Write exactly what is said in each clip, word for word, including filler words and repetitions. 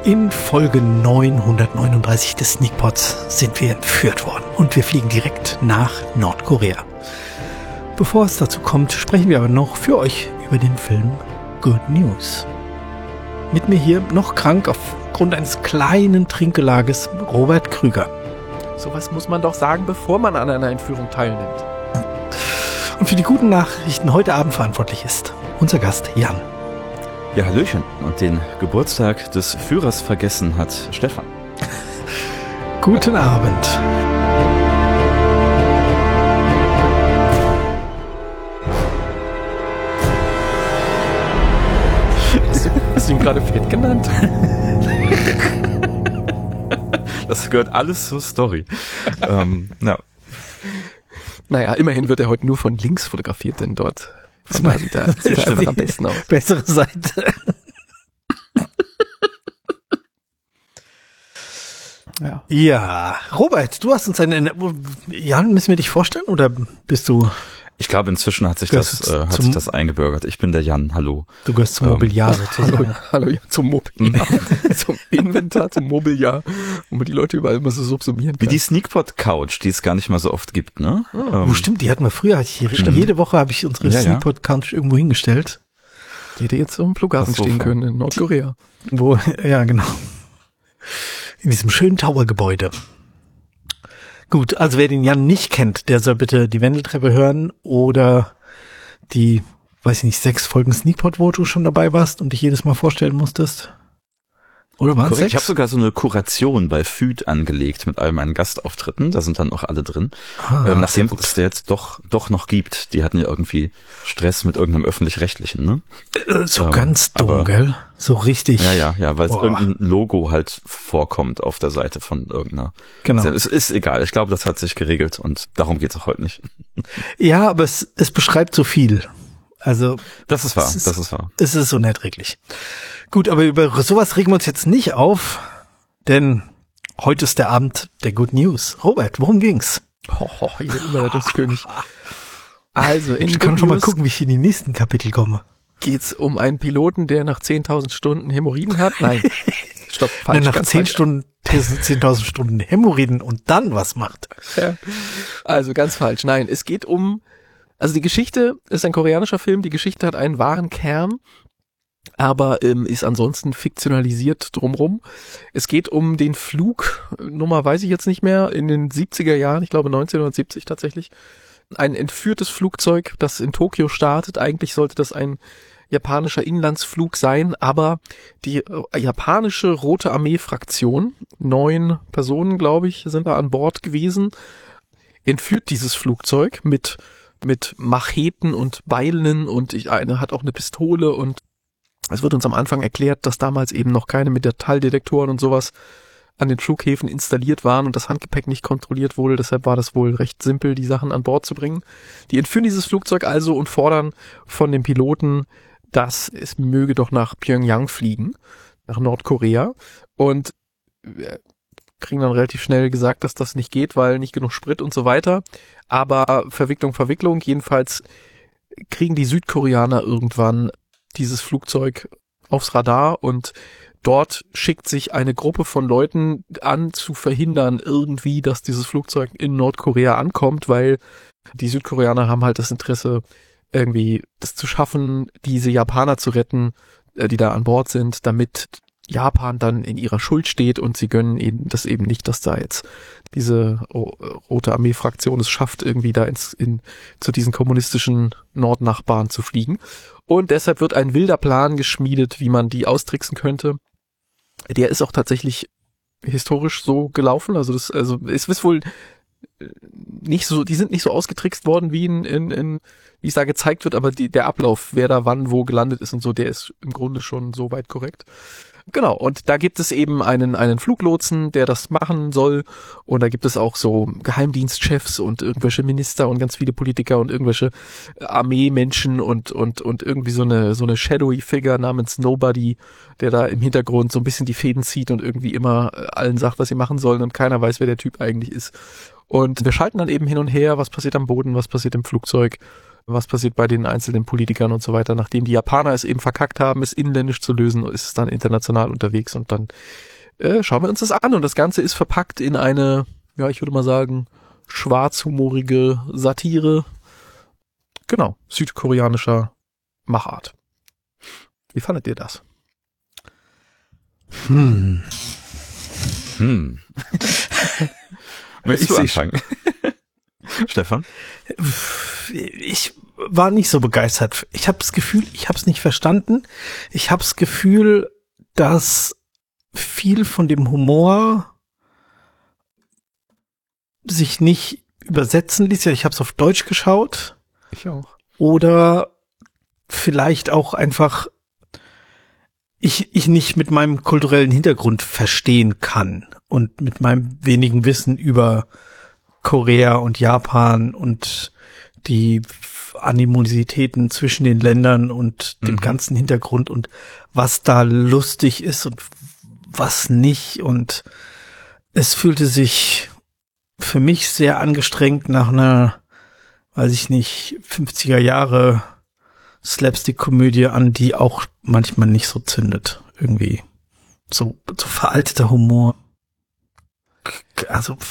In Folge neunhundertneununddreißig des Sneakpods sind wir entführt worden und wir fliegen direkt nach Nordkorea. Bevor es dazu kommt, sprechen wir aber noch für euch über den Film Good News. Mit mir hier noch krank aufgrund eines kleinen Trinkgelages Robert Krüger. Sowas muss man doch sagen, bevor man an einer Entführung teilnimmt. Und für die guten Nachrichten heute Abend verantwortlich ist unser Gast Jan. Ja, Hallöchen. Und den Geburtstag des Führers vergessen hat Stefan. Guten Abend. Hast du, hast du ihn gerade fett genannt? Das gehört alles zur Story. ähm, ja. Naja, immerhin wird er heute nur von links fotografiert, denn dort sieht er, sieht er, sieht er einfach am besten aus. Bessere Seite. Ja. Ja, Robert, du hast uns eine... Jan, müssen wir dich vorstellen oder bist du... Ich glaube, inzwischen hat sich das, äh, hat sich das eingebürgert. Ich bin der Jan, hallo. Du gehörst zum ähm, Mobiliar sozusagen. Hallo, hallo ja, zum Mobiliar. Zum Inventar, zum Mobiliar, wo man die Leute überall immer so subsumieren kann. Wie die Sneakpot-Couch, die es gar nicht mal so oft gibt, ne? Oh, ähm, stimmt, die hatten wir früher. Hier, jede Woche habe ich unsere ja, Sneakpot-Couch ja. irgendwo hingestellt. Die hätte jetzt im Flughafen so, stehen können in Nordkorea. Wo, ja, genau. In diesem schönen Tower-Gebäude. Gut, also wer den Jan nicht kennt, der soll bitte die Wendeltreppe hören oder die, weiß ich nicht, sechs Folgen Sneakpot, wo du schon dabei warst und dich jedes Mal vorstellen musstest. Oder was? Korrekt. Ich habe sogar so eine Kuration bei F Ü D angelegt mit all meinen Gastauftritten. Da sind dann auch alle drin. Ah, ähm, nachdem es der jetzt doch doch noch gibt. Die hatten ja irgendwie Stress mit irgendeinem Öffentlich-Rechtlichen, ne? Äh, so ähm, ganz dumm, aber, gell? So richtig. Ja, ja, ja, weil es irgendein Logo halt vorkommt auf der Seite von irgendeiner. Genau. Es ist egal. Ich glaube, das hat sich geregelt und darum geht's auch heute nicht. Ja, aber es, es beschreibt so viel. Also. Das ist wahr, ist, das ist wahr. Es ist unerträglich. Gut, aber über sowas regen wir uns jetzt nicht auf, denn heute ist der Abend der Good News. Robert, worum ging's? Oh, oh, der Überleitungskönig. Also, in ich kann schon mal gucken, wie ich in die nächsten Kapitel komme. Geht's um einen Piloten, der nach zehntausend Stunden Hämorrhoiden hat? Nein. Stopp, falsch. Nein, nach zehn Stunden, zehntausend Stunden Hämorrhoiden und dann was macht. Ja. Also, ganz falsch. Nein, es geht um, also die Geschichte ist ein koreanischer Film, die Geschichte hat einen wahren Kern, aber ähm, ist ansonsten fiktionalisiert drumrum. Es geht um den Flug, Nummer weiß ich jetzt nicht mehr, in den siebziger Jahren, ich glaube neunzehnhundertsiebzig tatsächlich, ein entführtes Flugzeug, das in Tokio startet. Eigentlich sollte das ein japanischer Inlandsflug sein, aber die äh, japanische Rote Armee-Fraktion, neun Personen, glaube ich, sind da an Bord gewesen, entführt dieses Flugzeug mit mit Macheten und Beilen und ich, eine hat auch eine Pistole und es wird uns am Anfang erklärt, dass damals eben noch keine Metalldetektoren und sowas an den Flughäfen installiert waren und das Handgepäck nicht kontrolliert wurde. Deshalb war das wohl recht simpel, die Sachen an Bord zu bringen. Die entführen dieses Flugzeug also und fordern von dem Piloten, dass es möge doch nach Pyongyang fliegen, nach Nordkorea. Und wir kriegen dann relativ schnell gesagt, dass das nicht geht, weil nicht genug Sprit und so weiter. Aber Verwicklung, Verwicklung. Jedenfalls kriegen die Südkoreaner irgendwann dieses Flugzeug aufs Radar und dort schickt sich eine Gruppe von Leuten an, zu verhindern irgendwie, dass dieses Flugzeug in Nordkorea ankommt, weil die Südkoreaner haben halt das Interesse, irgendwie das zu schaffen, diese Japaner zu retten, die da an Bord sind, damit Japan dann in ihrer Schuld steht und sie gönnen eben das eben nicht, dass da jetzt diese Rote Armee-Fraktion es schafft, irgendwie da ins, in, zu diesen kommunistischen Nordnachbarn zu fliegen. Und deshalb wird ein wilder Plan geschmiedet, wie man die austricksen könnte. Der ist auch tatsächlich historisch so gelaufen. Also das, also es ist wohl nicht so, die sind nicht so ausgetrickst worden, wie in, in, in wie es da gezeigt wird, aber die, der Ablauf, wer da wann wo gelandet ist und so, der ist im Grunde schon so weit korrekt. Genau, und da gibt es eben einen einen Fluglotsen, der das machen soll, und da gibt es auch so Geheimdienstchefs und irgendwelche Minister und ganz viele Politiker und irgendwelche Armeemenschen und und und irgendwie so eine so eine shadowy Figure namens Nobody, der da im Hintergrund so ein bisschen die Fäden zieht und irgendwie immer allen sagt, was sie machen sollen, und keiner weiß, wer der Typ eigentlich ist. Und wir schalten dann eben hin und her, was passiert am Boden, was passiert im Flugzeug. was passiert bei den einzelnen Politikern und so weiter. Nachdem die Japaner es eben verkackt haben, es inländisch zu lösen, ist es dann international unterwegs und dann äh, schauen wir uns das an. Und das Ganze ist verpackt in eine, ja, ich würde mal sagen, schwarzhumorige Satire. Genau, südkoreanischer Machart. Wie fandet ihr das? Hm. Hm. Möchtest du anfangen? Stefan? Ich war nicht so begeistert. Ich habe das Gefühl, ich habe es nicht verstanden. Ich habe das Gefühl, dass viel von dem Humor sich nicht übersetzen ließ. Ja, ich habe es auf Deutsch geschaut. Ich auch. Oder vielleicht auch einfach ich ich nicht mit meinem kulturellen Hintergrund verstehen kann und mit meinem wenigen Wissen über Korea und Japan und die Animositäten zwischen den Ländern und dem mhm. ganzen Hintergrund und was da lustig ist und was nicht. Und es fühlte sich für mich sehr angestrengt nach einer, weiß ich nicht, fünfziger Jahre Slapstick-Komödie an, die auch manchmal nicht so zündet. Irgendwie so, so veralteter Humor. Also,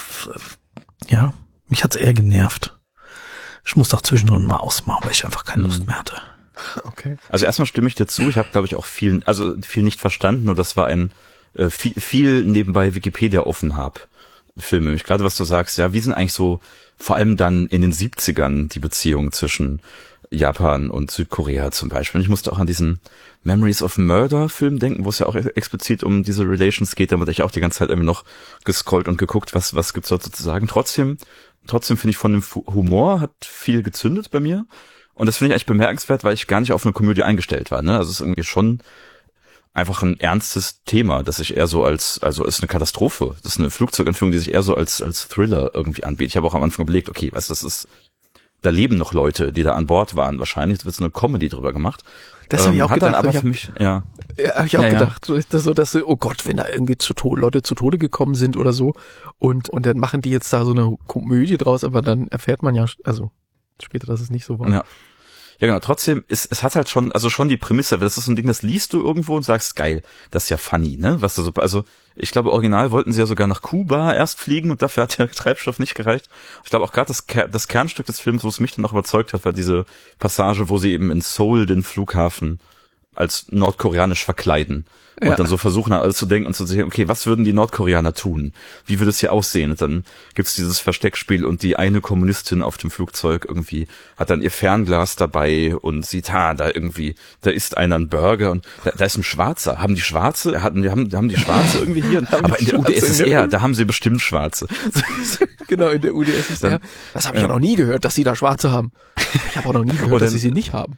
ja, mich hat's eher genervt. Ich muss doch zwischendurch mal ausmachen, weil ich einfach keine Lust mehr hatte. Okay. Also erstmal stimme ich dir zu. Ich habe, glaube ich, auch viel, also viel nicht verstanden. Und das war ein äh, viel, viel nebenbei Wikipedia offen hab. Filme. Ich gerade, was du sagst, ja, wie sind eigentlich so vor allem dann in den siebzigern die Beziehungen zwischen Japan und Südkorea zum Beispiel. Und ich musste auch an diesen Memories of Murder Film denken, wo es ja auch explizit um diese Relations geht. Da wurde ich auch die ganze Zeit irgendwie noch gescrollt und geguckt, was was gibt's dort zu sagen. Trotzdem, trotzdem finde ich von dem Humor hat viel gezündet bei mir. Und das finde ich eigentlich bemerkenswert, weil ich gar nicht auf eine Komödie eingestellt war. Ne? Also es ist irgendwie schon einfach ein ernstes Thema, das sich eher so als, also ist eine Katastrophe. Das ist eine Flugzeugentführung, die sich eher so als als Thriller irgendwie anbietet. Ich habe auch am Anfang überlegt, okay, was das ist, da leben noch Leute, die da an Bord waren. Wahrscheinlich wird so eine Comedy drüber gemacht. Das ähm, habe ich auch hat gedacht. Dann aber ich hab, für mich, ja. Ja, habe ich auch ja, gedacht. Ja. So, dass so, oh Gott, wenn da irgendwie zu Tode, Leute zu Tode gekommen sind oder so und und dann machen die jetzt da so eine Komödie draus, aber dann erfährt man ja, also später, dass es nicht so war. Ja. Ja, genau. Trotzdem, ist, es hat halt schon, also schon die Prämisse, das ist so ein Ding, das liest du irgendwo und sagst, geil, das ist ja funny, ne? Was da so, also, ich glaube, original wollten sie ja sogar nach Kuba erst fliegen und dafür hat der Treibstoff nicht gereicht. Ich glaube auch gerade das, das Kernstück des Films, wo es mich dann noch überzeugt hat, war diese Passage, wo sie eben in Seoul den Flughafen als nordkoreanisch verkleiden. Und ja. dann so versuchen, an alles zu denken und zu sehen, okay, was würden die Nordkoreaner tun? Wie würde es hier aussehen? Und dann gibt's dieses Versteckspiel und die eine Kommunistin auf dem Flugzeug irgendwie hat dann ihr Fernglas dabei und sieht, ha, da irgendwie, da isst einer ein Burger und da, da ist ein Schwarzer. Haben die Schwarze, hatten, die haben, haben die Schwarze irgendwie hier? Aber in der U D S S R, da haben sie bestimmt Schwarze. Genau, in der U D S S R. Das habe ich ja noch nie gehört, dass sie da Schwarze haben. Ich habe auch noch nie gehört, dass sie sie nicht haben.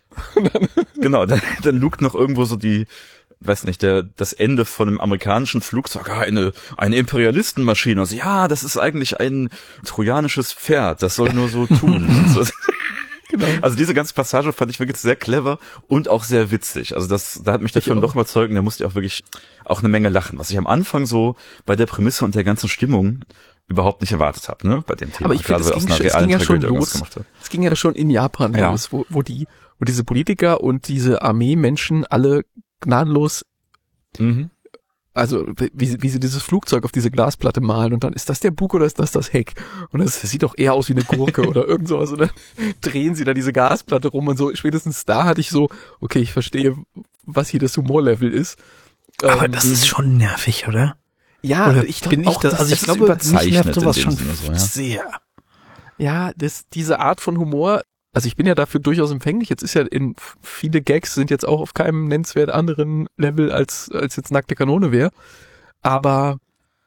Genau, dann, dann lugt noch irgendwo so die, weiß nicht, der, das Ende von einem amerikanischen Flugzeug, ah, eine, eine Imperialistenmaschine. Also, ja, das ist eigentlich ein trojanisches Pferd, das soll nur so tun. so. Genau. Also diese ganze Passage fand ich wirklich sehr clever und auch sehr witzig. Also das, da hat mich der Film doch überzeugt, da musste ich auch wirklich auch eine Menge lachen, was ich am Anfang so bei der Prämisse und der ganzen Stimmung überhaupt nicht erwartet habe, ne, bei dem Thema. Aber ich finde, es, ging, es ging ja schon los. Es ging ja schon in Japan ja. los, wo, wo die, wo diese Politiker und diese Armeemenschen alle gnadenlos, mhm. also wie, wie sie dieses Flugzeug auf diese Glasplatte malen und dann ist das der Bug oder ist das das Heck? Und das sieht doch eher aus wie eine Gurke oder irgend sowas und dann drehen sie da diese Glasplatte rum und so. Spätestens da hatte ich so, okay, ich verstehe, was hier das Humorlevel ist. Aber ähm, das ist schon nervig, oder? Ja, oder ich bin auch, ich das, also ich glaube, mich nervt sowas schon so, ja. sehr. Ja, das, diese Art von Humor, also ich bin ja dafür durchaus empfänglich. Jetzt ist ja in viele Gags sind jetzt auch auf keinem nennenswert anderen Level als als jetzt nackte Kanone wäre. Aber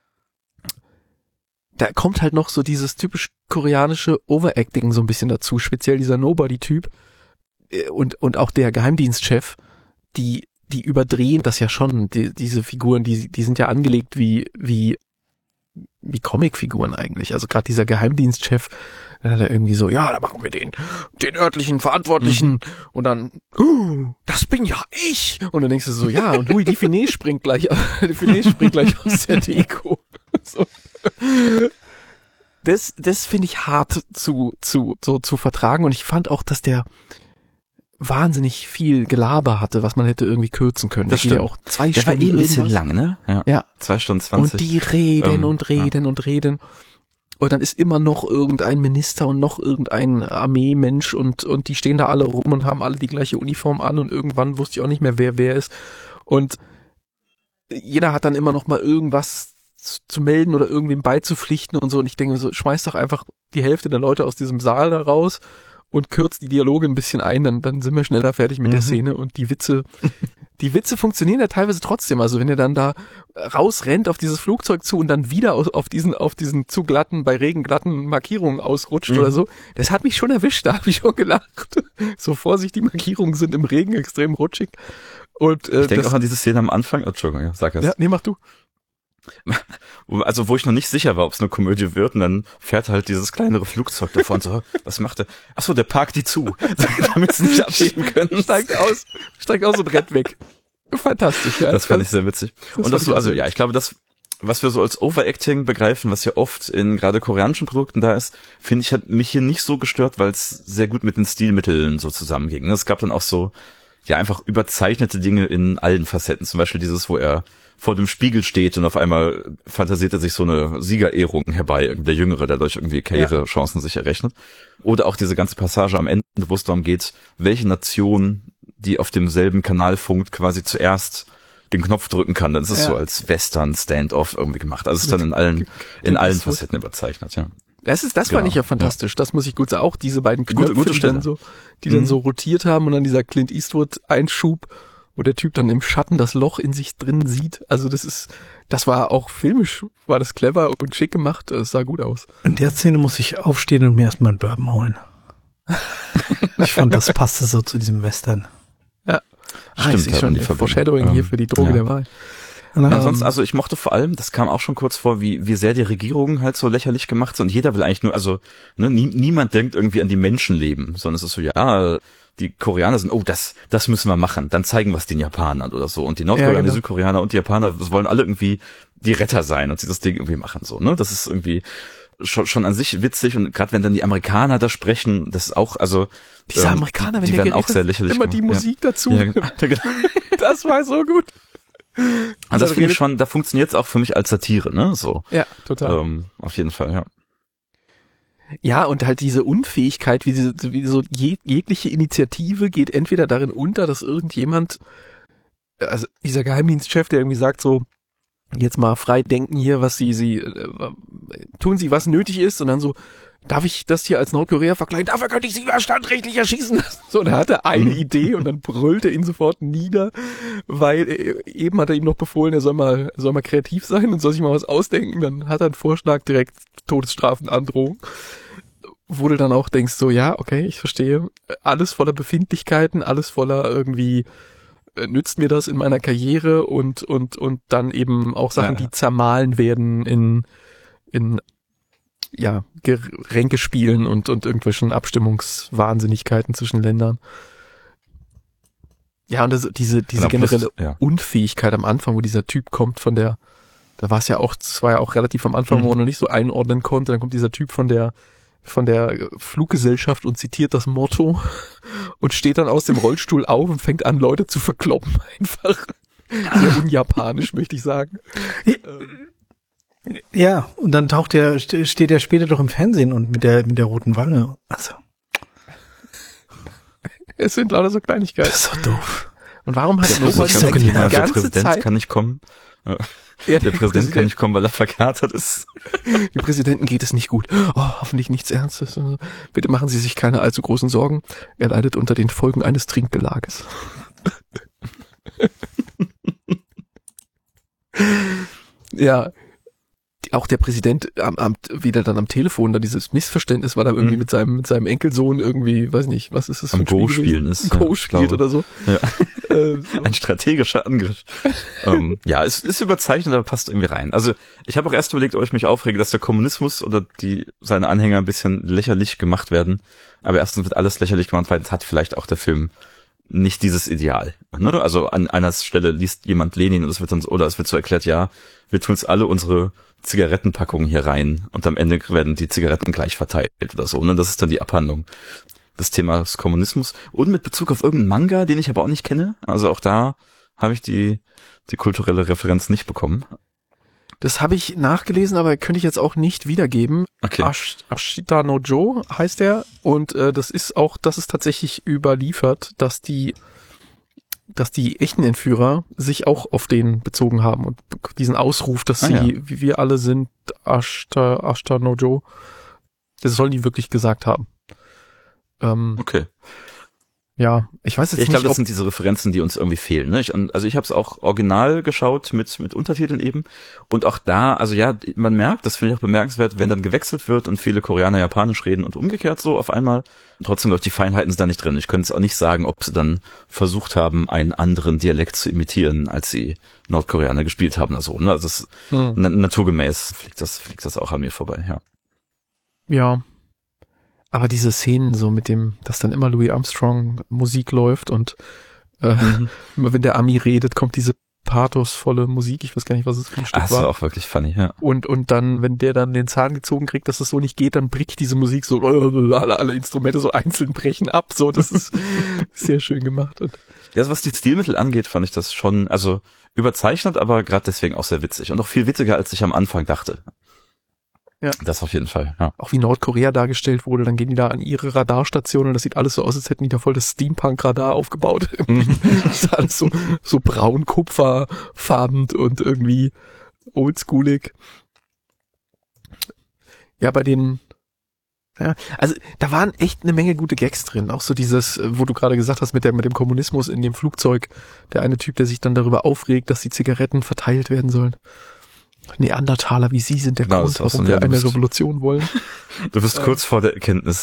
da kommt halt noch so dieses typisch koreanische Overacting so ein bisschen dazu, speziell dieser Nobody-Typ und und auch der Geheimdienstchef, die die überdrehen das ja schon. Die, diese Figuren, die die sind ja angelegt wie wie wie Comicfiguren eigentlich. Also gerade dieser Geheimdienstchef, dann hat er irgendwie so, ja, da machen wir den, den örtlichen Verantwortlichen mhm. und dann, uh, das bin ja ich. Und dann denkst du so, ja, und Louis Define springt gleich, Define springt gleich aus der Deko. So. das, das finde ich hart zu, zu, so zu vertragen. Und ich fand auch, dass der wahnsinnig viel Gelaber hatte, was man hätte irgendwie kürzen können. Das geht ja stimmt. auch zwei Der war Stunden eh ein bisschen irgendwas. lang, ne? Ja. Ja. Zwei Stunden zwanzig. Und die reden Ähm, und reden und reden. Und dann ist immer noch irgendein Minister und noch irgendein Armeemensch und, und die stehen da alle rum und haben alle die gleiche Uniform an und irgendwann wusste ich auch nicht mehr, wer wer ist. Und jeder hat dann immer noch mal irgendwas zu melden oder irgendwem beizupflichten und so. Und ich denke so, schmeiß doch einfach die Hälfte der Leute aus diesem Saal da raus und kürzt die Dialoge ein bisschen ein, dann, dann sind wir schneller fertig mit Mhm. der Szene und die Witze, die Witze funktionieren ja teilweise trotzdem. Also wenn er dann da rausrennt auf dieses Flugzeug zu und dann wieder aus, auf diesen, auf diesen zu glatten, bei Regen glatten Markierungen ausrutscht Mhm. oder so, das hat mich schon erwischt, da habe ich schon gelacht. So Vorsicht, die Markierungen sind im Regen extrem rutschig. Und, äh, Ich denke das, auch an diese Szene am Anfang. Oh, Entschuldigung, ja, sag es. ja, nee, mach du. Also wo ich noch nicht sicher war, ob es eine Komödie wird, und dann fährt halt dieses kleinere Flugzeug davor und so, was macht er? Achso, der parkt die zu, damit sie nicht abheben können. Steigt aus, steigt aus und rennt weg. Fantastisch, ja. Das fand ich sehr witzig. das Und fand das so, ich also auch ja, ich glaube, das, was wir so als Overacting begreifen, was ja oft in gerade koreanischen Produkten da ist, finde ich, hat mich hier nicht so gestört, weil es sehr gut mit den Stilmitteln so zusammenging. Es gab dann auch so, ja, einfach überzeichnete Dinge in allen Facetten. Zum Beispiel dieses, wo er vor dem Spiegel steht und auf einmal fantasiert er sich so eine Siegerehrung herbei, der Jüngere, der dadurch irgendwie Karrierechancen sich errechnet. Oder auch diese ganze Passage am Ende, wo es darum geht, welche Nation, die auf demselben Kanal funkt, quasi zuerst den Knopf drücken kann. Dann ist es Ja. so als Western-Standoff irgendwie gemacht. Also es ist dann in allen, in allen Facetten überzeichnet, ja. Das ist, das Genau, fand ich ja fantastisch. Das muss ich gut sagen. Auch diese beiden Knöpfe, gute die Stelle. dann so, die Mhm. dann so rotiert haben und dann dieser Clint Eastwood Einschub, wo der Typ dann im Schatten das Loch in sich drin sieht. Also das ist, das war auch filmisch, war das clever und schick gemacht. Es sah gut aus. In der Szene muss ich aufstehen und mir erstmal einen Bourbon holen. Ich fand, das passte so zu diesem Western. Ja. Ah, Stimmt, ich sehe hat man schon die die Verbindung. Foreshadowing hier Ähm, für die Droge ja. der Wahl. Und dann, Ansonsten, also ich mochte vor allem, das kam auch schon kurz vor, wie wie sehr die Regierung halt so lächerlich gemacht ist und jeder will eigentlich nur, also ne, nie, niemand denkt irgendwie an die Menschenleben, sondern es ist so, ja, die Koreaner sind, oh, das das müssen wir machen, dann zeigen wir es den Japanern oder so. Und die Nordkoreaner, Ja, genau. die Südkoreaner und die Japaner, das wollen alle irgendwie die Retter sein und sie das Ding irgendwie machen, so, ne? Das ist irgendwie schon schon an sich witzig und gerade wenn dann die Amerikaner da sprechen, das ist auch, also Diese ähm, Amerikaner, wenn die der werden geredet auch sehr hat, lächerlich immer die gemacht, Musik dazu. Ja, ja, genau. Das war so gut. Also das finde ich schon, da funktioniert es auch für mich als Satire, ne? So. Ja, total. Ähm, auf jeden Fall, ja. Ja, und halt diese Unfähigkeit, wie, diese, wie so je, jegliche Initiative geht entweder darin unter, dass irgendjemand, also dieser Geheimdienstchef, der irgendwie sagt so, jetzt mal frei denken hier, was sie, sie, äh, tun sie, was nötig ist, und dann so, darf ich das hier als Nordkorea vergleichen? Dafür könnte ich sie über standrechtlich erschießen lassen. So, und er hatte eine Idee und dann brüllte er ihn sofort nieder, weil äh, eben hat er ihm noch befohlen, er soll mal, er soll mal kreativ sein und soll sich mal was ausdenken. Dann hat er einen Vorschlag, direkt Todesstrafenandrohung. Wo du dann auch denkst, so, ja, okay, ich verstehe. Alles voller Befindlichkeiten, alles voller irgendwie, äh, nützt mir das in meiner Karriere und, und, und dann eben auch Sachen, Ja, ja. die zermahlen werden in, in, ja, Ränkespielen und, und irgendwelchen Abstimmungswahnsinnigkeiten zwischen Ländern. Ja, und das, diese, diese Genau, plus- generelle ja. Unfähigkeit am Anfang, wo dieser Typ kommt von der, da war es ja auch, das war ja auch relativ am Anfang, Mhm. wo man noch nicht so einordnen konnte, dann kommt dieser Typ von der, von der Fluggesellschaft und zitiert das Motto und steht dann aus dem Rollstuhl auf und fängt an, Leute zu verkloppen, einfach. Sehr unjapanisch, möchte ich sagen. ja, und dann taucht er, st- steht er später doch im Fernsehen und mit der, mit der roten Wange. Also, Es sind lauter so Kleinigkeiten. das ist so doof. Und warum hat Der, Nobody ist so Präsident, die genervt. der ganze Präsident Zeit... kann nicht kommen. Ja. Ja, Der Präsident kann nicht kommen, weil er verkatert ist. Dem Präsidenten geht es nicht gut. Oh, hoffentlich nichts Ernstes. Bitte machen Sie sich keine allzu großen Sorgen. Er leidet unter den Folgen eines Trinkgelages. Ja, die- auch der Präsident am, am, wieder dann am Telefon, da dieses Missverständnis, weil er irgendwie Mhm. mit seinem mit seinem Enkelsohn irgendwie, weiß nicht, was ist das Am für ein Go Spiel spielen gewesen? ist, Go ja, ich spielt glaube. oder so. Ja. Äh, so. Ein strategischer Angriff. ähm, ja, es ist überzeichnet, aber passt irgendwie rein. Also ich habe auch erst überlegt, ob ich mich aufrege, dass der Kommunismus oder die seine Anhänger ein bisschen lächerlich gemacht werden. Aber erstens wird alles lächerlich gemacht, weil es hat vielleicht auch der Film nicht dieses Ideal. Ne? Also an einer Stelle liest jemand Lenin und es wird dann, oder es wird so erklärt, ja, wir tun jetzt alle unsere Zigarettenpackungen hier rein und am Ende werden die Zigaretten gleich verteilt oder so. Ne? Das ist dann die Abhandlung des Themas Kommunismus. Und mit Bezug auf irgendeinen Manga, den ich aber auch nicht kenne. Also auch da habe ich die, die kulturelle Referenz nicht bekommen. Das habe ich nachgelesen, aber könnte ich jetzt auch nicht wiedergeben. Okay. Ash, Ashita no Joe heißt er und äh, das ist auch, das ist tatsächlich überliefert, dass die, dass die echten Entführer sich auch auf den bezogen haben und diesen Ausruf, dass Ah, sie, ja. wie wir alle sind, Ashita, Ashita no Joe, das sollen die wirklich gesagt haben. Ähm, Okay. ja, ich weiß jetzt Ich nicht, glaube, das ob sind diese Referenzen, die uns irgendwie fehlen. Ne? Ich, also ich habe es auch original geschaut mit mit Untertiteln eben. Und auch da, also ja, man merkt, das finde ich auch bemerkenswert, wenn dann gewechselt wird und viele Koreaner Japanisch reden und umgekehrt so auf einmal. Trotzdem, glaube ich, die Feinheiten sind da nicht drin. Ich könnte es auch nicht sagen, ob sie dann versucht haben, einen anderen Dialekt zu imitieren, als sie Nordkoreaner gespielt haben oder so. Ne? Also es, Hm. na, naturgemäß fliegt das, fliegt das auch an mir vorbei, ja. Ja. Aber diese Szenen so mit dem, dass dann immer Louis Armstrong Musik läuft und äh, Mhm. immer wenn der Ami redet, kommt diese pathosvolle Musik. Ich weiß gar nicht, was es für ein Stück Ah, das war war. auch wirklich funny, ja. Und und dann, wenn der dann den Zahn gezogen kriegt, dass das so nicht geht, dann bricht diese Musik so, alle, alle Instrumente so einzeln brechen ab. So, das ist sehr schön gemacht. Und Ja, also was die Stilmittel angeht, fand ich das schon, also überzeichnet, aber gerade deswegen auch sehr witzig. Und noch viel witziger, als ich am Anfang dachte. Ja. Das auf jeden Fall, ja. auch wie Nordkorea dargestellt wurde, dann gehen die da an ihre Radarstation und das sieht alles so aus, als hätten die da voll das Steampunk-Radar aufgebaut. Das ist alles so, so braun-kupferfarben und irgendwie oldschoolig. Ja, bei den, ja, also da waren echt eine Menge gute Gags drin. Auch so dieses, wo du gerade gesagt hast, mit der, mit dem Kommunismus in dem Flugzeug. Der eine Typ, der sich dann darüber aufregt, dass die Zigaretten verteilt werden sollen. Neandertaler wie Sie sind der Genau, Grund, das ist auch so warum ein- wir ja, du eine bist- Revolution wollen. Du bist kurz vor der Erkenntnis.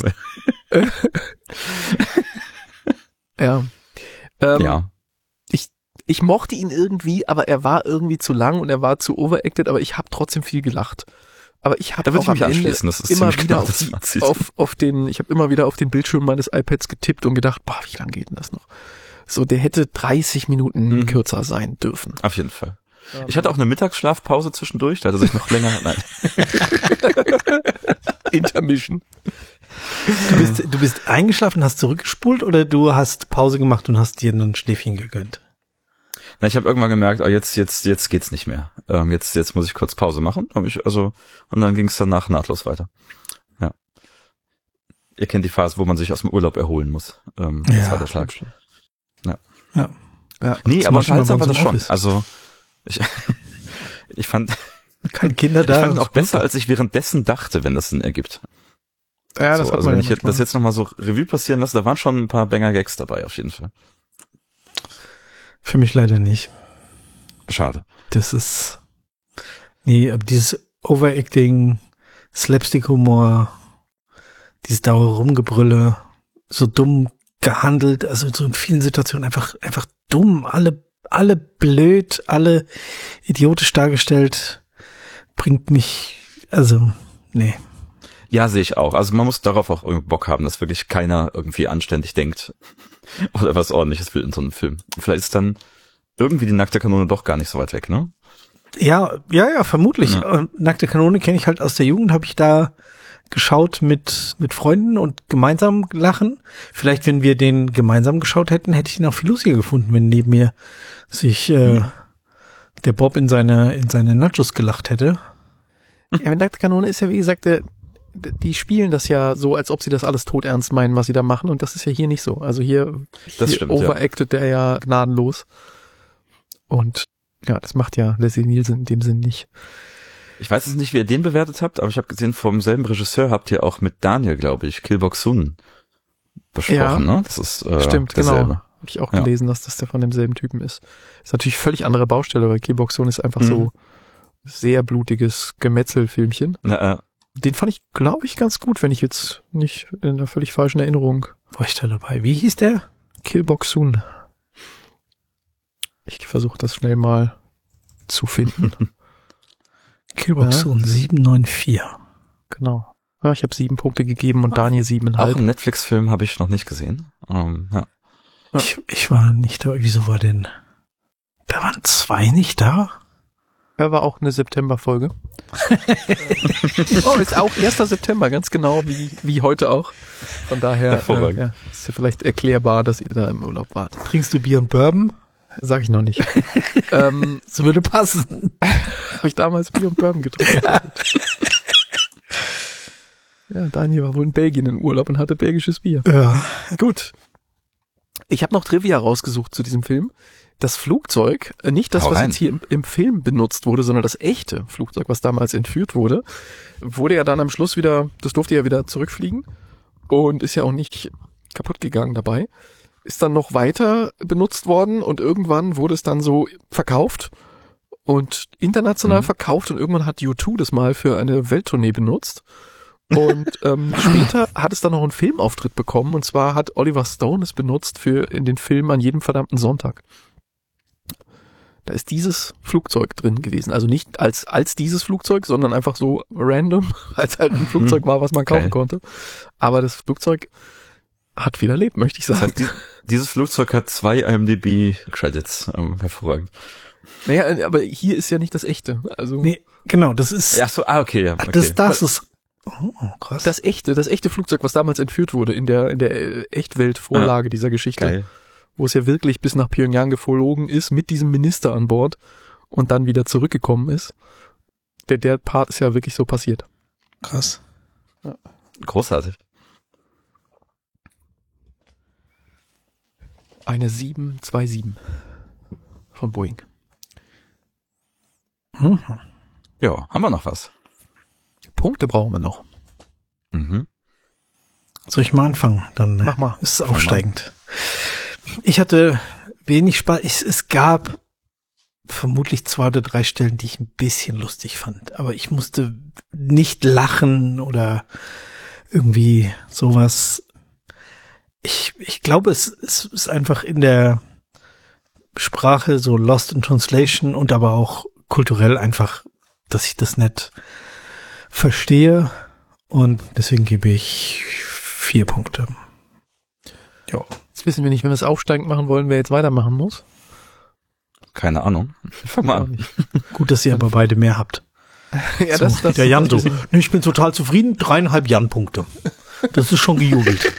Ja. Ähm, Ja. Ich, ich mochte ihn irgendwie, aber er war irgendwie zu lang und er war zu overacted, aber ich habe trotzdem viel gelacht. Aber ich habe Da würde auch ich mich am Ende anschließen, das ist immer ziemlich wieder genau auf, das die, Fazit. auf, auf den, ich habe immer wieder auf den Bildschirm meines iPads getippt und gedacht, boah, wie lang geht denn das noch? So, der hätte dreißig Minuten Mhm. kürzer sein dürfen. Auf jeden Fall. Ich hatte auch eine Mittagsschlafpause zwischendurch, da hat er sich noch länger, nein. Intermission. Du bist, du bist eingeschlafen, hast zurückgespult oder du hast Pause gemacht und hast dir ein Schläfchen gegönnt? Na, ich habe irgendwann gemerkt, oh, jetzt, jetzt, jetzt geht's nicht mehr. Ähm, jetzt, jetzt muss ich kurz Pause machen. Hab ich also und dann ging es danach nahtlos weiter. Ja. Ihr kennt die Phase, wo man sich aus dem Urlaub erholen muss. Ähm, Ja, das war der Tag. Ja. Ja. Ja. Nee, Zum aber Beispiel bei unterhaltsam war uns das im schon. Office. Also ich, ich fand, Keine Kinder ich da. fand ihn auch besser, als ich währenddessen dachte, wenn das Sinn ergibt. Ja, das so, hat also man wenn ja ich jetzt, manchmal. das jetzt nochmal so Revue passieren lasse, da waren schon ein paar Banger-Gags dabei, auf jeden Fall. Für mich leider nicht. Schade. Das ist, nee, aber dieses Overacting, Slapstick-Humor, dieses dauer Rumgebrülle, so dumm gehandelt, also so in vielen Situationen einfach, einfach dumm, alle, alle blöd, alle idiotisch dargestellt, bringt mich, also, nee. Ja, sehe ich auch. Also man muss darauf auch irgendwie Bock haben, dass wirklich keiner irgendwie anständig denkt oder was Ordentliches will in so einem Film. Vielleicht ist dann irgendwie die nackte Kanone doch gar nicht so weit weg, ne? Ja, ja, ja, vermutlich. Ja. Und Nackte Kanone kenne ich halt aus der Jugend, habe ich da geschaut mit mit Freunden und gemeinsam lachen. Vielleicht, wenn wir den gemeinsam geschaut hätten, hätte ich ihn auch viel lustiger gefunden, wenn neben mir sich äh, der Bob in seine in seine Nachos gelacht hätte. Ja, mit Nackte Kanone ist ja, wie gesagt, der, die spielen das ja so, als ob sie das alles todernst meinen, was sie da machen. Und das ist ja hier nicht so. Also hier, Das hier stimmt, ja. overacted der ja gnadenlos. Und ja, das macht ja Leslie Nielsen in dem Sinn nicht. Ich weiß jetzt nicht, wie ihr den bewertet habt, aber ich habe gesehen, vom selben Regisseur habt ihr auch mit Daniel, glaube ich, Kill Bok-sun besprochen, Ja. ne? Das ist äh, Stimmt, derselbe. genau. Habe ich auch Ja. gelesen, dass das der von demselben Typen ist. Ist natürlich völlig andere Baustelle, weil Kill Bok-sun ist einfach Mhm. so sehr blutiges Gemetzelfilmchen. Na, äh, Den fand ich, glaube ich, ganz gut, wenn ich jetzt nicht in einer völlig falschen Erinnerung. War ich da dabei? Wie hieß der? Kill Bok-sun. Ich versuche das schnell mal zu finden. Killbox sieben neun vier. Genau. Ja, ich habe sieben Punkte gegeben und Daniel auch siebeneinhalb. einen Netflix-Film habe ich noch nicht gesehen. Ähm, ja. Ich, ich war nicht da. Wieso war denn? Da waren zwei nicht da? Er war auch eine September-Folge. Oh, ist auch erster September, ganz genau wie, wie heute auch. Von daher äh, ja, ist ja vielleicht erklärbar, dass ihr da im Urlaub wart. Trinkst du Bier und Bourbon? Sag ich noch nicht. ähm, Das würde passen. Habe ich damals Bier und Bourbon getrunken. Ja, Daniel war wohl in Belgien in Urlaub und hatte belgisches Bier. Ja. Gut. Ich habe noch Trivia rausgesucht zu diesem Film. Das Flugzeug, äh, nicht das, Hau was rein. jetzt hier im, im Film benutzt wurde, sondern das echte Flugzeug, was damals entführt wurde, wurde ja dann am Schluss wieder, das durfte ja wieder zurückfliegen und ist ja auch nicht kaputt gegangen dabei. Ist dann noch weiter benutzt worden und irgendwann wurde es dann so verkauft und international Mhm. verkauft und irgendwann hat U zwei das mal für eine Welttournee benutzt. Und ähm, später hat es dann noch einen Filmauftritt bekommen und zwar hat Oliver Stone es benutzt für in den Film An jedem verdammten Sonntag. Da ist dieses Flugzeug drin gewesen. Also nicht als als dieses Flugzeug, sondern einfach so random, als halt ein Flugzeug war, was man kaufen Geil. konnte. Aber das Flugzeug hat wieder lebt, möchte ich Das sagen. heißt, die, dieses Flugzeug hat zwei I M D B-Credits. Ähm, hervorragend. Naja, aber hier ist ja nicht das echte. Also Nee, genau, das ist, Ach so, ah, okay, ja. Okay. das, das ist, oh, krass. das echte, das echte Flugzeug, was damals entführt wurde in der in der äh, Echtwelt-Vorlage dieser Geschichte. Geil. Wo es ja wirklich bis nach Pyongyang geflogen ist, mit diesem Minister an Bord und dann wieder zurückgekommen ist. Der, der Part ist ja wirklich so passiert. krass. Großartig. Eine sieben zwei sieben von Boeing. Mhm. Ja, haben wir noch was? Punkte brauchen wir noch. Mhm. Soll ich mal anfangen? Dann Mach mal. ist es aufsteigend. Ich hatte wenig Spaß. Ich, es gab vermutlich zwei oder drei Stellen, die ich ein bisschen lustig fand. Aber ich musste nicht lachen oder irgendwie sowas. Ich, ich glaube, es, es ist einfach in der Sprache so lost in translation und aber auch kulturell einfach, dass ich das nicht verstehe. Und deswegen gebe ich vier Punkte. Ja. Jetzt wissen wir nicht, wenn wir es aufsteigend machen wollen, wer jetzt weitermachen muss. Keine Ahnung. Fang mal an. Gut, dass ihr aber beide mehr habt. Ja, So, das, das, der Jan so. das- Nee, ich bin total zufrieden. Dreieinhalb Jan-Punkte. Das ist schon gejubelt.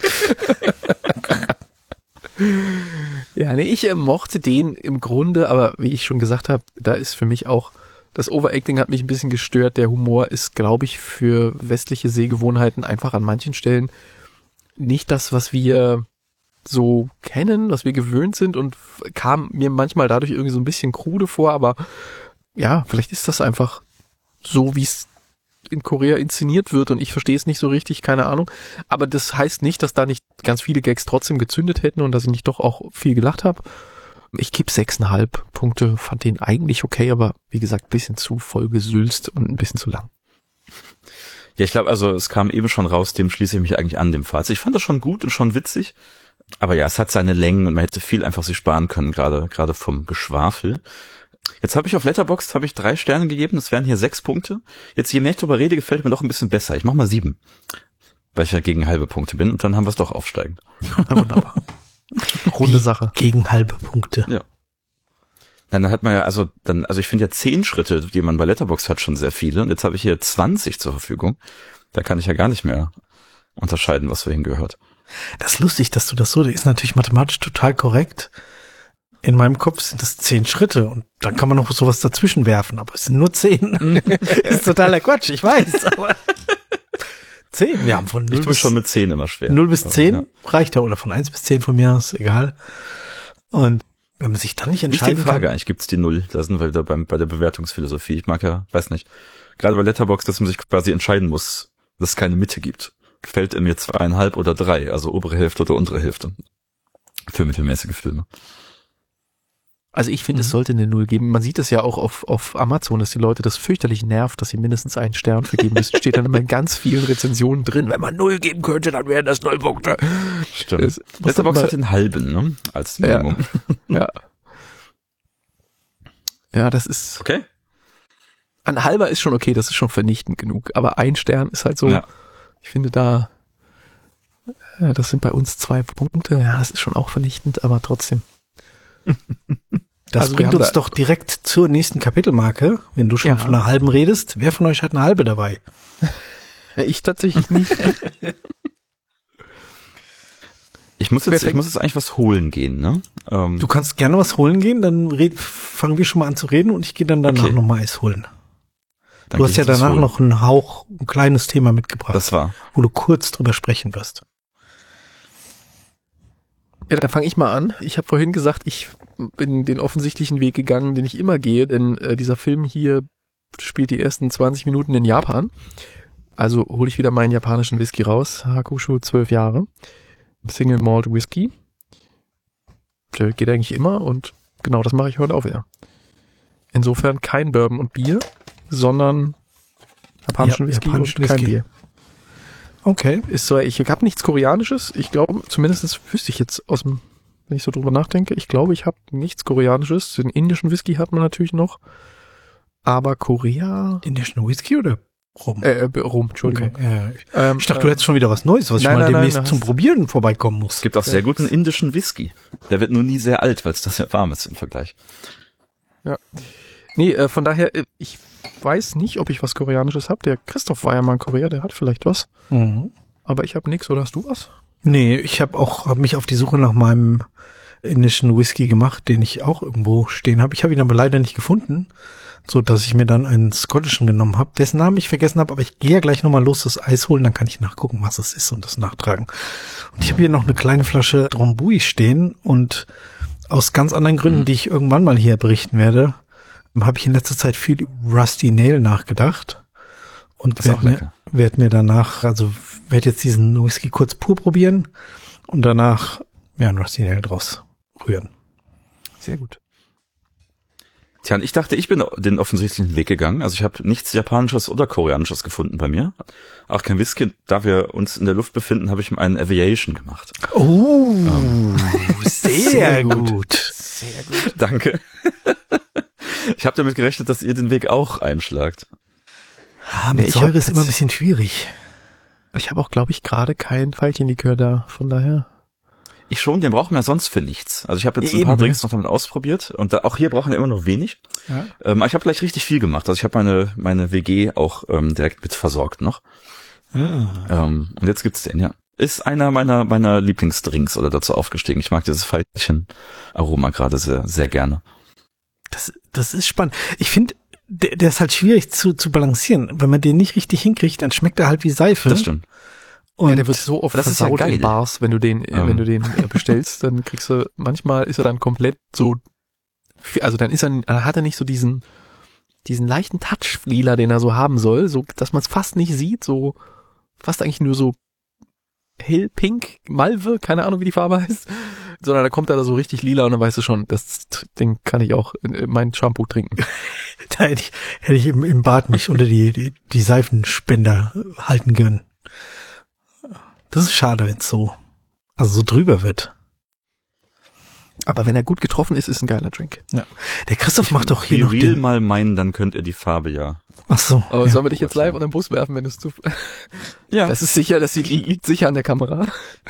Ja, nee, ich äh, mochte den im Grunde, aber wie ich schon gesagt habe, da ist für mich auch, das Overacting hat mich ein bisschen gestört. Der Humor ist, glaube ich, für westliche Sehgewohnheiten einfach an manchen Stellen nicht das, was wir so kennen, was wir gewöhnt sind und f- kam mir manchmal dadurch irgendwie so ein bisschen krude vor, aber ja, vielleicht ist das einfach so, wie es in Korea inszeniert wird und ich verstehe es nicht so richtig, keine Ahnung. Aber das heißt nicht, dass da nicht ganz viele Gags trotzdem gezündet hätten und dass ich nicht doch auch viel gelacht habe. Ich gebe sechseinhalb Punkte, fand den eigentlich okay, aber wie gesagt, ein bisschen zu voll gesülzt und ein bisschen zu lang. Ja, ich glaube, also es kam eben schon raus, dem schließe ich mich eigentlich an, dem Fazit. Ich fand das schon gut und schon witzig. Aber ja, es hat seine Längen und man hätte viel einfach sich sparen können, gerade gerade vom Geschwafel. Jetzt habe ich auf Letterboxd habe ich drei Sterne gegeben, das wären hier sechs Punkte. Jetzt, je mehr ich drüber rede, gefällt mir doch ein bisschen besser. Ich mach mal sieben, weil ich ja gegen halbe Punkte bin und dann haben wir es doch aufsteigend. Na, wunderbar. Runde Sache. Gegen halbe Punkte. Ja. Dann hat man ja, also dann, also ich finde ja zehn Schritte, die man bei Letterboxd hat, schon sehr viele. Und jetzt habe ich hier zwanzig zur Verfügung. Da kann ich ja gar nicht mehr unterscheiden, was wohin gehört. Das ist lustig, dass du das so, das ist natürlich mathematisch total korrekt. In meinem Kopf sind das zehn Schritte und dann kann man noch sowas dazwischen werfen, aber es sind nur zehn. Ist totaler Quatsch, ich weiß, aber zehn, wir haben von Ich null tue bis, schon mit zehn immer schwer. null bis Aber, zehn ja. reicht ja, oder von eins bis zehn von mir aus, egal. Und wenn man sich dann nicht Wichtige entscheiden Frage, kann, eigentlich gibt's die Null. Da sind wir wieder beim, bei der Bewertungsphilosophie. Ich mag ja, weiß nicht, gerade bei Letterboxd, dass man sich quasi entscheiden muss, dass es keine Mitte gibt. Gefällt er mir zweieinhalb oder drei, also obere Hälfte oder untere Hälfte. Für mittelmäßige Filme. Also ich finde, es sollte eine Null geben. Man sieht es ja auch auf, auf Amazon, dass die Leute das fürchterlich nervt, dass sie mindestens einen Stern vergeben müssen. Steht dann immer in ganz vielen Rezensionen drin. Wenn man Null geben könnte, dann wären das Null Punkte. Stimmt. Es- Letterboxd hat den halben, ne? Als Ja. Minimum. Ja. Ja, das ist, Okay. ein halber ist schon okay, das ist schon vernichtend genug. Aber ein Stern ist halt so, Ja. ich finde da, Äh, das sind bei uns zwei Punkte. Ja, das ist schon auch vernichtend, aber trotzdem. Das Also wir bringt haben uns da- doch direkt zur nächsten Kapitelmarke. Wenn du schon Ja. von einer halben redest, wer von euch hat eine halbe dabei? Ja, ich tatsächlich nicht. Ich muss Wer jetzt, ich fängt- muss jetzt eigentlich was holen gehen, ne? Ähm, Du kannst gerne was holen gehen, dann red, fangen wir schon mal an zu reden und ich gehe dann danach Okay. nochmal Eis holen. dann Du geh hast ich ja jetzt was danach holen. noch einen Hauch, ein kleines Thema mitgebracht, Das war. wo du kurz drüber sprechen wirst. Ja, dann fange ich mal an. Ich habe vorhin gesagt, ich bin den offensichtlichen Weg gegangen, den ich immer gehe, denn äh, dieser Film hier spielt die ersten zwanzig Minuten in Japan. Also hole ich wieder meinen japanischen Whisky raus. Hakushu, zwölf Jahre. Single Malt Whisky. Der geht eigentlich immer und genau das mache ich heute auch wieder. Insofern kein Bourbon und Bier, sondern japanischen Ja, Whisky japanischen und kein Whisky. Bier. Okay. Ist so, ich habe nichts Koreanisches. Ich glaube, zumindest wüsste ich jetzt aus dem, wenn ich so drüber nachdenke, ich glaube, ich habe nichts Koreanisches. Den indischen Whisky hat man natürlich noch. Aber Korea, Indischen Whisky oder Rum? äh, äh, Rum, Entschuldigung. Okay. Ja. Ähm, Ich dachte, du hättest schon wieder was Neues, was nein, ich mal nein, nein, demnächst das- zum Probieren vorbeikommen muss. Es gibt auch sehr guten indischen Whisky. Der wird nur nie sehr alt, weil es das ja warm ist im Vergleich. Nee, äh, von daher, äh, ich weiß nicht, ob ich was Koreanisches habe. Der Christoph war ja mal in Korea, der hat vielleicht was. Mhm. Aber ich habe nichts, oder hast du was? Nee, ich habe auch hab mich auf die Suche nach meinem indischen Whisky gemacht, den ich auch irgendwo stehen habe. Ich habe ihn aber leider nicht gefunden, so dass ich mir dann einen schottischen genommen habe, dessen Namen ich vergessen habe, aber ich gehe ja gleich nochmal los das Eis holen, dann kann ich nachgucken, was es ist und das nachtragen. Und ich habe hier noch eine kleine Flasche Drambuie stehen und aus ganz anderen Gründen, die ich irgendwann mal hier berichten werde, habe ich in letzter Zeit viel über Rusty Nail nachgedacht und Das ist auch werde mir, lecker. werd mir danach, also werde jetzt diesen Whisky kurz pur probieren und danach ja ein Rusty Nail draus rühren. Sehr gut. Tja, und ich dachte, ich bin den offensichtlichen Weg gegangen. Also ich habe nichts Japanisches oder Koreanisches gefunden bei mir. Auch kein Whisky. Da wir uns in der Luft befinden, habe ich mir einen Aviation gemacht. Oh, sehr, Sehr gut. gut. Sehr gut. Danke. Ich habe damit gerechnet, dass ihr den Weg auch einschlagt. Ah, Nee, mit ich Säure hab ist immer ein tats- bisschen schwierig. Ich habe auch, glaube ich, gerade kein Veilchenlikör da, von daher. Ich schon, den brauchen wir sonst für nichts. Also ich habe jetzt Eben, ein paar ne? Drinks noch damit ausprobiert und da, auch hier brauchen wir immer nur wenig. Ja. Ähm, aber ich habe gleich richtig viel gemacht. Also ich habe meine meine W G auch ähm, direkt mit versorgt noch. Ah. Ähm, und jetzt gibt's den, ja. Ist einer meiner meiner Lieblingsdrinks oder dazu aufgestiegen. Ich mag dieses Veilchen-Aroma gerade sehr sehr gerne. Das, das ist spannend. Ich finde, der, der ist halt schwierig zu, zu balancieren. Wenn man den nicht richtig hinkriegt, dann schmeckt er halt wie Seife. Das stimmt. Und Ja, der wird so oft das ist ja versaut geil. in Bars, wenn du den, äh, Ähm. wenn du den äh, bestellst, dann kriegst du, manchmal ist er dann komplett so, also dann ist er, dann hat er nicht so diesen, diesen leichten Touch lila, den er so haben soll, so, dass man es fast nicht sieht, so, fast eigentlich nur so hell pink, Malve, keine Ahnung, wie die Farbe heißt, sondern da kommt er da so richtig lila und dann weißt du schon, das Ding kann ich auch in, in mein Shampoo trinken. da hätte ich, hätte ich im, im Bad mich unter die, die, die Seifenspender halten können. Das ist schade, wenn es so, also so drüber wird. Aber wenn er gut getroffen ist, ist ein geiler Drink. Der Christoph macht doch hier Be noch real den, mal meinen, dann könnt ihr die Farbe ja. ach so. Aber ja. sollen wir dich jetzt live unter den Bus werfen, wenn du es zu... Ja. Das ist sicher, das liegt, liegt sicher an der Kamera.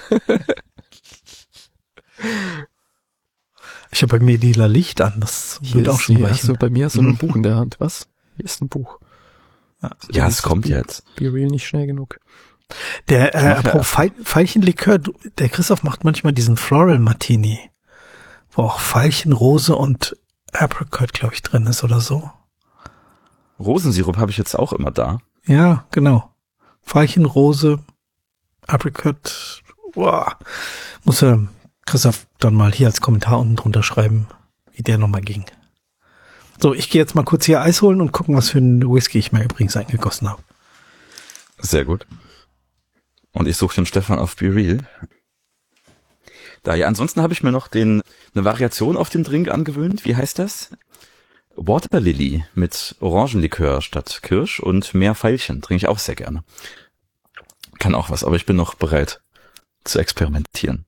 Ich habe bei mir lila Licht an, das Hier wird ist, auch schon hier hast du, reichen. bei mir hast du ein Buch in der Hand. Was? Hier ist ein Buch. Ja, Das es kommt Be- jetzt. Be Real nicht schnell genug. Der, äh, Ja. apropos Veil, Veilchenlikör, du- der Christoph macht manchmal diesen Floral Martini, wo auch Veilchen, Rose und Apricot, glaube ich, drin ist oder so. Rosensirup habe ich jetzt auch immer da. Ja, genau. Veilchen, Rose, Apricot, boah. Muss er Christoph dann mal hier als Kommentar unten drunter schreiben, wie der nochmal ging. So, ich gehe jetzt mal kurz hier Eis holen und gucken, was für einen Whisky ich mir übrigens eingegossen habe. Sehr gut. Und ich suche den Stefan auf Be Real. Da, ja, ansonsten habe ich mir noch den eine Variation auf den Drink angewöhnt. Wie heißt das? Water Lily mit Orangenlikör statt Kirsch und mehr Veilchen. Trinke ich auch sehr gerne. Kann auch was, aber ich bin noch bereit zu experimentieren.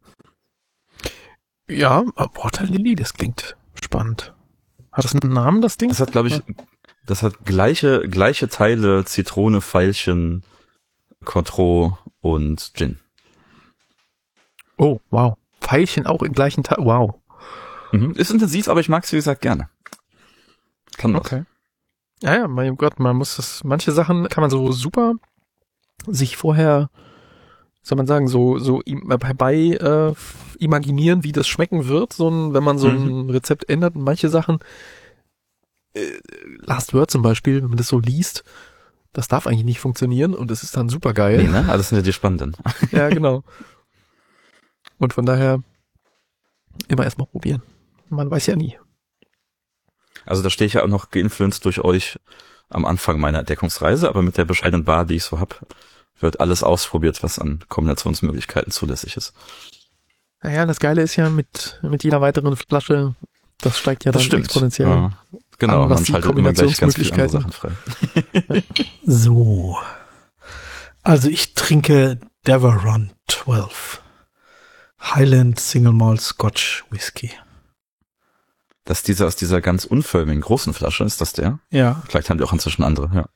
Ja, Water Lily, das klingt spannend. Hat das einen Namen, das Ding? Das hat, glaube ich, das hat gleiche gleiche Teile Zitrone, Veilchen, Cointreau und Gin. Oh, wow. Pfeilchen auch im gleichen Tag. Wow. Mhm. Ist intensiv, aber ich mag es, wie gesagt, gerne. Kann das. Okay. Ja, ja, mein Gott, man muss das, manche Sachen kann man so super sich vorher, soll man sagen, so, so herbei äh, imaginieren, wie das schmecken wird, so ein, wenn man so ein mhm. Rezept ändert. Und manche Sachen, äh, Last Word zum Beispiel, wenn man das so liest, das darf eigentlich nicht funktionieren und es ist dann super geil. Nee, ne? Also das sind ja die spannenden. Ja, genau. Und von daher immer erstmal probieren. Man weiß ja nie. Also da stehe ich ja auch noch geinfluenced durch euch am Anfang meiner Entdeckungsreise, aber mit der bescheidenen Bar, die ich so hab, wird alles ausprobiert, was an Kombinationsmöglichkeiten zulässig ist. Naja, das Geile ist ja mit mit jeder weiteren Flasche, das steigt ja dann exponentiell. Ja, genau, an, was man die schaltet immer gleich ganz viele andere Sachen frei. So. Also ich trinke Deveron zwölf. Highland Single Malt Scotch Whisky. Das ist dieser aus dieser ganz unförmigen großen Flasche, ist das der? Ja. Vielleicht haben die auch inzwischen andere, ja.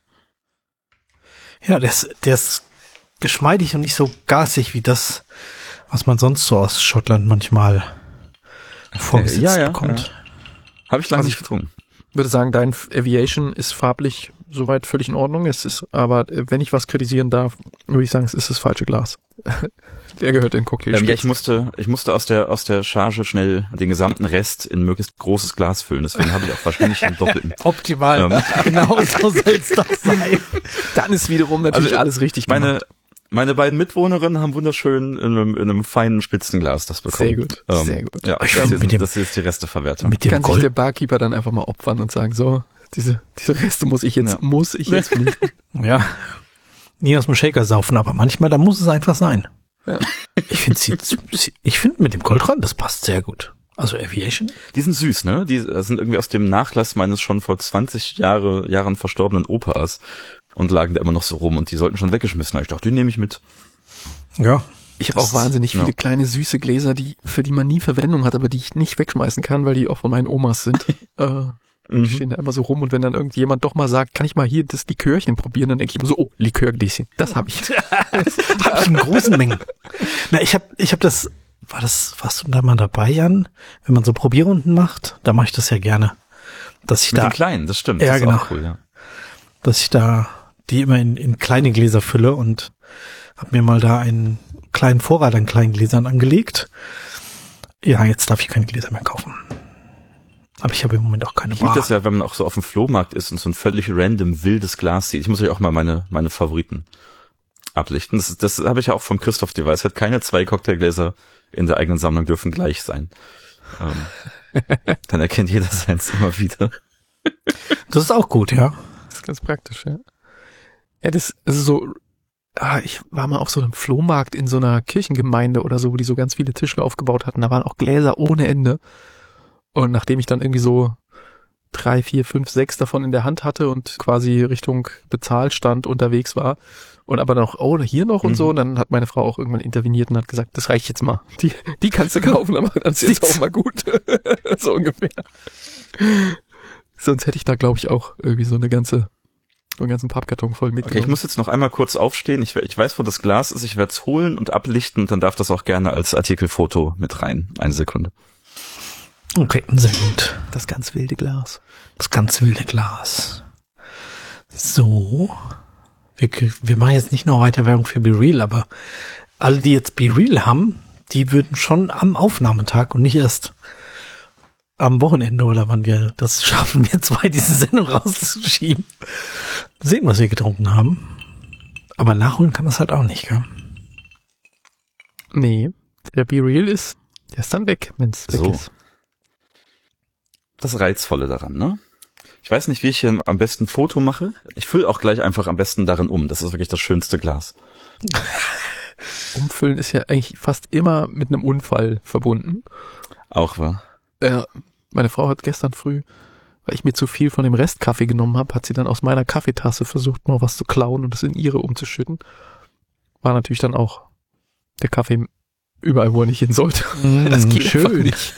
Ja, der ist, der ist geschmeidig und nicht so gasig wie das, was man sonst so aus Schottland manchmal vorgesetzt ja, ja, bekommt. Ja. Habe ich lange Also nicht getrunken. Ich würde sagen, dein Aviation ist farblich soweit völlig in Ordnung. Es ist, aber wenn ich was kritisieren darf, würde ich sagen, es ist das falsche Glas. Der gehört in den Cocktail. Ähm, ja, ich musste, ich musste aus der aus der Charge schnell den gesamten Rest in möglichst großes Glas füllen. Deswegen habe ich auch wahrscheinlich einen doppelten. Optimal. Ähm. Genau so soll es doch sein. Dann ist wiederum natürlich also, alles richtig meine, gemacht. Meine beiden Mitwohnerinnen haben wunderschön in einem, in einem feinen Spitzenglas das bekommen. Sehr gut, ähm, sehr gut. Ja, Ich das, finde, ist, mit dem- das ist jetzt die Resteverwertung. Mit dem Kann sich Gold. der Barkeeper dann einfach mal opfern und sagen, so, diese, diese Reste muss ich jetzt, Ja. muss ich jetzt vernichten. Ja. Nie aus dem Shaker saufen, aber manchmal, da muss es einfach sein. Ja. Ich finde, sie, sie, ich finde mit dem Goldrand, das passt sehr gut. Also Aviation. Die sind süß, ne? Die sind irgendwie aus dem Nachlass meines schon vor zwanzig Jahre, Jahren verstorbenen Opas und lagen da immer noch so rum und die sollten schon weggeschmissen. Ich dachte, die nehme ich mit. Ja. Ich habe auch wahnsinnig viele ja. kleine süße Gläser, die für die man nie Verwendung hat, aber die ich nicht wegschmeißen kann, weil die auch von meinen Omas sind. äh, die Mhm. stehen da immer so rum und wenn dann irgendjemand doch mal sagt, kann ich mal hier das Likörchen probieren, dann denke ich immer so, oh, Likörgläschen, das habe ich. Hab ich in großen Mengen. Na, ich habe ich hab das, war das, warst du da mal dabei, Jan? Wenn man so Probierrunden macht, da mache ich das ja gerne. Dass ich Mit da, den Kleinen, das stimmt. Ja, das ist genau. auch cool, ja. dass ich da die immer in, in kleine Gläser fülle und habe mir mal da einen kleinen Vorrat an kleinen Gläsern angelegt. Ja, jetzt darf ich keine Gläser mehr kaufen. Aber ich habe im Moment auch keine Ich liebe Bar. das ja, wenn man auch so auf dem Flohmarkt ist und so ein völlig random wildes Glas sieht. Ich muss euch auch mal meine meine Favoriten ablichten. Das, das habe ich ja auch vom Christoph die Weisheit. Keine zwei Cocktailgläser in der eigenen Sammlung dürfen gleich sein. Ähm, dann erkennt jeder seins immer wieder. Das ist auch gut, ja. Das ist ganz praktisch, ja. Ja, das, das ist so, ah, ich war mal auf so einem Flohmarkt in so einer Kirchengemeinde oder so, wo die so ganz viele Tische aufgebaut hatten. Da waren auch Gläser ohne Ende. Und nachdem ich dann irgendwie so drei, vier, fünf, sechs davon in der Hand hatte und quasi Richtung Bezahlstand unterwegs war und aber noch, oh, hier noch und Mhm. so, dann hat meine Frau auch irgendwann interveniert und hat gesagt, das reicht jetzt mal. Die, die kannst du kaufen, aber dann ist jetzt auch mal gut. So ungefähr. Sonst hätte ich da, glaube ich, auch irgendwie so eine ganze, so einen ganzen Pappkarton voll mitgenommen. Okay, ich muss jetzt noch einmal kurz aufstehen. Ich, ich weiß, wo das Glas ist. Ich werde es holen und ablichten und dann darf das auch gerne als Artikelfoto mit rein. Eine Sekunde. Okay, sehr gut. das ganz wilde Glas. Das ganz wilde Glas. So. Wir, wir machen jetzt nicht noch weiter Werbung für Be Real, aber alle, die jetzt Be Real haben, die würden schon am Aufnahmetag und nicht erst am Wochenende oder wann wir das schaffen, wir zwei diese Sendung rauszuschieben, sehen, was wir getrunken haben. Aber nachholen kann man es halt auch nicht, gell? Nee, der Be Real ist, der ist dann weg, wenn es weg So. ist. Das Reizvolle daran, ne? Ich weiß nicht, wie ich hier am besten ein Foto mache. Ich fülle auch gleich einfach am besten darin um. Das ist wirklich das schönste Glas. Umfüllen ist ja eigentlich fast immer mit einem Unfall verbunden. Auch wahr. Ja, meine Frau hat gestern früh, weil ich mir zu viel von dem Restkaffee genommen habe, hat sie dann aus meiner Kaffeetasse versucht, mal was zu klauen und das in ihre umzuschütten. War natürlich dann auch der Kaffee überall, wo er nicht hin sollte. Mm, Das geht schön. einfach nicht.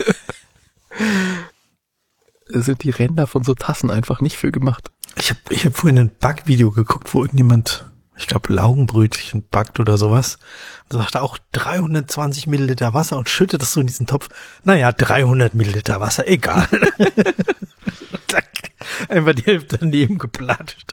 Da sind die Ränder von so Tassen einfach nicht für gemacht. Ich habe ich hab vorhin ein Backvideo geguckt, wo irgendjemand ich glaube, Laugenbrötchen backt oder sowas. Und sagt er auch dreihundertzwanzig Milliliter Wasser und schüttet das so in diesen Topf. Naja, dreihundert Milliliter Wasser, egal. Zack, einfach die Hälfte daneben geplatscht.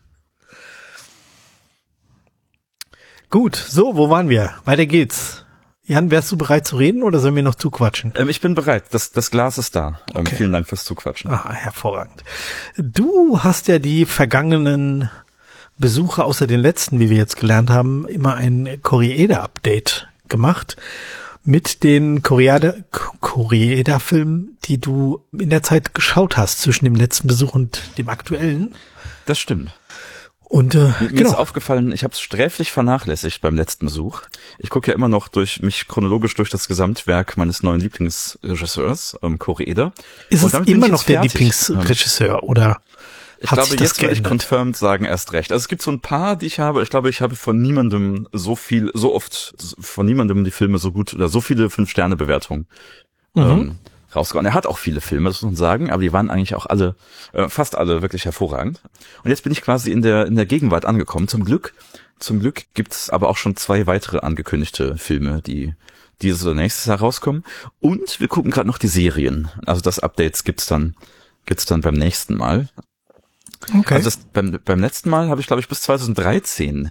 Gut, so, wo waren wir? Weiter geht's. Jan, wärst du bereit zu reden oder sollen wir noch zuquatschen? Ähm, ich bin bereit. Das, das Glas ist da. Ähm, Okay. Vielen Dank fürs Zuquatschen. Ah, hervorragend. Du hast ja die vergangenen Besuche außer den letzten, wie wir jetzt gelernt haben, immer ein Koreeda-Update gemacht mit den Koreeda- Koreeda-Filmen, die du in der Zeit geschaut hast zwischen dem letzten Besuch und dem aktuellen. Das stimmt. Und äh, Mir genau. ist aufgefallen, ich habe es sträflich vernachlässigt beim letzten Besuch. Ich gucke ja immer noch durch mich chronologisch durch das Gesamtwerk meines neuen Lieblingsregisseurs, ähm, Koreeda. Ist Und es damit bin immer ich noch jetzt der fertig. Lieblingsregisseur oder Ich hat glaube, sich das jetzt werde ich geändert? confirmed sagen, erst recht. Also es gibt so ein paar, die ich habe. Ich glaube, ich habe von niemandem so viel, so oft, von niemandem die Filme so gut oder so viele Fünf-Sterne-Bewertungen Mhm. ähm, rausgehauen. Er hat auch viele Filme, das muss man sagen, aber die waren eigentlich auch alle, äh, fast alle wirklich hervorragend. Und jetzt bin ich quasi in der in der Gegenwart angekommen. Zum Glück, zum Glück gibt's aber auch schon zwei weitere angekündigte Filme, die dieses oder nächstes Jahr rauskommen. Und wir gucken gerade noch die Serien. Also das Updates gibt's dann gibt's dann beim nächsten Mal. Okay. Also das, beim, beim letzten Mal habe ich, glaube ich, bis zweitausenddreizehn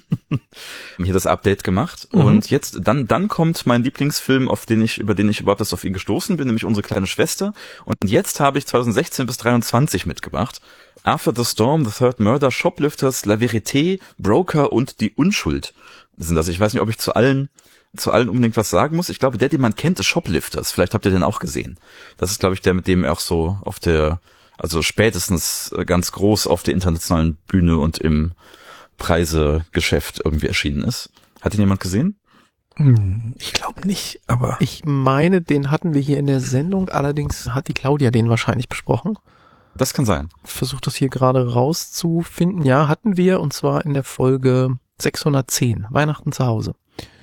hier das Update gemacht. Mhm. Und jetzt, dann, dann kommt mein Lieblingsfilm, auf den ich, über den ich überhaupt erst auf ihn gestoßen bin, nämlich Unsere kleine Schwester. Und jetzt habe ich zweitausendsechzehn bis dreiundzwanzig mitgebracht. After the Storm, The Third Murder, Shoplifters, La Vérité, Broker und Die Unschuld sind das. Ich weiß nicht, ob ich zu allen, zu allen unbedingt was sagen muss. Ich glaube, der, den man kennt, ist Shoplifters. Vielleicht habt ihr den auch gesehen. Das ist, glaube ich, der, mit dem er auch so auf der, also spätestens ganz groß auf der internationalen Bühne und im Preisegeschäft irgendwie erschienen ist. Hat ihn jemand gesehen? Hm, ich glaube nicht, aber Ich meine, den hatten wir hier in der Sendung, allerdings hat die Claudia den wahrscheinlich besprochen. Das kann sein. Ich versuche das hier gerade rauszufinden. Ja, hatten wir, und zwar in der Folge sechshundertzehn, Weihnachten zu Hause.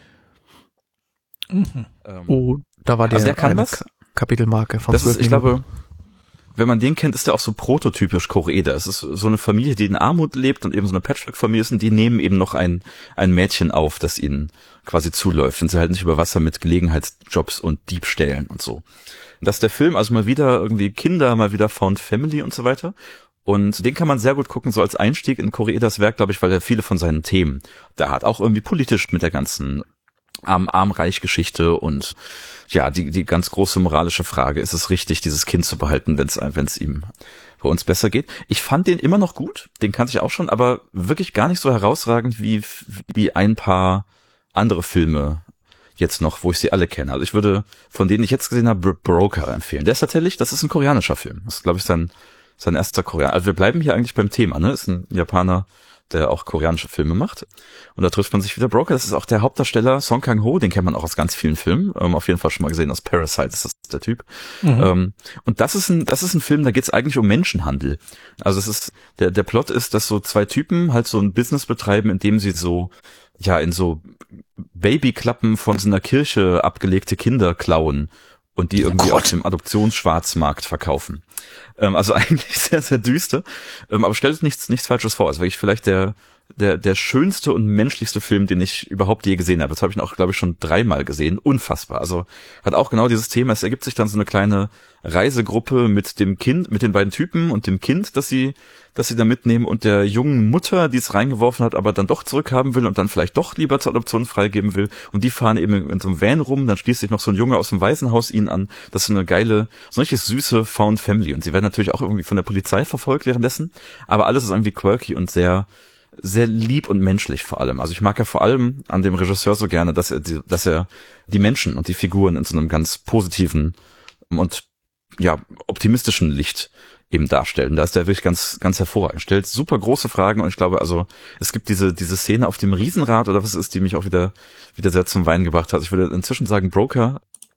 mhm. Ähm, Oh, da war der, also der kann eine was? Ka- Kapitelmarke von Das ist, zwölf ich Minuten. glaube, wenn man den kennt, ist der auch so prototypisch Koreeda. Es ist so eine Familie, die in Armut lebt und eben so eine Patchwork-Familie ist und die nehmen eben noch ein, ein Mädchen auf, das ihnen quasi zuläuft, wenn sie halt nicht über Wasser mit Gelegenheitsjobs und Diebstählen und so. Und das ist der Film, also mal wieder irgendwie Kinder, mal wieder Found Family und so weiter. Und den kann man sehr gut gucken, so als Einstieg in Koreedas Werk, glaube ich, weil er viele von seinen Themen da hat. Auch irgendwie politisch mit der ganzen Arm-Arm-Reich-Geschichte und ja, die die ganz große moralische Frage, ist es richtig, dieses Kind zu behalten, wenn es wenn es ihm bei uns besser geht. Ich fand den immer noch gut, den kannte ich auch schon, aber wirklich gar nicht so herausragend wie wie ein paar andere Filme jetzt noch, wo ich sie alle kenne. Also ich würde von denen ich jetzt gesehen habe, Broker empfehlen. Der ist tatsächlich, das ist ein koreanischer Film. Das ist, glaube ich, sein sein erster Koreaner. Also wir bleiben hier eigentlich beim Thema, ne? Ist ein Japaner, der auch koreanische Filme macht. Und da trifft man sich wieder. Broker, das ist auch der Hauptdarsteller Song Kang-ho, den kennt man auch aus ganz vielen Filmen. Ähm, auf jeden Fall schon mal gesehen, aus Parasite ist das der Typ. Mhm. Ähm, und das ist ein, das ist ein Film, da geht es eigentlich um Menschenhandel. Also es ist, der, der Plot ist, dass so zwei Typen halt so ein Business betreiben, in dem sie so, ja, in so Babyklappen von so einer Kirche abgelegte Kinder klauen und die irgendwie Gott. auf dem Adoptionsschwarzmarkt verkaufen. Ähm, also eigentlich sehr, sehr düster. Ähm, aber stellt nichts, nichts Falsches vor. Also wirklich vielleicht der, der, der schönste und menschlichste Film, den ich überhaupt je gesehen habe. Das habe ich auch, glaube ich, schon dreimal gesehen. Unfassbar. Also hat auch genau dieses Thema. Es ergibt sich dann so eine kleine Reisegruppe mit dem Kind, mit den beiden Typen und dem Kind, das sie, das sie da mitnehmen und der jungen Mutter, die es reingeworfen hat, aber dann doch zurückhaben will und dann vielleicht doch lieber zur Adoption freigeben will. Und die fahren eben in so einem Van rum. Dann schließt sich noch so ein Junge aus dem Waisenhaus ihnen an. Das ist so eine geile, so eine richtig süße Found Family. Und sie werden natürlich auch irgendwie von der Polizei verfolgt währenddessen. Aber alles ist irgendwie quirky und sehr, sehr lieb und menschlich vor allem. Also ich mag ja vor allem an dem Regisseur so gerne, dass er die, dass er die Menschen und die Figuren in so einem ganz positiven und ja optimistischen Licht eben darstellen. Da ist der wirklich ganz ganz hervorragend. Stellt super große Fragen und ich glaube, also es gibt diese diese Szene auf dem Riesenrad oder was es ist, die mich auch wieder wieder sehr zum Weinen gebracht hat. Ich würde inzwischen sagen, Broker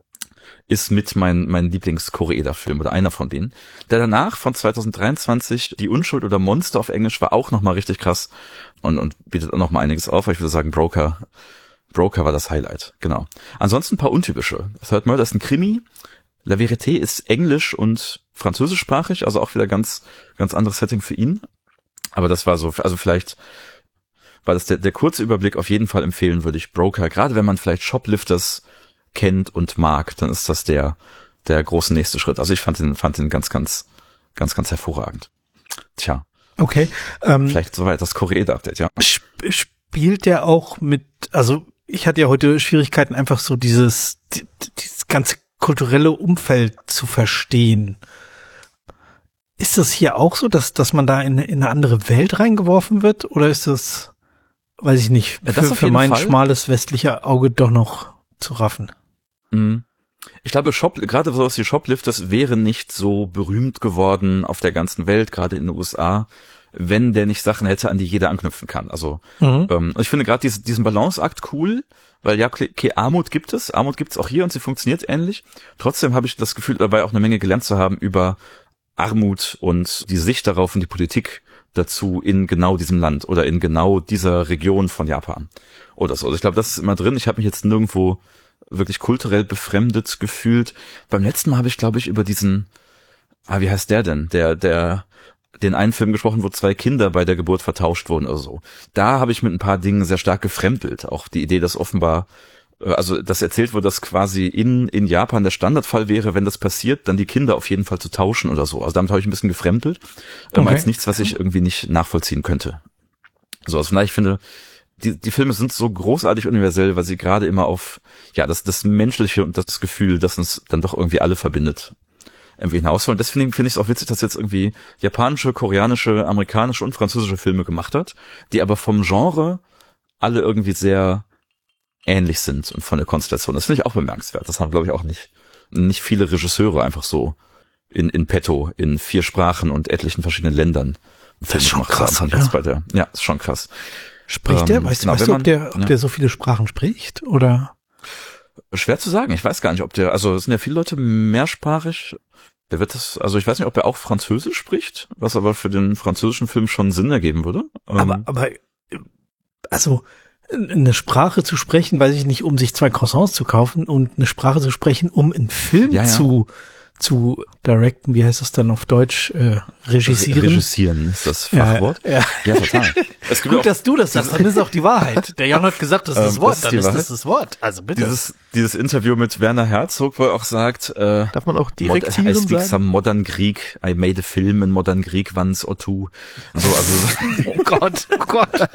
ist mit mein mein Lieblings-Koreeda-Film oder einer von denen. Der danach von zweitausenddreiundzwanzig, Die Unschuld oder Monster auf Englisch, war auch nochmal richtig krass und und bietet auch nochmal einiges auf. Aber ich würde sagen, Broker Broker war das Highlight, genau. Ansonsten ein paar untypische. Third Murder ist ein Krimi. La Vérité ist englisch und französischsprachig, also auch wieder ganz ganz anderes Setting für ihn. Aber das war so, also vielleicht weil das der, der kurze Überblick auf jeden Fall empfehlen würde ich Broker. Gerade wenn man vielleicht Shoplifters kennt und mag, dann ist das der der große nächste Schritt. Also ich fand den fand den ganz ganz ganz ganz hervorragend. Tja. Okay. Ähm, vielleicht soweit das Korea-Update, ja. Sp- spielt der auch mit, also ich hatte ja heute Schwierigkeiten, einfach so dieses die, dieses ganze kulturelle Umfeld zu verstehen. Ist das hier auch so, dass dass man da in, in eine andere Welt reingeworfen wird? Oder ist das, weiß ich nicht, ja, das für, auf für jeden mein Fall. schmales westlicher Auge doch noch zu raffen? Mhm. Ich glaube, Shop, gerade sowas wie Shoplifters wäre nicht so berühmt geworden auf der ganzen Welt, gerade in den U S A, wenn der nicht Sachen hätte, an die jeder anknüpfen kann. Also Mhm. ähm, ich finde gerade diese, diesen Balanceakt cool, weil ja, okay, Armut gibt es, Armut gibt es auch hier und sie funktioniert ähnlich. Trotzdem habe ich das Gefühl, dabei auch eine Menge gelernt zu haben über Armut und die Sicht darauf und die Politik dazu in genau diesem Land oder in genau dieser Region von Japan oder so. Also ich glaube, das ist immer drin. Ich habe mich jetzt nirgendwo wirklich kulturell befremdet gefühlt. Beim letzten Mal habe ich, glaube ich, über diesen, ah, wie heißt der denn? Der, der, den einen Film gesprochen, wo zwei Kinder bei der Geburt vertauscht wurden oder so. Da habe ich mit ein paar Dingen sehr stark gefremdelt. Auch die Idee, dass offenbar, also das erzählt wurde, dass quasi in in Japan der Standardfall wäre, wenn das passiert, dann die Kinder auf jeden Fall zu tauschen oder so. Also damit habe ich ein bisschen gefremdelt, ähm, Okay. als nichts, was ich irgendwie nicht nachvollziehen könnte. So, also von daher, ich finde, die die Filme sind so großartig universell, weil sie gerade immer auf ja das das Menschliche und das Gefühl, das uns dann doch irgendwie alle verbindet, irgendwie hinausholen. Deswegen finde ich es auch witzig, dass jetzt irgendwie japanische, koreanische, amerikanische und französische Filme gemacht hat, die aber vom Genre alle irgendwie sehr ähnlich sind und von der Konstellation. Das finde ich auch bemerkenswert. Das haben, glaube ich, auch nicht nicht viele Regisseure einfach so in in petto, in vier Sprachen und etlichen verschiedenen Ländern. Das ist schon gemacht krass, haben. ja. Jetzt bei der, ja, ist schon krass. Spricht der? Ähm, Weißt, genau, weißt wenn du, man- ob der, ob ja. der so viele Sprachen spricht? Oder? Schwer zu sagen. Ich weiß gar nicht, ob der, also es sind ja viele Leute mehrsprachig. Der wird das, also ich weiß nicht, ob er auch Französisch spricht, was aber für den französischen Film schon Sinn ergeben würde. Ähm, Aber, aber, also, eine Sprache zu sprechen, weiß ich nicht, um sich zwei Croissants zu kaufen und eine Sprache zu sprechen, um einen Film Ja, ja. zu, zu directen, wie heißt das dann auf Deutsch, äh, regisieren? Regisieren ist das Ja, Fachwort. ja. Ja, total. Es gibt Gut, auch dass du das sagst, dann ist auch die Wahrheit. Der Jan hat gesagt, das ist das Ähm, Wort, das ist dann die ist das Wahrheit. das Wort. Also bitte. dieses, dieses Interview mit Werner Herzog, wo er auch sagt, äh, Darf man auch Mod, direktieren I speak sagen? some modern Greek, I made a film in modern Greek once or two. So, also, Oh Gott, oh Gott.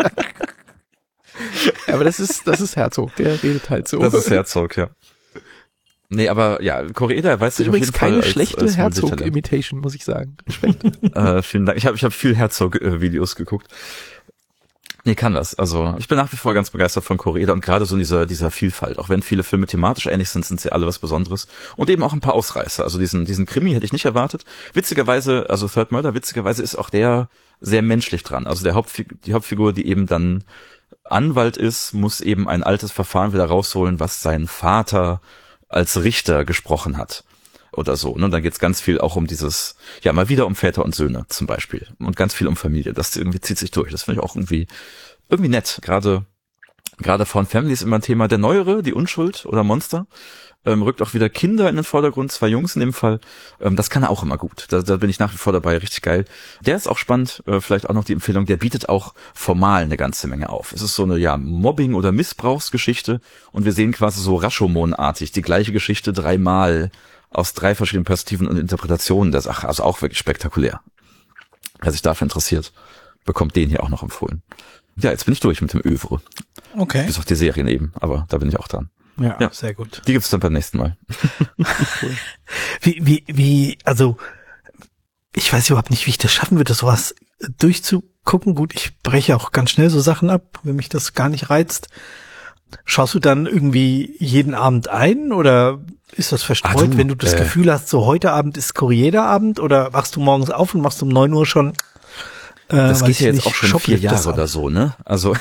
Ja, aber das ist, das ist Herzog, der redet halt so. das ist Herzog, ja. Nee, aber ja, Koreeda weiß Das ist sich auf übrigens jeden Fall keine als, schlechte als Multitalent. Herzog-Imitation, muss ich sagen. Respekt. Äh, vielen Dank. Ich habe ich hab viel Herzog-Videos geguckt. Nee, kann das. Also ich bin nach wie vor ganz begeistert von Koreeda und gerade so in dieser, dieser Vielfalt. Auch wenn viele Filme thematisch ähnlich sind, sind sie alle was Besonderes. Und eben auch ein paar Ausreißer. Also diesen, diesen Krimi hätte ich nicht erwartet. Witzigerweise, also Third Murder, witzigerweise ist auch der sehr menschlich dran. Also der Hauptfigur, die Hauptfigur, die eben dann Anwalt ist, muss eben ein altes Verfahren wieder rausholen, was sein Vater als Richter gesprochen hat. Oder so. Und dann geht's ganz viel auch um dieses, ja, mal wieder um Väter und Söhne zum Beispiel. Und ganz viel um Familie. Das irgendwie zieht sich durch. Das finde ich auch irgendwie, irgendwie nett. Gerade, gerade Found Family ist immer ein Thema. Der Neuere, die Unschuld oder Monster, ähm, rückt auch wieder Kinder in den Vordergrund. Zwei Jungs in dem Fall. Ähm, das kann er auch immer gut. Da, da bin ich nach wie vor dabei. Richtig geil. Der ist auch spannend. Äh, vielleicht auch noch die Empfehlung. Der bietet auch formal eine ganze Menge auf. Es ist so eine, ja, Mobbing- oder Missbrauchsgeschichte. Und wir sehen quasi so Rashomon-artig die gleiche Geschichte dreimal aus drei verschiedenen Perspektiven und Interpretationen der Sache. Also auch wirklich spektakulär. Wer sich dafür interessiert, bekommt den hier auch noch empfohlen. Ja, jetzt bin ich durch mit dem Övre. Okay. Bis auf die Serien eben, aber da bin ich auch dran. Ja, Ja. sehr gut. Die gibt's dann beim nächsten Mal. Wie, wie, wie, also, ich weiß überhaupt nicht, wie ich das schaffen würde, sowas durchzugucken. Gut, ich breche auch ganz schnell so Sachen ab, wenn mich das gar nicht reizt. Schaust du dann irgendwie jeden Abend ein oder ist das verstreut, Ah, du, wenn du das äh, Gefühl hast, so heute Abend ist Koreeda-Abend oder wachst du morgens auf und machst um neun Uhr schon äh, Das weiß geht ja ich jetzt nicht, auch schon vier Shoplifters Jahre an? oder so, ne? Also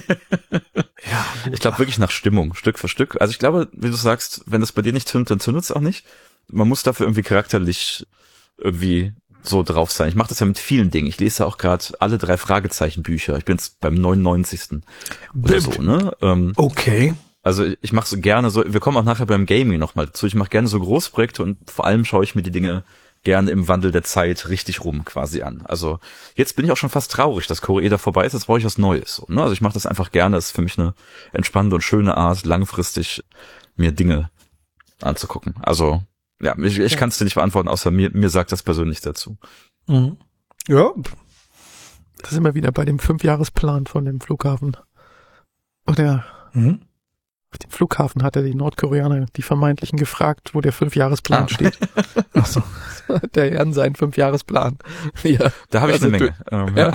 Ja, gut. ich glaube wirklich nach Stimmung, Stück für Stück. Also ich glaube, wie du sagst, wenn das bei dir nicht zündet, dann zündet es auch nicht. Man muss dafür irgendwie charakterlich irgendwie so drauf sein. Ich mache das ja mit vielen Dingen. Ich lese ja auch gerade alle drei Fragezeichen-Bücher. Ich bin jetzt beim neunundneunzigsten oder so, ne? Ähm, Okay. Also ich mache so gerne so, wir kommen auch nachher beim Gaming nochmal dazu, ich mache gerne so Großprojekte und vor allem schaue ich mir die Dinge gerne im Wandel der Zeit richtig rum quasi an. Also jetzt bin ich auch schon fast traurig, dass Koreeda vorbei ist, jetzt brauche ich was Neues. So, ne? Also ich mache das einfach gerne, das ist für mich eine entspannende und schöne Art, langfristig mir Dinge anzugucken. Also ja, ich, ich ja. kann es dir nicht beantworten, außer mir, mir sagt das persönlich dazu. Mhm. Ja. Da sind wir wieder bei dem Fünfjahresplan von dem Flughafen. Oder mhm. auf dem Flughafen hat er die Nordkoreaner, die Vermeintlichen, gefragt, wo der Fünfjahresplan ah. steht. Ach so. Der Herrn seinen Fünfjahresplan. Ja. Da habe ich also eine Menge. Ähm, ja.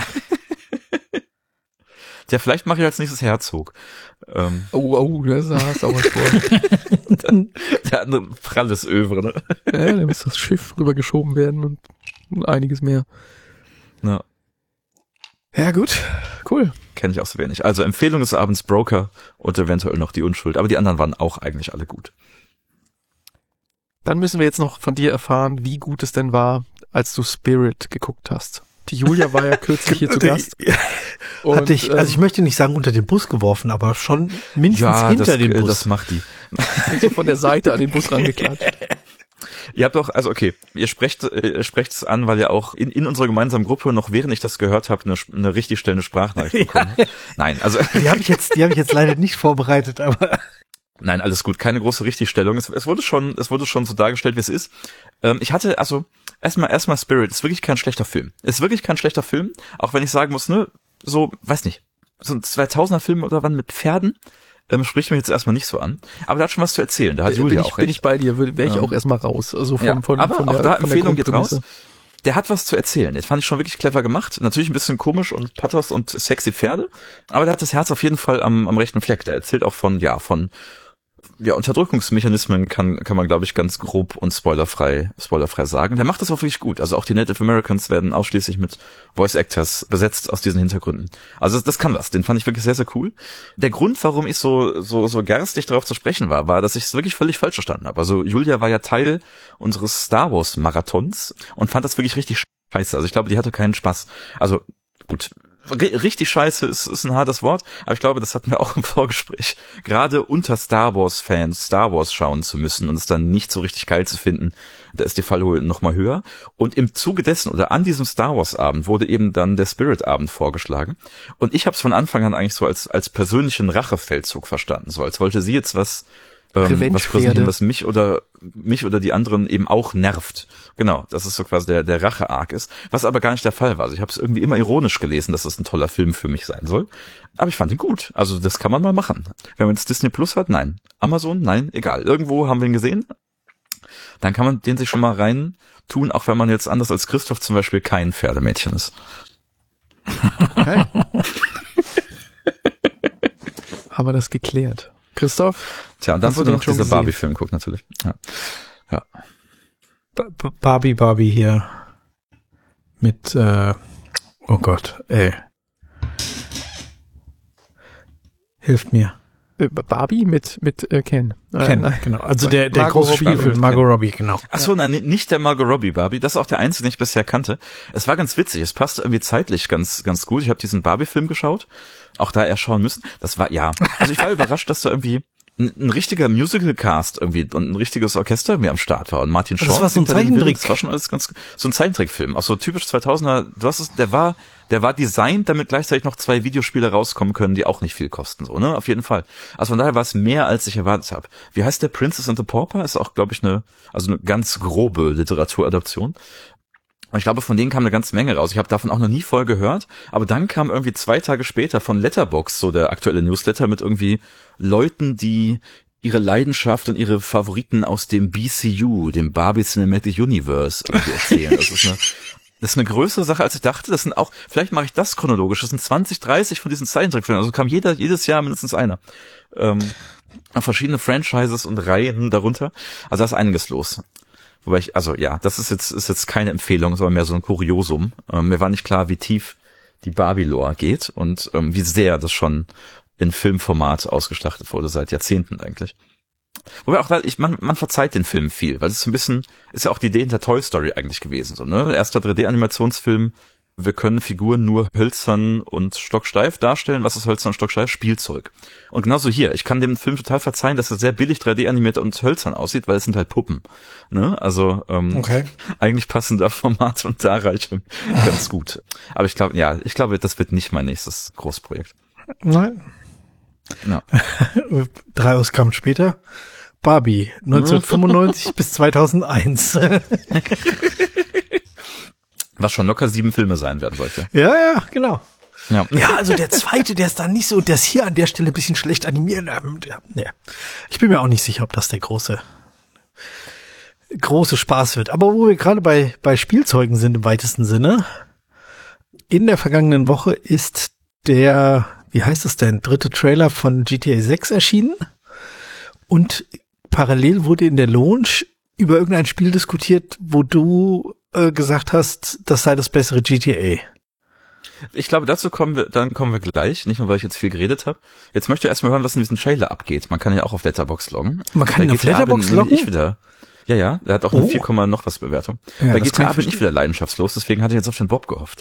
Ja, vielleicht mache ich als nächstes Herzog. Ähm. Oh, oh, das hast du auch was vor. Der andere pralles Övre, ne? Ja, da muss das Schiff rübergeschoben werden und, und einiges mehr. Ja. Ja, gut. Cool. Kenne ich auch so wenig. Also Empfehlung des Abends Broker und eventuell noch Die Unschuld. Aber die anderen waren auch eigentlich alle gut. Dann müssen wir jetzt noch von dir erfahren, wie gut es denn war, als du Spirit geguckt hast. Die Julia war ja kürzlich hier zu Gast. Und, Hatte ich, also ich möchte nicht sagen unter den Bus geworfen, aber schon mindestens ja, hinter das, den Bus. das macht die. So von der Seite an den Bus rangeklatscht. Ihr habt auch, also okay, ihr sprecht, ihr sprecht es an, weil ihr auch in, in unserer gemeinsamen Gruppe, noch während ich das gehört habe, eine, eine richtig stellende Sprachnachricht bekommen. Ja. Nein, also. Die habe ich jetzt, die habe ich jetzt leider nicht vorbereitet, aber. Nein, alles gut, keine große Richtigstellung. Es, es wurde schon, es wurde schon so dargestellt, wie es ist. Ähm, ich hatte, also, erstmal, erstmal Spirit, ist wirklich kein schlechter Film. Ist wirklich kein schlechter Film, auch wenn ich sagen muss, ne, so, weiß nicht, so ein zweitausender Film oder wann mit Pferden, ähm, spricht mich jetzt erstmal nicht so an. Aber da hat schon was zu erzählen, da hat bin Julia ich, auch Bin recht. ich bei dir, wäre ich ja. auch erstmal raus. Also von, ja, von, aber von auch der, da von Empfehlung geht raus. Der hat was zu erzählen. Das fand ich schon wirklich clever gemacht. Natürlich ein bisschen komisch und Pathos und sexy Pferde, aber der hat das Herz auf jeden Fall am, am rechten Fleck. Der erzählt auch von, ja, von ja, Unterdrückungsmechanismen kann kann man, glaube ich, ganz grob und spoilerfrei spoilerfrei sagen. Der macht das auch wirklich gut. Also auch die Native Americans werden ausschließlich mit Voice Actors besetzt aus diesen Hintergründen. Also das, das kann was. Den fand ich wirklich sehr, sehr cool. Der Grund, warum ich so so so garstig darauf zu sprechen war, war, dass ich es wirklich völlig falsch verstanden habe. Also Julia war ja Teil unseres Star Wars Marathons und fand das wirklich richtig scheiße. Also ich glaube, die hatte keinen Spaß. Also gut, richtig scheiße ist, ist ein hartes Wort, aber ich glaube, das hatten wir auch im Vorgespräch. Gerade unter Star Wars Fans Star Wars schauen zu müssen und es dann nicht so richtig geil zu finden, da ist die Fallhöhe noch mal höher. Und im Zuge dessen oder an diesem Star Wars Abend wurde eben dann der Spirit Abend vorgeschlagen. Und ich habe es von Anfang an eigentlich so als als persönlichen Rachefeldzug verstanden, so als wollte sie jetzt was ähm, was präsentieren, was mich oder mich oder die anderen eben auch nervt. Genau, dass es so quasi der der Rache-Arc ist, was aber gar nicht der Fall war. Also ich habe es irgendwie immer ironisch gelesen, dass es ein toller Film für mich sein soll. Aber ich fand ihn gut. Also das kann man mal machen. Wenn man jetzt Disney Plus hat, nein. Amazon, nein, egal. Irgendwo haben wir ihn gesehen. Dann kann man den sich schon mal rein tun, auch wenn man jetzt anders als Christoph zum Beispiel kein Pferdemädchen ist. Okay. Haben wir das geklärt. Christoph? Tja, und dann wurde noch dieser Barbie-Film guckt natürlich. Ja. Ja. B- Barbie, Barbie hier. Mit, äh, oh Gott, ey. Hilft mir. Barbie mit mit äh, Ken. Ken, äh, genau. Also der der große Spielfilm, Margot Robbie, genau. Ach so, nein, nicht der Margot Robbie Barbie. Das ist auch der einzige, den ich bisher kannte. Es war ganz witzig. Es passt irgendwie zeitlich ganz ganz gut. Ich habe diesen Barbie-Film geschaut. Auch da eher schauen müssen. Das war, ja. Also ich war überrascht, dass da irgendwie ein, ein richtiger Musical-Cast irgendwie und ein richtiges Orchester irgendwie am Start war. Und Martin Short. Das war so ein Zeichentrick. Das war schon alles ganz, so ein Zeichentrickfilm. Auch so typisch zweitausender. Du hast es, der war, der war designt, damit gleichzeitig noch zwei Videospiele rauskommen können, die auch nicht viel kosten, so, ne? Auf jeden Fall. Also von daher war es mehr, als ich erwartet habe. Wie heißt der? Princess and the Pauper? Ist auch, glaube ich, eine, also eine ganz grobe Literaturadaption. Und ich glaube, von denen kam eine ganze Menge raus. Ich habe davon auch noch nie voll gehört. Aber dann kam irgendwie zwei Tage später von Letterboxd so der aktuelle Newsletter mit irgendwie Leuten, die ihre Leidenschaft und ihre Favoriten aus dem B C U, dem Barbie Cinematic Universe, irgendwie erzählen. Das ist eine, das ist eine größere Sache, als ich dachte. Das sind auch, vielleicht mache ich das chronologisch. Das sind zwanzig, dreißig von diesen Zeichentrickfilmen. Also kam jeder, jedes Jahr mindestens einer. Ähm, verschiedene Franchises und Reihen darunter. Also da ist einiges los. Wobei ich, also ja, das ist jetzt ist jetzt keine Empfehlung, sondern mehr so ein Kuriosum. Ähm, mir war nicht klar, wie tief die Barbie-Lore geht und ähm, wie sehr das schon in Filmformat ausgestattet wurde, seit Jahrzehnten eigentlich. Wobei auch, ich, man, man verzeiht den Film viel, weil es so ein bisschen, ist ja auch die Idee hinter Toy Story eigentlich gewesen, so, ne? Erster drei D-Animationsfilm, wir können Figuren nur hölzern und stocksteif darstellen. Was ist hölzern und stocksteif? Spielzeug. Und genauso hier. Ich kann dem Film total verzeihen, dass er sehr billig drei D animiert und hölzern aussieht, weil es sind halt Puppen. Ne? Also ähm, Okay. eigentlich passen da Format und Darreichung ganz gut. Aber ich glaube, ja, ich glaube, das wird nicht mein nächstes Großprojekt. Nein. Ja. Drei Ausgaben später. Barbie, neunzehnhundertfünfundneunzig bis zweitausendeins. Was schon locker sieben Filme sein werden sollte. Ja, ja, genau. Ja. Ja, also der zweite, der ist dann nicht so, der ist hier an der Stelle ein bisschen schlecht animiert. Ähm, Ja, ja. Ich bin mir auch nicht sicher, ob das der große, große Spaß wird. Aber wo wir gerade bei, bei Spielzeugen sind im weitesten Sinne, in der vergangenen Woche ist der, wie heißt es denn, dritte Trailer von G T A sechs erschienen. Und parallel wurde in der Launch über irgendein Spiel diskutiert, wo du äh, gesagt hast, das sei das bessere G T A. Ich glaube, dazu kommen wir, dann kommen wir gleich, nicht nur, weil ich jetzt viel geredet habe. Jetzt möchte ich erstmal hören, was in diesem Trailer abgeht. Man kann ja auch auf Letterboxd loggen. Man kann Bei auf G T A Letterboxd bin loggen? Ich wieder, ja, ja, der hat auch eine Oh. vier, noch was Bewertung. Ja, Bei das G T A kann ich bin ich wieder leidenschaftslos, deswegen hatte ich jetzt auf den Bob gehofft.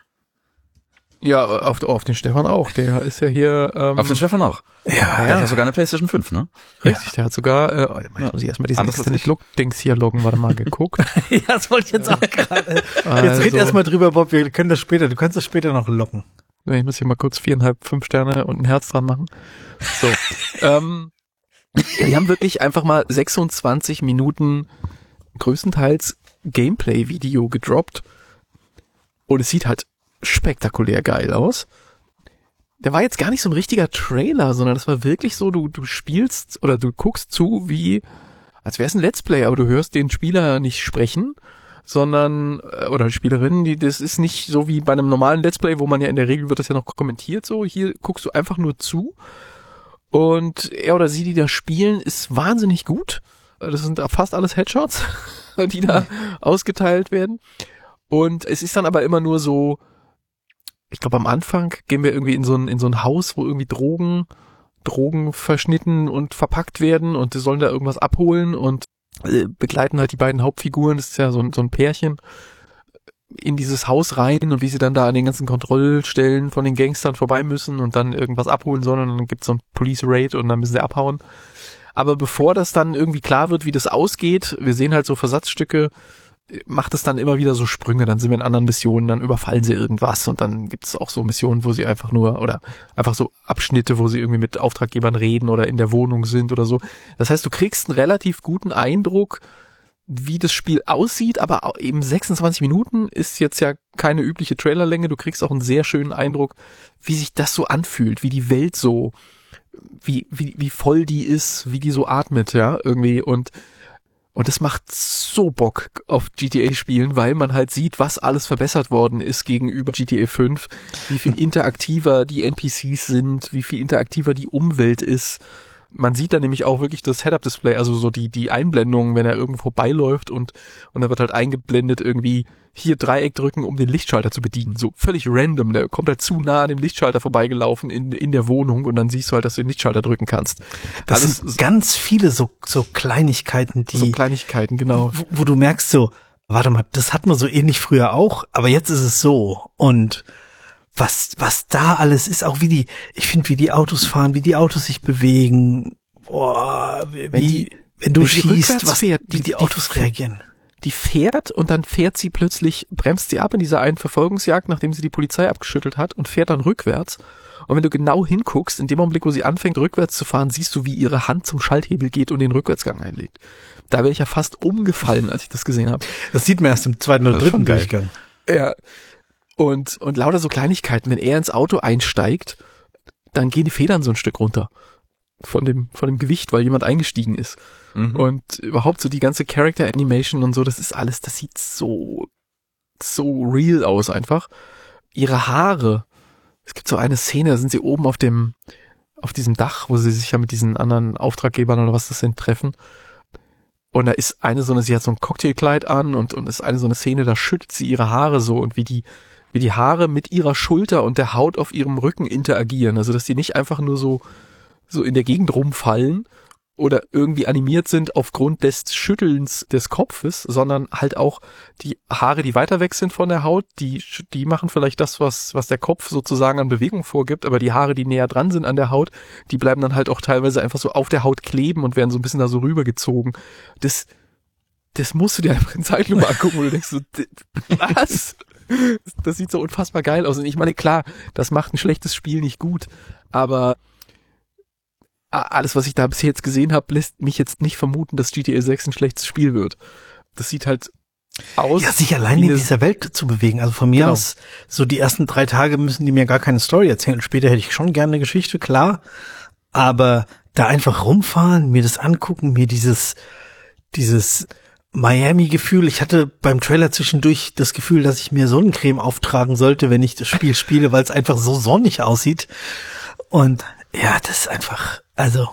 Ja, auf, auf den Stefan auch. Der ist ja hier. Ähm, Auf den Stefan auch. Ja, Der hat ja sogar eine PlayStation fünf, ne? Richtig, der hat sogar. Äh, oh, Ja. muss ich erstmal diesen Anders als Extended ich. Look-Dings hier loggen. Warte mal, geguckt. ja, das wollte ich jetzt auch gerade. Jetzt Also- red erst mal drüber, Bob. Wir können das später. Du kannst das später noch locken. Ich muss hier mal kurz viereinhalb, fünf Sterne und ein Herz dran machen. So. ähm, die haben wirklich einfach mal sechsundzwanzig Minuten größtenteils Gameplay-Video gedroppt. Und es sieht halt spektakulär geil aus. Der war jetzt gar nicht so ein richtiger Trailer, sondern das war wirklich so, du, du spielst oder du guckst zu wie, als wäre es ein Let's Play, aber du hörst den Spieler nicht sprechen, sondern, äh, oder die Spielerin, die, das ist nicht so wie bei einem normalen Let's Play, wo man ja in der Regel wird das ja noch kommentiert so, hier guckst du einfach nur zu und er oder sie, die da spielen, ist wahnsinnig gut. Das sind fast alles Headshots, die da ausgeteilt werden. Und es ist dann aber immer nur so, ich glaube am Anfang gehen wir irgendwie in so ein, in so ein Haus, wo irgendwie Drogen, Drogen verschnitten und verpackt werden und die sollen da irgendwas abholen und äh, begleiten halt die beiden Hauptfiguren, das ist ja so ein, so ein Pärchen, in dieses Haus rein und wie sie dann da an den ganzen Kontrollstellen von den Gangstern vorbei müssen und dann irgendwas abholen sollen und dann gibt's so ein Police Raid und dann müssen sie abhauen. Aber bevor das dann irgendwie klar wird, wie das ausgeht, wir sehen halt so Versatzstücke, macht es dann immer wieder so Sprünge, dann sind wir in anderen Missionen, dann überfallen sie irgendwas und dann gibt es auch so Missionen, wo sie einfach nur, oder einfach so Abschnitte, wo sie irgendwie mit Auftraggebern reden oder in der Wohnung sind oder so. Das heißt, du kriegst einen relativ guten Eindruck, wie das Spiel aussieht, aber auch eben sechsundzwanzig Minuten ist jetzt ja keine übliche Trailerlänge, du kriegst auch einen sehr schönen Eindruck, wie sich das so anfühlt, wie die Welt so, wie, wie, wie voll die ist, wie die so atmet, ja, irgendwie und Und das macht so Bock auf G T A spielen, weil man halt sieht, was alles verbessert worden ist gegenüber G T A fünf, wie viel interaktiver die N P Cs sind, wie viel interaktiver die Umwelt ist. Man sieht da nämlich auch wirklich das Head-Up-Display, also so die die Einblendungen, wenn er irgendwo vorbeiläuft und und dann wird halt eingeblendet irgendwie hier Dreieck drücken, um den Lichtschalter zu bedienen. So völlig random, der kommt halt zu nah an dem Lichtschalter vorbeigelaufen in in der Wohnung und dann siehst du halt, dass du den Lichtschalter drücken kannst. Das Alles sind ganz viele so, so Kleinigkeiten, die, so Kleinigkeiten, genau. wo, wo du merkst so, warte mal, das hat man so ähnlich früher auch, aber jetzt ist es so. Und was, was da alles ist, auch wie die, ich finde, wie die Autos fahren, wie die Autos sich bewegen, boah, wie, Wenn die- wenn du wenn die schießt, rückwärts was, fährt, wie die- die die- Autos reagieren. Die fährt und dann fährt sie plötzlich, bremst sie ab in dieser einen Verfolgungsjagd, nachdem sie die Polizei abgeschüttelt hat und fährt dann rückwärts. Und wenn du genau hinguckst, in dem Augenblick, wo sie anfängt rückwärts zu fahren, siehst du, wie ihre Hand zum Schalthebel geht und den Rückwärtsgang einlegt. Da wäre ich ja fast umgefallen, als ich das gesehen habe. Das sieht man erst im zweiten oder Das ist dritten schon geil. Durchgang. Ja. Und, und lauter so Kleinigkeiten, wenn er ins Auto einsteigt, dann gehen die Federn so ein Stück runter. Von dem, von dem Gewicht, weil jemand eingestiegen ist. Mhm. Und überhaupt so die ganze Character Animation und so, das ist alles, das sieht so, so real aus einfach. Ihre Haare. Es gibt so eine Szene, da sind sie oben auf dem, auf diesem Dach, wo sie sich ja mit diesen anderen Auftraggebern oder was das sind, treffen. Und da ist eine so eine, sie hat so ein Cocktailkleid an und, und ist eine so eine Szene, da schüttelt sie ihre Haare so und wie die, wie die Haare mit ihrer Schulter und der Haut auf ihrem Rücken interagieren. Also, dass die nicht einfach nur so, so in der Gegend rumfallen oder irgendwie animiert sind aufgrund des Schüttelns des Kopfes, sondern halt auch die Haare, die weiter weg sind von der Haut, die die machen vielleicht das, was was der Kopf sozusagen an Bewegung vorgibt, aber die Haare, die näher dran sind an der Haut, die bleiben dann halt auch teilweise einfach so auf der Haut kleben und werden so ein bisschen da so rübergezogen. Das das musst du dir einfach in Zeitlupe angucken, wo du denkst so, was? Das sieht so unfassbar geil aus. Und ich meine, klar, das macht ein schlechtes Spiel nicht gut, aber alles, was ich da bis jetzt gesehen habe, lässt mich jetzt nicht vermuten, dass G T A sechs ein schlechtes Spiel wird. Das sieht halt aus. Ja, sich allein in dieser Welt zu bewegen. Also von mir genau. aus, so die ersten drei Tage müssen die mir gar keine Story erzählen. Später hätte ich schon gerne eine Geschichte, klar. Aber da einfach rumfahren, mir das angucken, mir dieses, dieses Miami-Gefühl. Ich hatte beim Trailer zwischendurch das Gefühl, dass ich mir Sonnencreme auftragen sollte, wenn ich das Spiel spiele, weil es einfach so sonnig aussieht. Und ja, das ist einfach, also,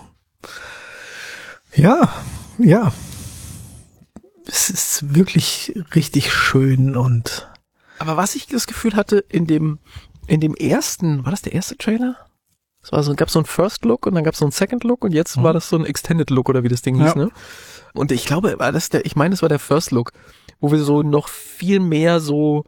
ja, ja. Es ist wirklich richtig schön und. Aber was ich das Gefühl hatte in dem, in dem ersten, war das der erste Trailer? Es war so, gab so einen First Look und dann gab es so einen Second Look und jetzt mhm. war das so ein Extended Look oder wie das Ding hieß, ja. ne? Und ich glaube, war das der, ich meine, es war der First Look, wo wir so noch viel mehr so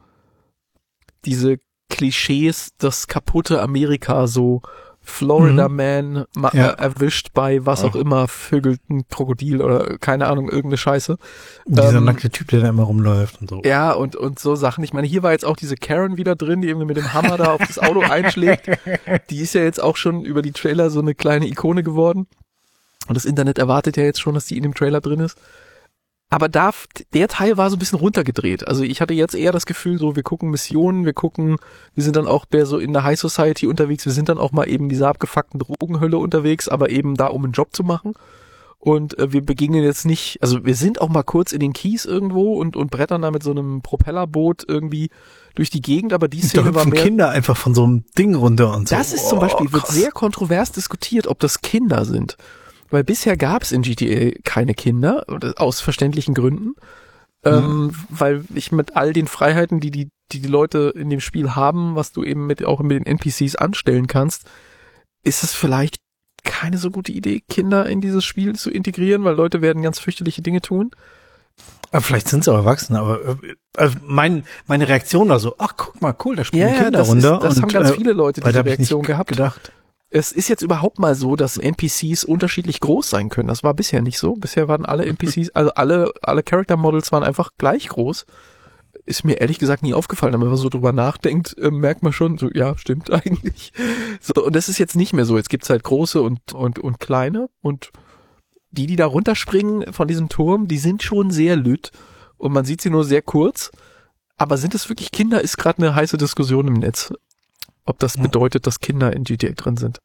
diese Klischees, das kaputte Amerika, so Florida mhm. Man ma- ja. äh, erwischt bei was auch immer, Vögel, ein Krokodil oder keine Ahnung, irgendeine Scheiße. Dieser ähm, nackte Typ, der da immer rumläuft und so. Ja, und und so Sachen. Ich meine, hier war jetzt auch diese Karen wieder drin, die eben mit dem Hammer da auf das Auto einschlägt. Die ist ja jetzt auch schon über die Trailer so eine kleine Ikone geworden. Und das Internet erwartet ja jetzt schon, dass die in dem Trailer drin ist. Aber da, der Teil war so ein bisschen runtergedreht. Also ich hatte jetzt eher das Gefühl, so wir gucken Missionen, wir gucken, wir sind dann auch mehr so in der High Society unterwegs, wir sind dann auch mal eben in dieser abgefuckten Drogenhölle unterwegs, aber eben da, um einen Job zu machen. Und äh, wir begegnen jetzt nicht, also wir sind auch mal kurz in den Kies irgendwo und und brettern da mit so einem Propellerboot irgendwie durch die Gegend, aber die Szene da war mehr... Kinder einfach von so einem Ding runter und so. Das ist zum Beispiel, wird sehr kontrovers diskutiert, ob das Kinder sind. Weil bisher gab es in G T A keine Kinder, aus verständlichen Gründen. Mhm. Ähm, weil ich mit all den Freiheiten, die die, die die Leute in dem Spiel haben, was du eben mit auch mit den N P Cs anstellen kannst, ist es vielleicht keine so gute Idee, Kinder in dieses Spiel zu integrieren, weil Leute werden ganz fürchterliche Dinge tun. Aber vielleicht sind sie auch Erwachsene, aber also mein, meine Reaktion war so, ach guck mal, cool, da spielen ja, Kinder das runter. Ist, das und, haben ganz viele Leute äh, diese Reaktion gehabt. Gedacht. Es ist jetzt überhaupt mal so, dass N P Cs unterschiedlich groß sein können. Das war bisher nicht so. Bisher waren alle N P Cs, also alle alle Character Models waren einfach gleich groß. Ist mir ehrlich gesagt nie aufgefallen, aber wenn man so drüber nachdenkt, äh, merkt man schon, so ja, stimmt eigentlich. So, und das ist jetzt nicht mehr so. Jetzt gibt's halt große und und und kleine und die, die da runterspringen von diesem Turm, die sind schon sehr lütt und man sieht sie nur sehr kurz. Aber sind es wirklich Kinder, ist gerade eine heiße Diskussion im Netz. Ob das bedeutet, dass Kinder in G T A drin sind.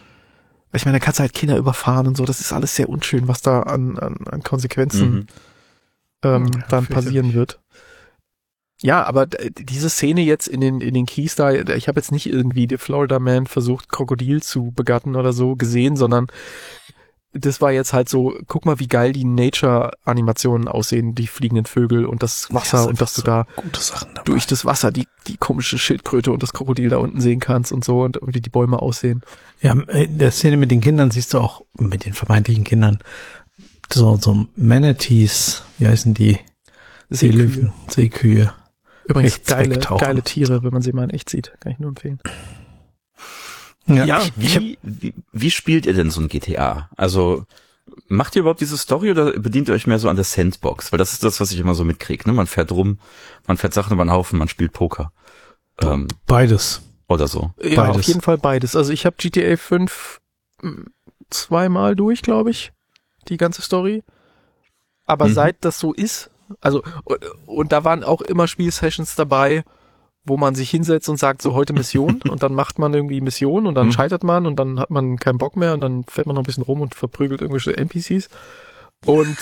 Ich meine, da kannst du halt Kinder überfahren und so. Das ist alles sehr unschön, was da an, an, an Konsequenzen mhm. ähm, ja, dann passieren wird. Ja, aber diese Szene jetzt in den in den Keys da, ich habe jetzt nicht irgendwie der Florida Man versucht, Krokodil zu begatten oder so gesehen, sondern das war jetzt halt so, guck mal, wie geil die Nature-Animationen aussehen, die fliegenden Vögel und das Wasser, ja, und dass so du da gute Sachen dabei. Durch das Wasser die die komische Schildkröte und das Krokodil da unten sehen kannst und so und wie die Bäume aussehen. Ja, in der Szene mit den Kindern siehst du auch, mit den vermeintlichen Kindern, so so Manatees, wie heißen die? Seelöwen, Seekühe. Übrigens geile, geile Tiere, wenn man sie mal in echt sieht. Kann ich nur empfehlen. Ja, ja wie, wie, wie spielt ihr denn so ein G T A? Also macht ihr überhaupt diese Story oder bedient ihr euch mehr so an der Sandbox? Weil das ist das, was ich immer so mitkriege. Ne? Man fährt rum, man fährt Sachen über den Haufen, man spielt Poker. Ähm, beides. Oder so. Ja, beides. Auf jeden Fall beides. Also ich habe G T A fünf zweimal durch, glaube ich, die ganze Story. Aber mhm. seit das so ist, also und, und da waren auch immer Spielsessions dabei, wo man sich hinsetzt und sagt, so heute Mission und dann macht man irgendwie Mission und dann mhm. scheitert man und dann hat man keinen Bock mehr und dann fährt man noch ein bisschen rum und verprügelt irgendwelche N P Cs und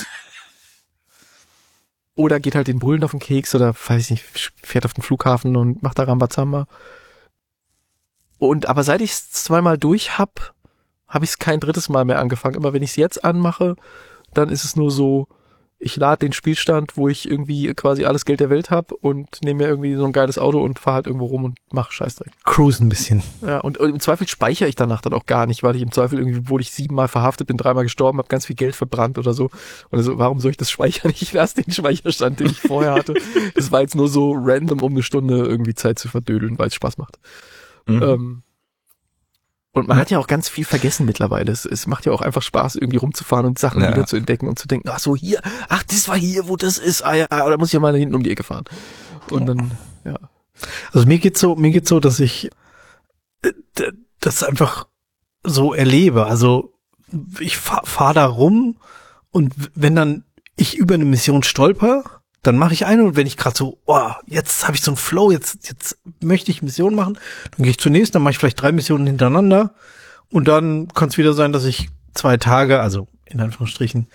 oder geht halt den Bullen auf den Keks oder weiß ich nicht, fährt auf den Flughafen und macht da Rambazamba. Und aber seit ich es zweimal durch hab, habe ich es kein drittes Mal mehr angefangen. Immer wenn ich es jetzt anmache, dann ist es nur so, ich lade den Spielstand, wo ich irgendwie quasi alles Geld der Welt habe und nehme mir irgendwie so ein geiles Auto und fahre halt irgendwo rum und mach Scheißdreck. Cruise ein bisschen. Ja, und, und im Zweifel speichere ich danach dann auch gar nicht, weil ich im Zweifel irgendwie, wurde ich siebenmal verhaftet, bin dreimal gestorben, habe ganz viel Geld verbrannt oder so. Und also, warum soll ich das speichern? Ich lasse den Speicherstand, den ich vorher hatte. Das war jetzt nur so random, um eine Stunde irgendwie Zeit zu verdödeln, weil es Spaß macht. Mhm. Ähm, Und man hat ja auch ganz viel vergessen mittlerweile. Es, es macht ja auch einfach Spaß, irgendwie rumzufahren und Sachen ja. wieder zu entdecken und zu denken, ach so, hier, ach, das war hier, wo das ist, ah ja, da muss ich ja mal hinten um die Ecke fahren. Und dann, ja. Also mir geht's so, mir geht's so, dass ich das einfach so erlebe. Also ich fahre fahr da rum und wenn dann ich über eine Mission stolper, dann mache ich eine und wenn ich gerade so, oh, jetzt habe ich so einen Flow, jetzt jetzt möchte ich Missionen machen, dann gehe ich zunächst, dann mache ich vielleicht drei Missionen hintereinander und dann kann es wieder sein, dass ich zwei Tage, also in Anführungsstrichen,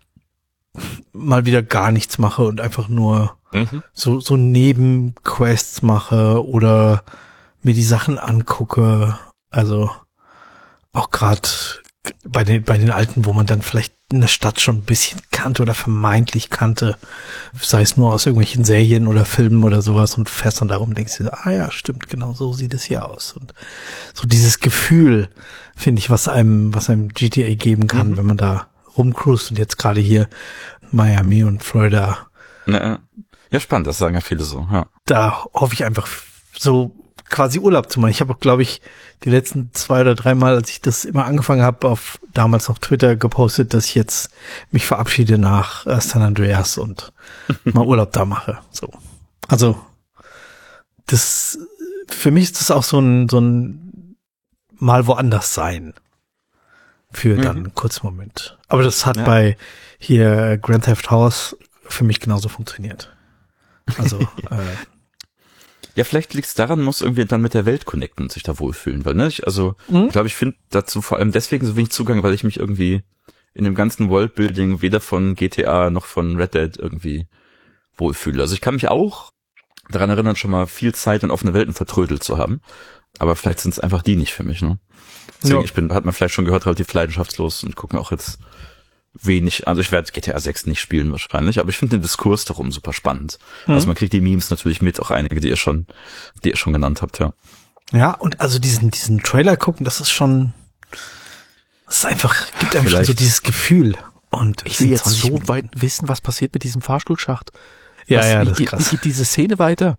mal wieder gar nichts mache und einfach nur mhm. so so Nebenquests mache oder mir die Sachen angucke. Also auch gerade bei den bei den alten, wo man dann vielleicht eine Stadt schon ein bisschen kannte oder vermeintlich kannte, sei es nur aus irgendwelchen Serien oder Filmen oder sowas und fährst dann darum, denkst du, ah ja, stimmt, genau so sieht es hier aus. Und so dieses Gefühl, finde ich, was einem, was einem G T A geben kann, mhm. wenn man da rumcruist und jetzt gerade hier Miami und Florida. Ja, ja, spannend, das sagen ja viele so, ja. Da hoffe ich einfach so quasi Urlaub zu machen. Ich habe, glaube ich, die letzten zwei oder drei Mal, als ich das immer angefangen habe, auf damals auf Twitter gepostet, dass ich jetzt mich verabschiede nach äh, San Andreas und mal Urlaub da mache. So, also das für mich ist das auch so ein so ein mal woanders sein für dann einen kurzen Moment. Aber das hat ja. bei hier Grand Theft House für mich genauso funktioniert. Also äh, ja, vielleicht liegt es daran, muss irgendwie dann mit der Welt connecten und sich da wohlfühlen, weil, ne, ich, also, mhm. ich glaube, ich finde dazu vor allem deswegen so wenig Zugang, weil ich mich irgendwie in dem ganzen Worldbuilding weder von G T A noch von Red Dead irgendwie wohlfühle. Also ich kann mich auch daran erinnern, schon mal viel Zeit in offene Welten vertrödelt zu haben, aber vielleicht sind es einfach die nicht für mich, ne. Deswegen, ja. ich bin, hat man vielleicht schon gehört, relativ leidenschaftslos und gucken auch jetzt wenig, also ich werde G T A sechs nicht spielen wahrscheinlich, aber ich finde den Diskurs darum super spannend. Mhm. Also man kriegt die Memes natürlich mit, auch einige, die ihr schon, die ihr schon genannt habt, ja. Ja, und also diesen, diesen Trailer gucken, das ist schon, das ist einfach, gibt einem schon so dieses Gefühl. Und ich will jetzt so weit wissen, was passiert mit diesem Fahrstuhlschacht. Ja, was, ja, wie, das ist krass. Wie geht diese Szene weiter?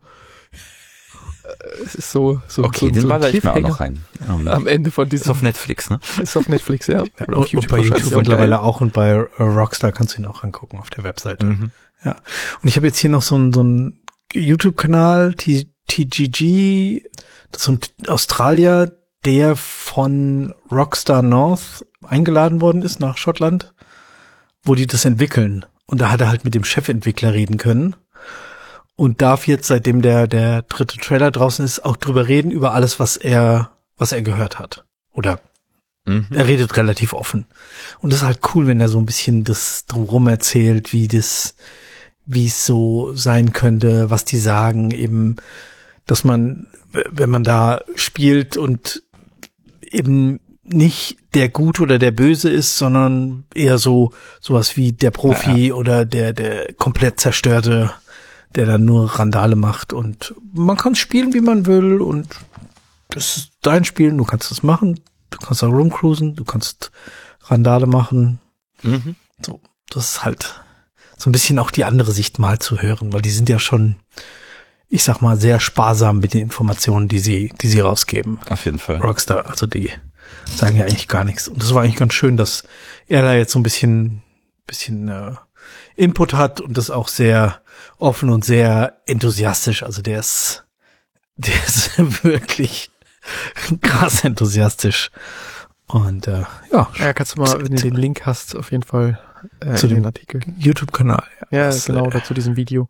Es ist so, so, okay, so, den so baller ich mir auch noch rein. Um, am Ende von diesem. Ist auf Netflix, ne? Ist auf Netflix, ja. ja und, und bei YouTube mittlerweile auch und bei Rockstar kannst du ihn auch angucken auf der Webseite. Mhm. Ja. Und ich habe jetzt hier noch so einen so einen YouTube-Kanal, T G G, das ist ein Australier, der von Rockstar North eingeladen worden ist nach Schottland, wo die das entwickeln. Und da hat er halt mit dem Chefentwickler reden können. Und darf jetzt, seitdem der der dritte Trailer draußen ist, auch drüber reden, über alles, was er was er gehört hat. Oder mhm. er redet relativ offen. Und das ist halt cool, wenn er so ein bisschen das drumherum erzählt, wie das, wie es so sein könnte, was die sagen, eben, dass man, wenn man da spielt und eben nicht der Gute oder der Böse ist, sondern eher so sowas wie der Profi ja, ja. oder der der komplett zerstörte, der dann nur Randale macht und man kann spielen, wie man will und das ist dein Spiel, du kannst das machen, du kannst da rumcruisen, du kannst Randale machen. Mhm. So, das ist halt so ein bisschen auch die andere Sicht mal zu hören, weil die sind ja schon, ich sag mal, sehr sparsam mit den Informationen, die sie, die sie rausgeben. Auf jeden Fall. Rockstar, also die sagen ja eigentlich gar nichts. Und das war eigentlich ganz schön, dass er da jetzt so ein bisschen, bisschen äh, Input hat und das auch sehr offen und sehr enthusiastisch. Also der ist, der ist wirklich krass enthusiastisch. Und äh, ja. Ja, kannst du mal, wenn du den Link hast, auf jeden Fall äh, zu in dem den Artikel. YouTube-Kanal. Ja, ja das, genau, äh, dazu diesem Video.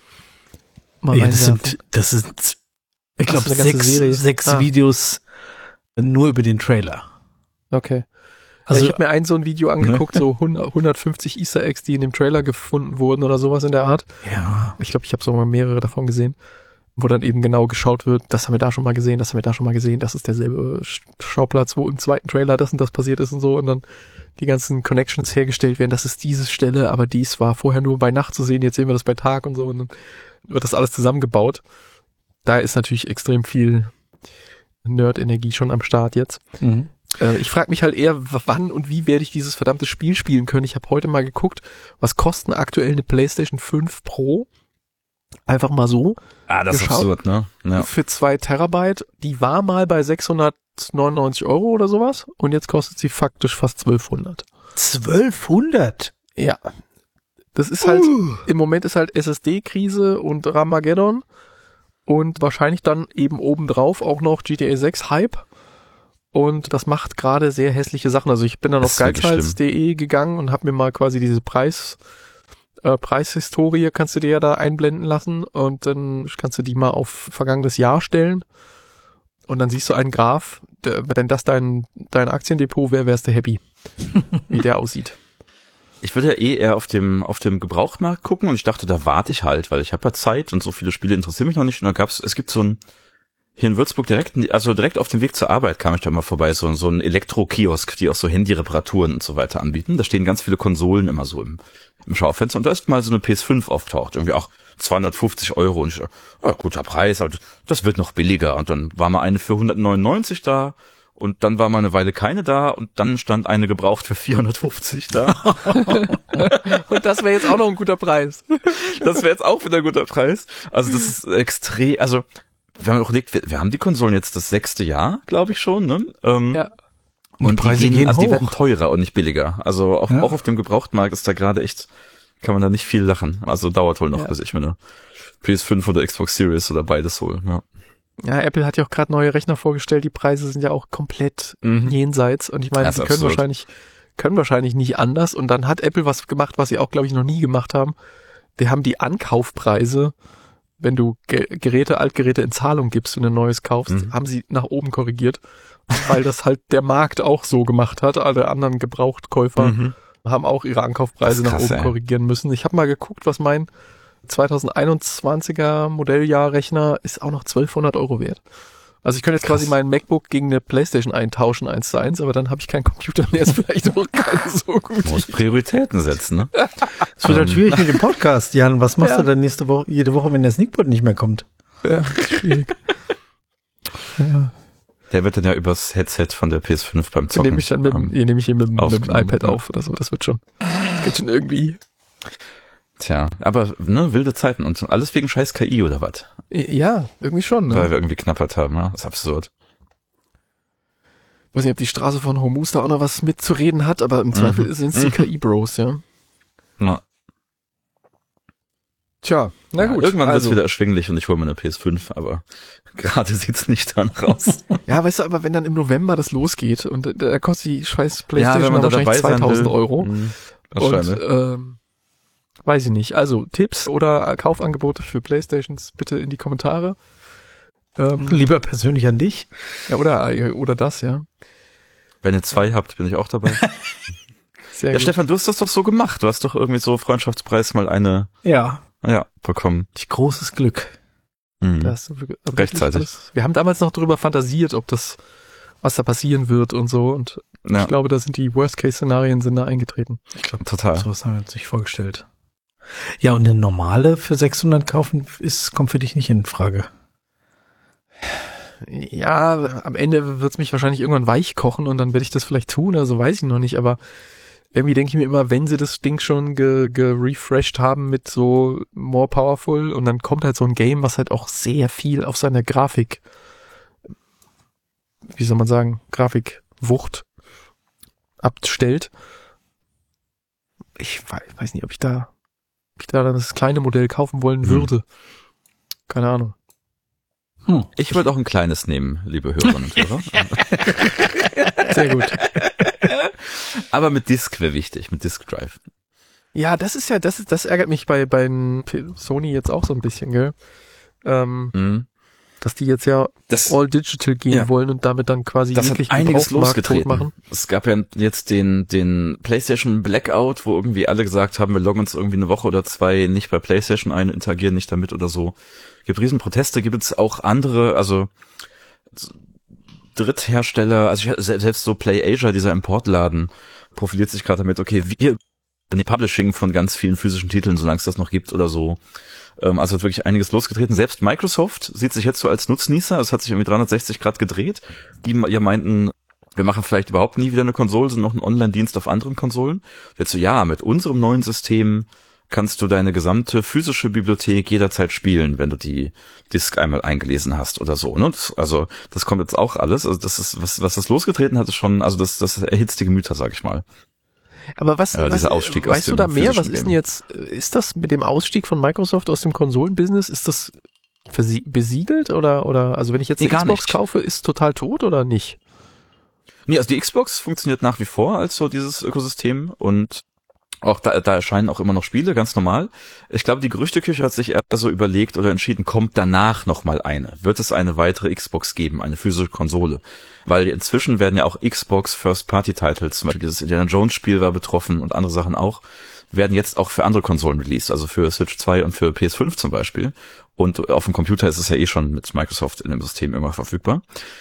Mal ja, das sind, das sind, ich glaube, sechs, sechs ah. Videos nur über den Trailer. Okay. Also ja, ich habe mir ein so ein Video angeguckt, so hundertfünfzig Easter Eggs, die in dem Trailer gefunden wurden oder sowas in der Art. Ja. Ich glaube, ich habe so mal mehrere davon gesehen. wo dann eben genau geschaut wird, das haben wir da schon mal gesehen, das haben wir da schon mal gesehen, das ist derselbe Schauplatz, wo im zweiten Trailer das und das passiert ist und so und dann die ganzen Connections hergestellt werden, das ist diese Stelle, aber dies war vorher nur bei Nacht zu sehen, jetzt sehen wir das bei Tag und so und dann wird das alles zusammengebaut. Da ist natürlich extrem viel Nerd-Energie schon am Start jetzt. Mhm. Äh, ich frage mich halt eher, wann und wie werde ich dieses verdammte Spiel spielen können. Ich habe heute mal geguckt, was kosten aktuell eine PlayStation fünf Pro? Einfach mal so. Ah, das geschaut. ist absurd, ne? Ja. Für zwei Terabyte. Die war mal bei sechshundertneunundneunzig Euro oder sowas und jetzt kostet sie faktisch fast zwölfhundert. zwölfhundert? Ja. Das ist halt, Uh. im Moment ist halt S S D-Krise und Ramageddon und wahrscheinlich dann eben obendrauf auch noch G T A sechs Hype. Und das macht gerade sehr hässliche Sachen. Also ich bin dann Das auf ist wirklich geizhals punkt de gegangen und habe mir mal quasi diese Preis äh, Preishistorie kannst du dir ja da einblenden lassen und dann kannst du die mal auf vergangenes Jahr stellen und dann siehst du einen Graph, der, wenn das dein dein Aktiendepot wäre, wärst du happy, wie der aussieht. Ich würde ja eh eher auf dem auf dem Gebrauchtmarkt gucken und ich dachte, da warte ich halt, weil ich habe ja Zeit und so viele Spiele interessieren mich noch nicht und da gab's, es gibt so ein hier in Würzburg direkt, also direkt auf dem Weg zur Arbeit kam ich da mal vorbei, so, so ein Elektro-Kiosk, die auch so Handy-Reparaturen und so weiter anbieten. Da stehen ganz viele Konsolen immer so im, im Schaufenster und da ist mal so eine P S fünf auftaucht, irgendwie auch zweihundertfünfzig Euro und ich, ja, guter Preis, aber das wird noch billiger und dann war mal eine für hundertneunundneunzig da und dann war mal eine Weile keine da und dann stand eine gebraucht für vierhundertfünfzig da. Und das wäre jetzt auch noch ein guter Preis. Das wäre jetzt auch wieder ein guter Preis. Also das ist extrem, also wir haben überlegt, wir, wir haben die Konsolen jetzt das sechste Jahr, glaube ich schon, ne? Ähm, Ja. Und, und die Preise die gehen, gehen also hoch. die werden teurer und nicht billiger. Also auch, Ja. auch auf dem Gebrauchtmarkt ist da gerade echt, kann man da nicht viel lachen. Also dauert wohl noch, Ja. bis ich mir eine P S fünf oder Xbox Series oder beides hole. Ja. Ja, Apple hat ja auch gerade neue Rechner vorgestellt, die Preise sind ja auch komplett Mhm. jenseits und ich meine, Das sie ist können absurd. wahrscheinlich können wahrscheinlich nicht anders und dann hat Apple was gemacht, was sie auch, glaube ich, noch nie gemacht haben. Die haben die Ankaufpreise, wenn du Ge- Geräte, Altgeräte in Zahlung gibst und ein neues kaufst, Mhm. haben sie nach oben korrigiert, weil das halt der Markt auch so gemacht hat. Alle anderen Gebrauchtkäufer Mhm. haben auch ihre Ankaufpreise Das ist nach krass, oben ey. korrigieren müssen. Ich habe mal geguckt, was mein zweitausendeinundzwanziger Modelljahrrechner ist auch noch zwölfhundert Euro wert. Also ich könnte jetzt Krass. quasi meinen MacBook gegen eine Playstation eintauschen, eins zu eins, aber dann habe ich keinen Computer mehr, ist vielleicht auch keine so gut. Muss Prioritäten setzen, ne? Es wird halt Ähm. schwierig mit dem Podcast, Jan. Was machst Ja. du denn nächste Woche, jede Woche, wenn der Sneakpot nicht mehr kommt? Ja, schwierig. Ja. Der wird dann ja übers Headset von der P S fünf beim Den Zocken. nehme ich dann mit, dem- ähm, hier nehme ich hier mit, dem- mit dem aufgenommen, iPad ja. auf oder so, das wird schon, das geht schon irgendwie. Tja, aber ne, wilde Zeiten und alles wegen scheiß K I oder was? Ja, irgendwie schon. Weil Ne? wir irgendwie knappert haben, ja? Das ist absurd. Ich weiß nicht, ob die Straße von Hormuz da auch noch was mitzureden hat, aber im Zweifel sind es die Mhm. K I-Bros, ja. Na, Tja, na ja, gut. irgendwann also, wird's wieder erschwinglich und ich hole mir eine P S fünf, aber gerade sieht's nicht danach aus. Ja, weißt du, aber wenn dann im November das losgeht und äh, da kostet die scheiß Playstation wenn man da wahrscheinlich dabei sein zweitausend will. Euro. Mhm, Und wahrscheinlich. ähm, weiß ich nicht. Also Tipps oder Kaufangebote für Playstations bitte in die Kommentare. Ähm, Lieber persönlich an dich. ja, oder, oder das, ja. Wenn ihr zwei habt, bin ich auch dabei. Sehr Ja, gut. Stefan, du hast das doch so gemacht. Du hast doch irgendwie so Freundschaftspreis mal eine, Ja, ja, bekommen. ich großes Glück. Mhm. Da hast du wirklich- wirklich Rechtzeitig. alles- Wir haben damals noch darüber fantasiert, ob das, was da passieren wird und so. Und Ja, ich glaube, da sind die Worst-Case-Szenarien sind da eingetreten. Ich glaube, total. so was haben wir uns nicht vorgestellt. Ja, und eine normale für sechshundert kaufen ist, kommt für dich nicht in Frage. Ja, am Ende wird's mich wahrscheinlich irgendwann weich kochen und dann werde ich das vielleicht tun, also weiß ich noch nicht, aber irgendwie denke ich mir immer, wenn sie das Ding schon ge, gerefreshed haben mit so more powerful und dann kommt halt so ein Game, was halt auch sehr viel auf seine Grafik, wie soll man sagen, Grafikwucht abstellt. Ich weiß, weiß nicht, ob ich da, ob ich da dann das kleine Modell kaufen wollen Hm. würde. Keine Ahnung. Hm. Ich würde auch ein kleines nehmen, liebe Hörerinnen und Hörer. Sehr gut. Aber mit Disk wäre wichtig, mit Disk Drive. Ja, das ist ja, das ist, das ärgert mich bei, bei Sony jetzt auch so ein bisschen, gell? Ähm, Mhm. dass die jetzt ja Das- all digital gehen ja. wollen und damit dann quasi Das hat jeglichen einiges Gebrauchsmarkt tot losgetreten. machen. Es gab ja jetzt den, den PlayStation Blackout, wo irgendwie alle gesagt haben, wir loggen uns irgendwie eine Woche oder zwei nicht bei PlayStation ein, interagieren nicht damit oder so. Gibt riesen Proteste, gibt es auch andere, also Dritthersteller, also ich, selbst so PlayAsia, dieser Importladen, profiliert sich gerade damit, okay, wir die Publishing von ganz vielen physischen Titeln, solange es das noch gibt oder so. Ähm, also hat wirklich einiges losgetreten. Selbst Microsoft sieht sich jetzt so als Nutznießer, es hat sich irgendwie dreihundertsechzig Grad gedreht. Die ja meinten, wir machen vielleicht überhaupt nie wieder eine Konsole, sondern noch einen Online-Dienst auf anderen Konsolen. Jetzt so, ja, mit unserem neuen System kannst du deine gesamte physische Bibliothek jederzeit spielen, wenn du die Disk einmal eingelesen hast oder so. Ne? Das, also das kommt jetzt auch alles. Also das ist, was, was das losgetreten hat, ist schon, also das, das erhitzt die Gemüter, sag ich mal. Aber was, Ja, was dieser Ausstieg aus weißt du dem da mehr? Was physischen ist denn Game. jetzt, ist das mit dem Ausstieg von Microsoft aus dem Konsolenbusiness, ist das versie- besiegelt oder, oder, also wenn ich jetzt Nee, eine gar Xbox nicht. kaufe, ist total tot oder nicht? Nee, also die Xbox funktioniert nach wie vor als so dieses Ökosystem und auch da, da erscheinen auch immer noch Spiele, ganz normal. Ich glaube, die Gerüchteküche hat sich eher so überlegt oder entschieden, kommt danach nochmal eine. Wird es eine weitere Xbox geben, eine physische Konsole? Weil inzwischen werden ja auch Xbox First-Party-Titles, zum Beispiel dieses Indiana Jones-Spiel war betroffen und andere Sachen auch, werden jetzt auch für andere Konsolen released, also für Switch zwei und für P S fünf zum Beispiel. Und auf dem Computer ist es ja eh schon mit Microsoft in dem System immer verfügbar.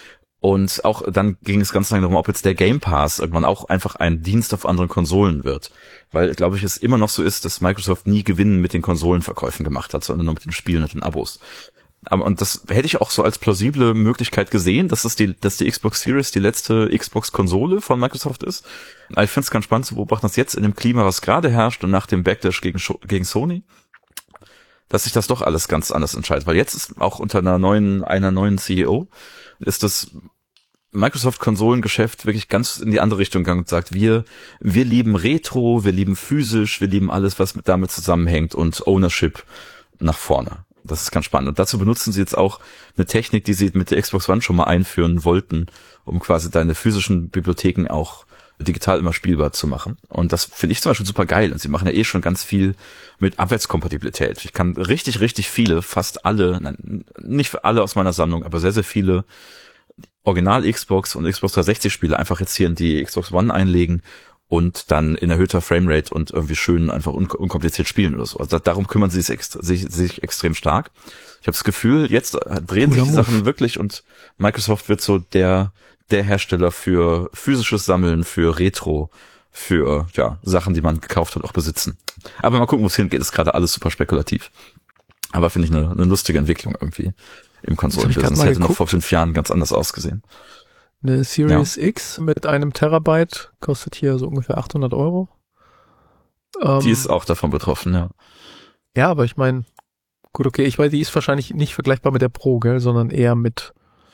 Und auch dann ging es ganz lange darum, ob jetzt der Game Pass irgendwann auch einfach ein Dienst auf anderen Konsolen wird. Weil, glaube ich, es immer noch so ist, dass Microsoft nie Gewinn mit den Konsolenverkäufen gemacht hat, sondern nur mit den Spielen und den Abos. Aber, und das hätte ich auch so als plausible Möglichkeit gesehen, dass es die, dass die Xbox Series die letzte Xbox-Konsole von Microsoft ist. Aber ich finde es ganz spannend zu beobachten, dass jetzt in dem Klima, was gerade herrscht und nach dem Backlash gegen, gegen Sony, dass sich das doch alles ganz anders entscheidet. Weil jetzt ist auch unter einer neuen, einer neuen C E O, ist das Microsoft-Konsolengeschäft wirklich ganz in die andere Richtung gegangen und sagt, wir, wir lieben Retro, wir lieben physisch, wir lieben alles, was mit damit zusammenhängt und Ownership nach vorne. Das ist ganz spannend. Und dazu benutzen sie jetzt auch eine Technik, die sie mit der Xbox One schon mal einführen wollten, um quasi deine physischen Bibliotheken auch digital immer spielbar zu machen. Und das finde ich zum Beispiel super geil. Und sie machen ja eh schon ganz viel mit Abwärtskompatibilität. Ich kann richtig, richtig viele, fast alle, nein, nicht für alle aus meiner Sammlung, aber sehr, sehr viele Original-Xbox und Xbox dreihundertsechzig Spiele einfach jetzt hier in die Xbox One einlegen und dann in erhöhter Framerate und irgendwie schön einfach un- unkompliziert spielen oder so. Also darum kümmern sie sich, extra, sich, sich extrem stark. Ich habe das Gefühl, jetzt drehen sich die Sachen wirklich und Microsoft wird so der der Hersteller für physisches Sammeln, für Retro, für ja Sachen, die man gekauft hat, auch besitzen. Aber mal gucken, wo es hingeht. Ist gerade alles super spekulativ. Aber finde ich eine, eine lustige Entwicklung irgendwie im Konsolenbusiness. Das hätte noch vor fünf Jahren ganz anders ausgesehen. Eine Series ja. X mit einem Terabyte kostet hier so ungefähr achthundert Euro. Ähm, die ist auch davon betroffen, ja. Ja, aber ich meine, gut, okay, ich weiß, die ist wahrscheinlich nicht vergleichbar mit der Pro, gell, sondern eher mit...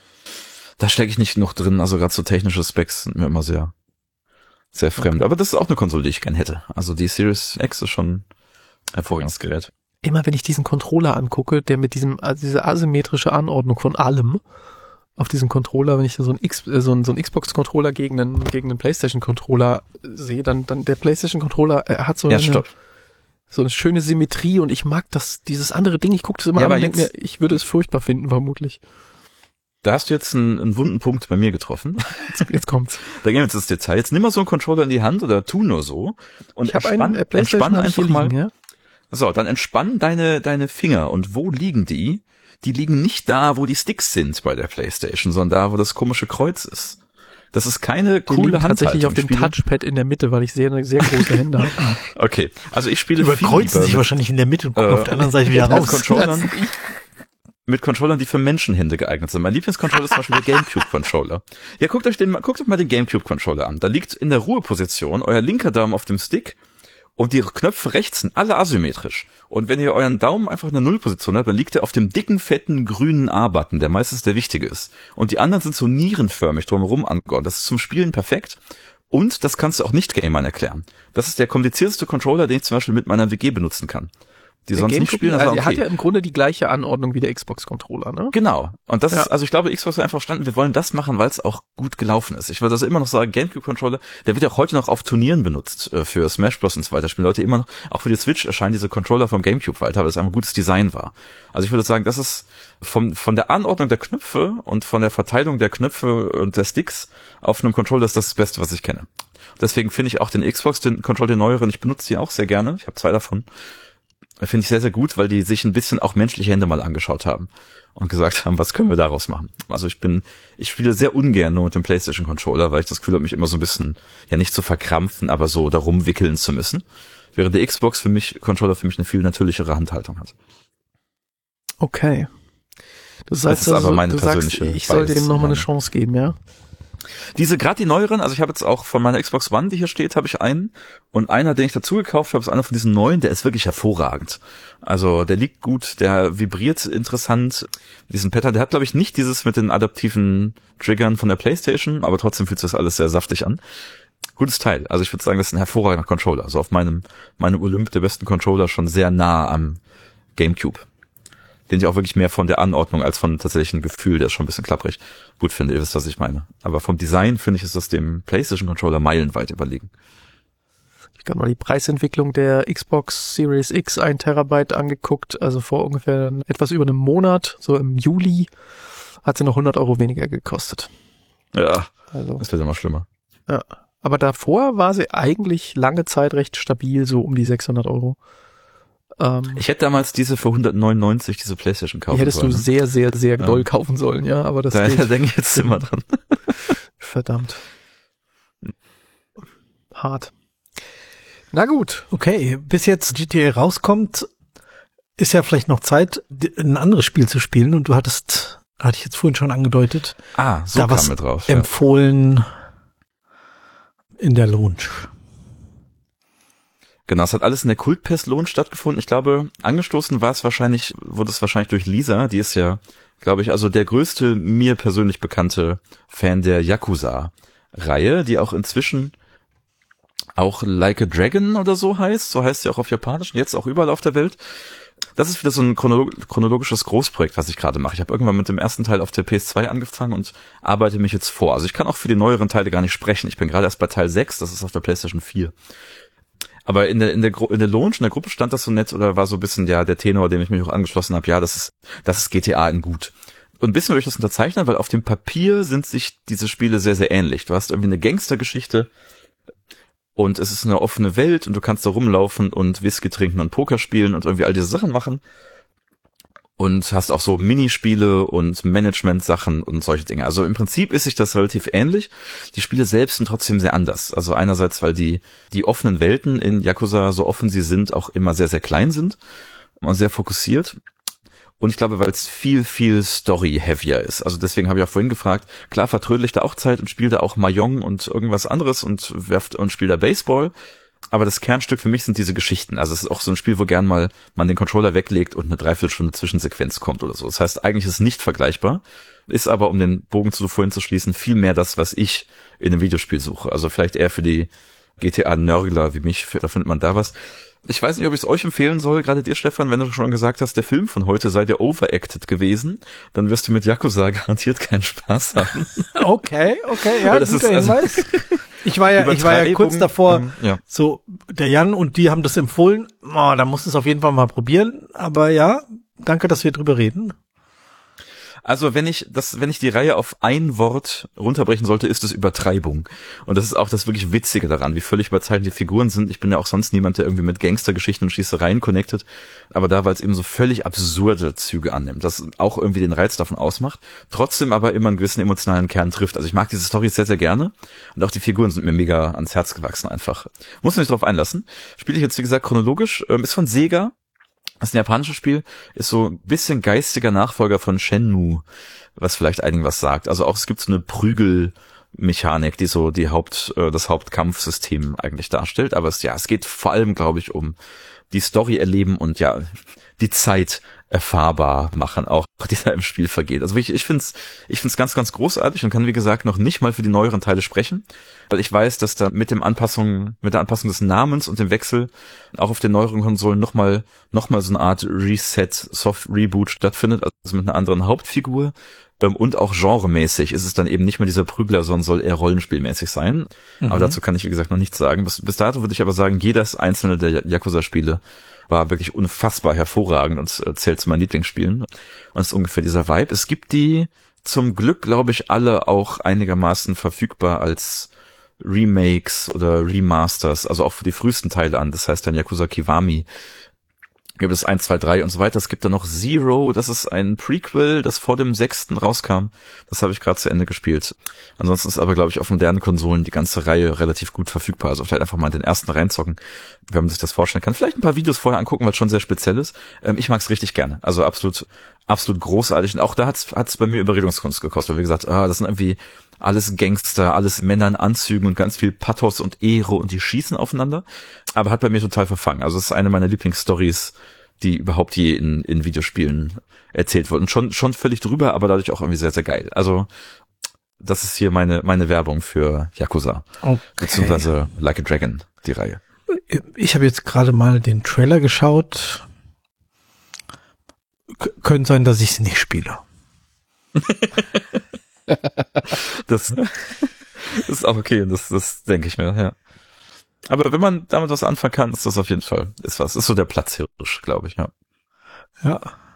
Da stecke ich nicht noch drin, also gerade so technische Specs sind mir immer sehr, sehr fremd. Okay. Aber das ist auch eine Konsole, die ich gern hätte. Also die Series X ist schon ein hervorragendes Gerät. Immer wenn ich diesen Controller angucke, der mit diesem, also diese asymmetrische Anordnung von allem auf diesem Controller, wenn ich so einen X, äh, so einen, so einen Xbox-Controller gegen einen, gegen einen PlayStation-Controller sehe, dann, dann der PlayStation-Controller äh, hat so ja, eine, stopp. so eine schöne Symmetrie und ich mag das, dieses andere Ding, ich gucke das immer ja, an und denke mir, ich würde es furchtbar finden, vermutlich. Da hast du jetzt einen, einen wunden Punkt bei mir getroffen. Jetzt, jetzt kommt's. Da gehen wir jetzt ins Detail. Jetzt nimm mal so einen Controller in die Hand oder tu nur so und ich entspann, einen, äh, entspann einfach liegen, mal. Ja? So, dann entspann deine, deine Finger. Und wo liegen die? Die liegen nicht da, wo die Sticks sind bei der PlayStation, sondern da, wo das komische Kreuz ist. Das ist keine die coole Handhaltung. Tatsächlich auf dem Touchpad in der Mitte, weil ich sehr, sehr große Hände habe. Okay, also ich spiele überkreuzen sich wahrscheinlich in der Mitte und gucken äh, auf der anderen Seite wieder raus. Controllern, mit Controllern, die für Menschenhände geeignet sind. Mein Lieblingscontroller ist zum Beispiel der GameCube-Controller. Ja, guckt euch den, guckt euch mal den GameCube-Controller an. Da liegt in der Ruheposition euer linker Daumen auf dem Stick und die Knöpfe rechts sind alle asymmetrisch. Und wenn ihr euren Daumen einfach in der Nullposition habt, dann liegt er auf dem dicken, fetten, grünen A-Button, der meistens der wichtige ist. Und die anderen sind so nierenförmig drumherum angeordnet. Das ist zum Spielen perfekt. Und das kannst du auch Nicht-Gamern erklären. Das ist der komplizierteste Controller, den ich zum Beispiel mit meiner W G benutzen kann. die der sonst nicht GameCube, spielen. Das also war er okay. hat ja im Grunde die gleiche Anordnung wie der Xbox-Controller, ne? Genau. Und das Ja. ist, also ich glaube, Xbox hat einfach verstanden, wir wollen das machen, weil es auch gut gelaufen ist. Ich würde also immer noch sagen, GameCube-Controller, der wird ja auch heute noch auf Turnieren benutzt, äh, für Smash Bros. Und so weiter. Spielen Leute immer noch, auch für die Switch erscheinen diese Controller vom GameCube weiter, weil es einfach gutes Design war. Also ich würde sagen, das ist vom, von der Anordnung der Knöpfe und von der Verteilung der Knöpfe und der Sticks auf einem Controller ist das das Beste, was ich kenne. Deswegen finde ich auch den Xbox, den Controller, den neueren, ich benutze die auch sehr gerne. Ich habe zwei davon. Finde ich sehr, sehr gut, weil die sich ein bisschen auch menschliche Hände mal angeschaut haben und gesagt haben, was können wir daraus machen. Also ich bin, ich spiele sehr ungern nur mit dem PlayStation-Controller, weil ich das Gefühl habe, mich immer so ein bisschen, ja nicht zu verkrampfen, aber so darum wickeln zu müssen. Während der Xbox für mich, Controller für mich eine viel natürlichere Handhaltung hat. Okay. Das heißt, Das ist aber also, meine du sagst, persönliche ich sollte Bias. dem nochmal eine Chance geben, ja? Diese, gerade die neueren, also ich habe jetzt auch von meiner Xbox One, die hier steht, habe ich einen. Und einer, den ich dazu gekauft habe, ist einer von diesen neuen, der ist wirklich hervorragend. Also der liegt gut, der vibriert interessant. Diesen Pattern, der hat, glaube ich, nicht dieses mit den adaptiven Triggern von der PlayStation, aber trotzdem fühlt sich das alles sehr saftig an. Gutes Teil. Also ich würde sagen, das ist ein hervorragender Controller. Also auf meinem, meinem Olymp der besten Controller schon sehr nah am GameCube. Den ich auch wirklich mehr von der Anordnung als von tatsächlichen Gefühl, der ist schon ein bisschen klapprig, gut finde. Ihr wisst, was ich meine. Aber vom Design finde ich, ist das dem PlayStation-Controller meilenweit überlegen. Ich habe mal die Preisentwicklung der Xbox Series X ein Terabyte angeguckt. Also vor ungefähr etwas über einem Monat, so im Juli, hat sie noch hundert Euro weniger gekostet. Ja, Also, das wird immer schlimmer. ja. Aber davor war sie eigentlich lange Zeit recht stabil, so um die sechshundert Euro. Ähm, Ich hätte damals diese für hundertneunundneunzig, diese PlayStation kaufen die hättest sollen. du sehr, sehr, sehr Ja. doll kaufen sollen, ja, aber das Da geht. denke ich jetzt immer dran. Verdammt. Hart. Na gut. Okay, bis jetzt G T A rauskommt, ist ja vielleicht noch Zeit, d- ein anderes Spiel zu spielen. Und du hattest, hatte ich jetzt vorhin schon angedeutet, Ah, so da kam was wir drauf. Ja. empfohlen in der Launch. Genau, es hat alles in der Kultpest-Lounge stattgefunden. Ich glaube, angestoßen war es wahrscheinlich, wurde es wahrscheinlich durch Lisa, die ist ja, glaube ich, also der größte mir persönlich bekannte Fan der Yakuza-Reihe, die auch inzwischen auch Like a Dragon oder so heißt, so heißt sie auch auf Japanisch und jetzt auch überall auf der Welt. Das ist wieder so ein chronolog- chronologisches Großprojekt, was ich gerade mache. Ich habe irgendwann mit dem ersten Teil auf der P S zwei angefangen und arbeite mich jetzt vor. Also ich kann auch für die neueren Teile gar nicht sprechen. Ich bin gerade erst bei Teil sechs, das ist auf der PlayStation vier. Aber in der in der Gru- in der Launch, in der Gruppe stand das so nett oder war so ein bisschen ja der Tenor, dem ich mich auch angeschlossen habe. Ja, das ist das ist G T A in gut. Und ein bisschen würde ich das unterzeichnen, weil auf dem Papier sind sich diese Spiele sehr sehr ähnlich. Du hast irgendwie eine Gangstergeschichte und es ist eine offene Welt und du kannst da rumlaufen und Whisky trinken und Poker spielen und irgendwie all diese Sachen machen. Und hast auch so Minispiele und Management-Sachen und solche Dinge. Also im Prinzip ist sich das relativ ähnlich. Die Spiele selbst sind trotzdem sehr anders. Also einerseits, weil die die offenen Welten in Yakuza, so offen sie sind, auch immer sehr, sehr klein sind und sehr fokussiert. Und ich glaube, weil es viel, viel Story-heavier ist. Also deswegen habe ich auch vorhin gefragt, klar vertrödel ich da auch Zeit und spiele da auch Mahjong und irgendwas anderes und werft und spiele da Baseball. Aber das Kernstück für mich sind diese Geschichten. Also es ist auch so ein Spiel, wo gern mal man den Controller weglegt und eine Dreiviertelstunde Zwischensequenz kommt oder so. Das heißt, eigentlich ist es nicht vergleichbar, ist aber, um den Bogen zu vorhin zu schließen, viel mehr das, was ich in einem Videospiel suche. Also vielleicht eher für die G T A-Nörgler wie mich, da findet man da was. Ich weiß nicht, ob ich es euch empfehlen soll, gerade dir, Stefan, wenn du schon gesagt hast, der Film von heute sei der overacted gewesen, dann wirst du mit Yakuza garantiert keinen Spaß haben. Okay, okay, ja, Weil das guter ist, also- Hinweis. Ich war ja, ich war ja kurz Übertreibung, davor, ähm, ja. so, der Jan und die haben das empfohlen. Oh, da musst du es auf jeden Fall mal probieren. Aber ja, danke, dass wir drüber reden. Also wenn ich das, wenn ich die Reihe auf ein Wort runterbrechen sollte, ist es Übertreibung. Und das ist auch das wirklich Witzige daran, wie völlig überzeichnet die Figuren sind. Ich bin ja auch sonst niemand, der irgendwie mit Gangstergeschichten und Schießereien connected. Aber da, weil es eben so völlig absurde Züge annimmt, das auch irgendwie den Reiz davon ausmacht, trotzdem aber immer einen gewissen emotionalen Kern trifft. Also ich mag diese Story sehr, sehr gerne. Und auch die Figuren sind mir mega ans Herz gewachsen einfach. Muss mich drauf einlassen. Spiele ich jetzt, wie gesagt, chronologisch. Ähm, ist von Sega. Das ist ein japanisches Spiel, ist so ein bisschen geistiger Nachfolger von Shenmue, was vielleicht einigen was sagt. Also auch es gibt so eine Prügelmechanik, die so die Haupt, äh, das Hauptkampfsystem eigentlich darstellt. Aber es, ja, es geht vor allem, glaube ich, um die Story erleben und ja, die Zeit erfahrbar machen, auch die da im Spiel vergeht. Also ich, ich finde es ich find's ganz, ganz großartig und kann, wie gesagt, noch nicht mal für die neueren Teile sprechen, weil ich weiß, dass da mit dem Anpassung, mit der Anpassung des Namens und dem Wechsel auch auf den neueren Konsolen nochmal noch mal so eine Art Reset, Soft Reboot stattfindet, also mit einer anderen Hauptfigur. Und auch genremäßig ist es dann eben nicht mehr dieser Prügler, sondern soll eher rollenspielmäßig sein. Mhm. Aber dazu kann ich, wie gesagt, noch nichts sagen. Bis, bis dato würde ich aber sagen, jedes einzelne der Yakuza-Spiele war wirklich unfassbar hervorragend und äh, zählt zu meinen Lieblingsspielen. Und es ist ungefähr dieser Vibe. Es gibt die zum Glück, glaube ich, alle auch einigermaßen verfügbar als Remakes oder Remasters, also auch für die frühesten Teile an. Das heißt dann Yakuza Kiwami. Gibt es eins, zwei, drei und so weiter. Es gibt dann noch Zero, das ist ein Prequel, das vor dem sechsten rauskam. Das habe ich gerade zu Ende gespielt. Ansonsten ist aber, glaube ich, auf modernen Konsolen die ganze Reihe relativ gut verfügbar. Also vielleicht einfach mal in den ersten reinzocken, wenn man sich das vorstellen kann. Vielleicht ein paar Videos vorher angucken, weil es schon sehr speziell ist. Ähm, ich mag es richtig gerne. Also absolut, absolut großartig. Und auch da hat es bei mir Überredungskunst gekostet. Weil wie gesagt, ah, das sind irgendwie alles Gangster, alles Männer in Anzügen und ganz viel Pathos und Ehre und die schießen aufeinander. Aber hat bei mir total verfangen. Also es ist eine meiner Lieblingsstories, die überhaupt je in, in Videospielen erzählt wurden. Schon, schon völlig drüber, aber dadurch auch irgendwie sehr, sehr geil. Also das ist hier meine, meine Werbung für Yakuza. Okay. Beziehungsweise Like a Dragon, die Reihe. Ich habe jetzt gerade mal den Trailer geschaut. K- könnte sein, dass ich es nicht spiele. das, das ist auch okay, das, das denke ich mir, ja. Aber wenn man damit was anfangen kann, ist das auf jeden Fall, ist was, ist so der Platzhirsch, glaube ich, ja. Ja.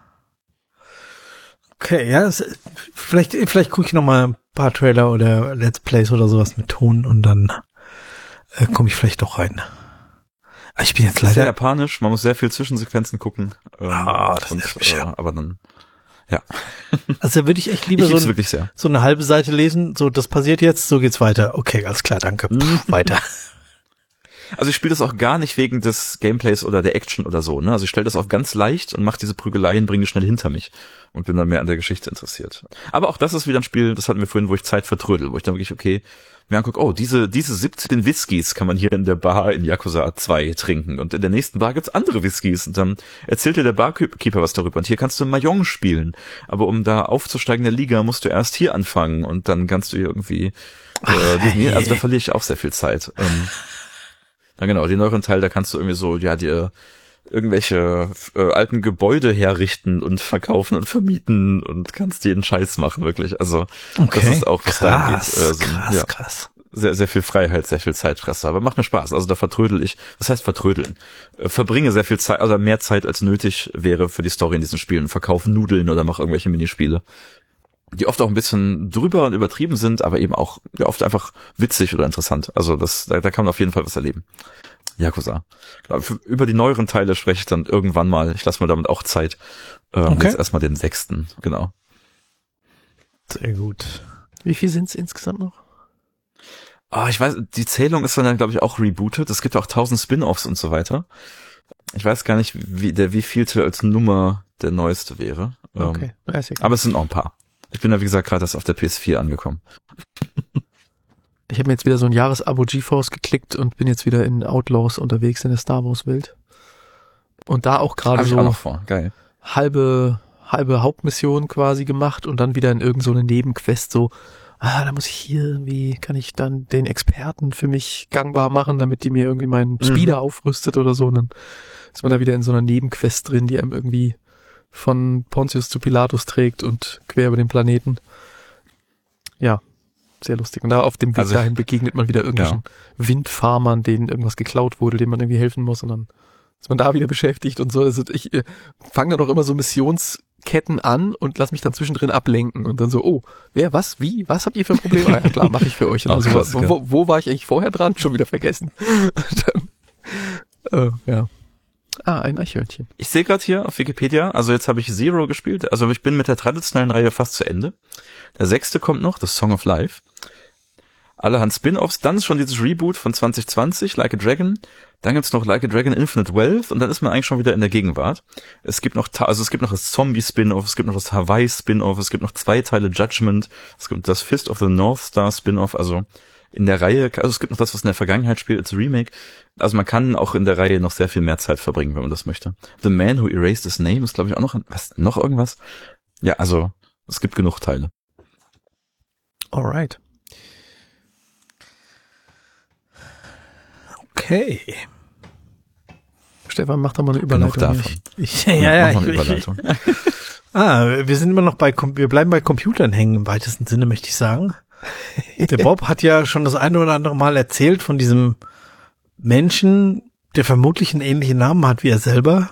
Okay, ja, das, vielleicht, vielleicht gucke ich noch mal ein paar Trailer oder Let's Plays oder sowas mit Ton und dann äh, komme ich vielleicht doch rein. Ich bin jetzt leider sehr japanisch, man muss sehr viel Zwischensequenzen gucken. Ähm, ah, das und, ist mich, ja. äh, aber dann, ja. Also da würde ich echt lieber ich so, ein, wirklich sehr. so eine halbe Seite lesen, so das passiert jetzt, so geht's weiter. Okay, alles klar, danke. Pff, weiter. Also ich spiele das auch gar nicht wegen des Gameplays oder der Action oder so, ne? Also ich stelle das auf ganz leicht und mache diese Prügeleien, bringe die schnell hinter mich und bin dann mehr an der Geschichte interessiert. Aber auch das ist wieder ein Spiel, das hatten wir vorhin, wo ich Zeit vertrödel, wo ich dann wirklich, okay, mir angucke, oh, diese diese siebzehn Whiskys kann man hier in der Bar in Yakuza zwei trinken und in der nächsten Bar gibt's andere Whiskys und dann erzählt dir der Barkeeper was darüber und hier kannst du Mahjong spielen, aber um da aufzusteigen in der Liga musst du erst hier anfangen und dann kannst du hier irgendwie äh, diesen, also da verliere ich auch sehr viel Zeit. Ähm, Na genau, den neueren Teil, da kannst du irgendwie so, ja, dir irgendwelche äh, alten Gebäude herrichten und verkaufen und vermieten und kannst jeden Scheiß machen, wirklich. Also okay, das ist auch, was da geht. Äh, so, krass, ja, krass. Sehr, sehr viel Freiheit, sehr viel Zeitfresser, aber macht mir Spaß. Also da vertrödel ich, was heißt vertrödeln? Äh, verbringe sehr viel Zeit, also mehr Zeit als nötig wäre für die Story in diesen Spielen. Verkaufe Nudeln oder mach irgendwelche Minispiele, die oft auch ein bisschen drüber und übertrieben sind, aber eben auch ja, oft einfach witzig oder interessant. Also das, da, da kann man auf jeden Fall was erleben. Yakuza. Über die neueren Teile spreche ich dann irgendwann mal. Ich lasse mir damit auch Zeit. Ähm, okay. Jetzt erstmal den sechsten, genau. Sehr gut. Wie viel sind es insgesamt noch? Ah, ich weiß, die Zählung ist dann, glaube ich, auch rebootet. Es gibt auch tausend Spin-Offs und so weiter. Ich weiß gar nicht, wie der wievielte als Nummer der neueste wäre. Okay. Ähm, aber es sind auch ein paar. Ich bin da, wie gesagt, gerade erst auf der P S vier angekommen. Ich habe mir jetzt wieder so ein Jahresabo GeForce geklickt und bin jetzt wieder in Outlaws unterwegs in der Star Wars Welt. Und da auch gerade so auch noch vor. Geil. halbe halbe Hauptmission quasi gemacht und dann wieder in irgend so eine Nebenquest so, ah, da muss ich hier irgendwie, kann ich dann den Experten für mich gangbar machen, damit die mir irgendwie meinen Speeder mhm. aufrüstet oder so. Und dann ist man da wieder in so einer Nebenquest drin, die einem irgendwie von Pontius zu Pilatus trägt und quer über den Planeten. Ja, sehr lustig. Und da auf dem Weg also, dahin begegnet man wieder irgendwelchen ja. Windfarmern, denen irgendwas geklaut wurde, denen man irgendwie helfen muss und dann ist man da wieder beschäftigt und so. Also ich äh, fange dann auch immer so Missionsketten an und lass mich dann zwischendrin ablenken und dann so, oh, wer, was, wie, was habt ihr für ein Problem? Ah, ja klar, mache ich für euch. Und also, krass, wo, wo, wo war ich eigentlich vorher dran? Schon wieder vergessen. dann, äh, ja. Ah, ein Eichhörnchen. Ich sehe gerade hier auf Wikipedia, also jetzt habe ich Zero gespielt, also ich bin mit der traditionellen Reihe fast zu Ende. Der sechste kommt noch, das Song of Life. Allerhand Spin-Offs, dann ist schon dieses Reboot von zwanzig zwanzig, Like a Dragon. Dann gibt's noch Like a Dragon Infinite Wealth und dann ist man eigentlich schon wieder in der Gegenwart. Es gibt noch, also es gibt noch das Zombie-Spin-Off, es gibt noch das Hawaii-Spin-Off, es gibt noch zwei Teile Judgment, es gibt das Fist of the North Star Spin-Off, also in der Reihe, also es gibt noch das, was in der Vergangenheit spielt, als Remake. Also man kann auch in der Reihe noch sehr viel mehr Zeit verbringen, wenn man das möchte. The Man Who Erased His Name ist, glaube ich, auch noch, was, noch irgendwas? Ja, also, es gibt genug Teile. Alright. Okay. Stefan, mach doch mal eine Überleitung. Genug davon. Ich, ja, ja, mach mal eine ich, Überleitung. Ah, wir sind immer noch bei, wir bleiben bei Computern hängen im weitesten Sinne, möchte ich sagen. Der Bob hat ja schon das eine oder andere Mal erzählt von diesem Menschen, der vermutlich einen ähnlichen Namen hat wie er selber,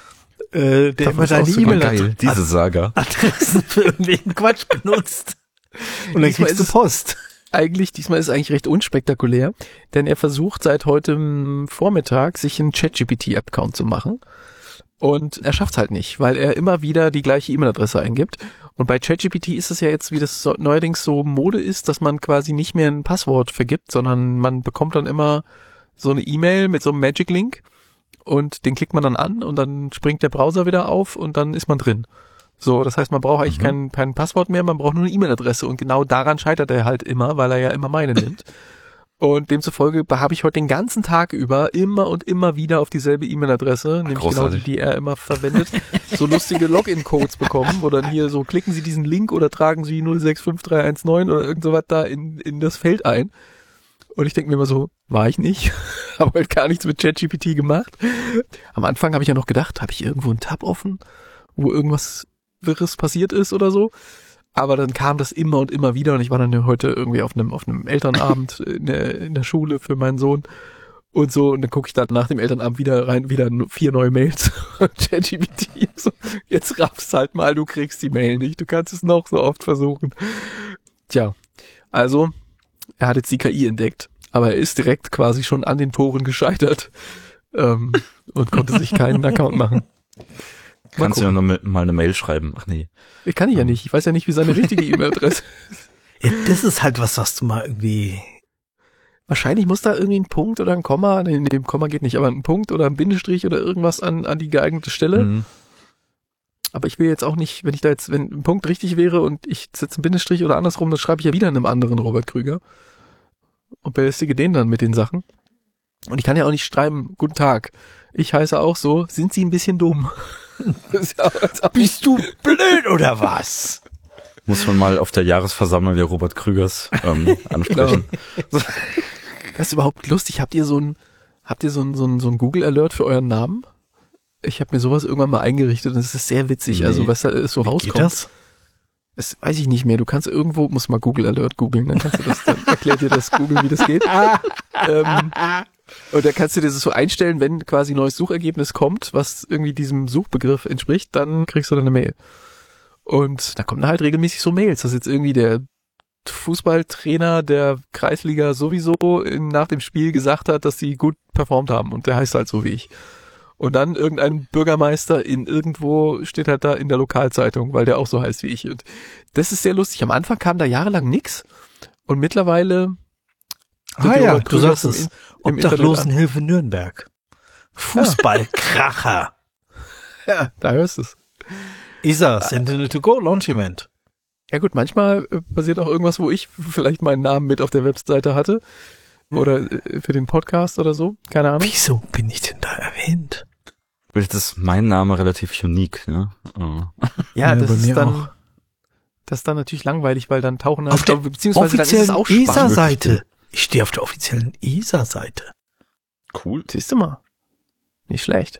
äh, der immer seine E-Mail diese Saga Adressen für irgendwelchen Quatsch benutzt. Und dann kriegst du Post. Eigentlich, diesmal ist es eigentlich recht unspektakulär, denn er versucht seit heute Vormittag, sich einen ChatGPT-Account zu machen. Und er schafft es halt nicht, weil er immer wieder die gleiche E-Mail-Adresse eingibt. Und bei ChatGPT ist es ja jetzt, wie das so, neuerdings so Mode ist, dass man quasi nicht mehr ein Passwort vergibt, sondern man bekommt dann immer so eine E-Mail mit so einem Magic-Link und den klickt man dann an und dann springt der Browser wieder auf und dann ist man drin. So, das heißt, man braucht eigentlich mhm. kein, kein Passwort mehr, man braucht nur eine E-Mail-Adresse und genau daran scheitert er halt immer, weil er ja immer meine nimmt. Und demzufolge habe ich heute den ganzen Tag über immer und immer wieder auf dieselbe E-Mail-Adresse, nämlich genau die, die er immer verwendet, so lustige Login-Codes bekommen, wo dann hier so, klicken Sie diesen Link oder tragen Sie null sechs fünf drei eins neun oder irgend sowas da in, in das Feld ein. Und ich denke mir immer so, war ich nicht, habe halt gar nichts mit ChatGPT gemacht. Am Anfang habe ich ja noch gedacht, habe ich irgendwo einen Tab offen, wo irgendwas Wirres passiert ist oder so. Aber dann kam das immer und immer wieder und ich war dann heute irgendwie auf einem auf einem Elternabend in der, in der Schule für meinen Sohn und so und dann gucke ich dann nach dem Elternabend wieder rein, wieder vier neue Mails und ChatGPT so, jetzt raffst halt mal, du kriegst die Mail nicht, du kannst es noch so oft versuchen. Tja, also er hat jetzt die K I entdeckt, aber er ist direkt quasi schon an den Toren gescheitert ähm, und konnte sich keinen Account machen. Mal Kannst du ja noch mal eine Mail schreiben. Ach nee. Ich kann ich ja nicht. Ich weiß ja nicht, wie seine richtige E-Mail-Adresse ist. Ja, das ist halt was, was du mal irgendwie... Wahrscheinlich muss da irgendwie ein Punkt oder ein Komma, nee, dem Komma geht nicht, aber ein Punkt oder ein Bindestrich oder irgendwas an, an die geeignete Stelle. Mhm. Aber ich will jetzt auch nicht, wenn ich da jetzt, wenn ein Punkt richtig wäre und ich setze einen Bindestrich oder andersrum, dann schreibe ich ja wieder einem anderen Robert Krüger und belästige den dann mit den Sachen. Und ich kann ja auch nicht schreiben, guten Tag, ich heiße auch so, sind Sie ein bisschen dumm? Ja, bist du blöd oder was? Muss man mal auf der Jahresversammlung der Robert Krügers ähm, ansprechen. Genau. Das ist überhaupt lustig. Habt ihr so ein, habt ihr so ein, so ein, so ein Google Alert für euren Namen? Ich habe mir sowas irgendwann mal eingerichtet und es ist sehr witzig. Nee. Also was da so Wie rauskommt. Geht das? Das weiß ich nicht mehr. Du kannst irgendwo, musst mal Google Alert googeln, dann kannst du das, dann erklärt dir das Google, wie das geht. ähm, Und da kannst du dir das so einstellen, wenn quasi ein neues Suchergebnis kommt, was irgendwie diesem Suchbegriff entspricht, dann kriegst du dann eine Mail. Und da kommen da halt regelmäßig so Mails, dass jetzt irgendwie der Fußballtrainer der Kreisliga sowieso in, nach dem Spiel gesagt hat, dass sie gut performt haben und der heißt halt so wie ich. Und dann irgendein Bürgermeister in irgendwo steht halt da in der Lokalzeitung, weil der auch so heißt wie ich. Und das ist sehr lustig. Am Anfang kam da jahrelang nix und mittlerweile... Ah ja, du sagst es. Obdachlosenhilfe Nürnberg. Fußballkracher. Ja, da hörst du es. I S A, Sentinel to Go, Launch Event. Ja gut, manchmal äh, passiert auch irgendwas, wo ich vielleicht meinen Namen mit auf der Webseite hatte. Oder äh, für den Podcast oder so. Keine Ahnung. Wieso bin ich denn da erwähnt? Das ist mein Name relativ unique, ne? Oh. Ja, das ja, ist dann... Auch. Das ist dann natürlich langweilig, weil dann tauchen... Auf der beziehungsweise dann ist es auch spannend. E S A-Seite. Ich stehe auf der offiziellen E S A-Seite. Cool. Siehst du mal. Nicht schlecht.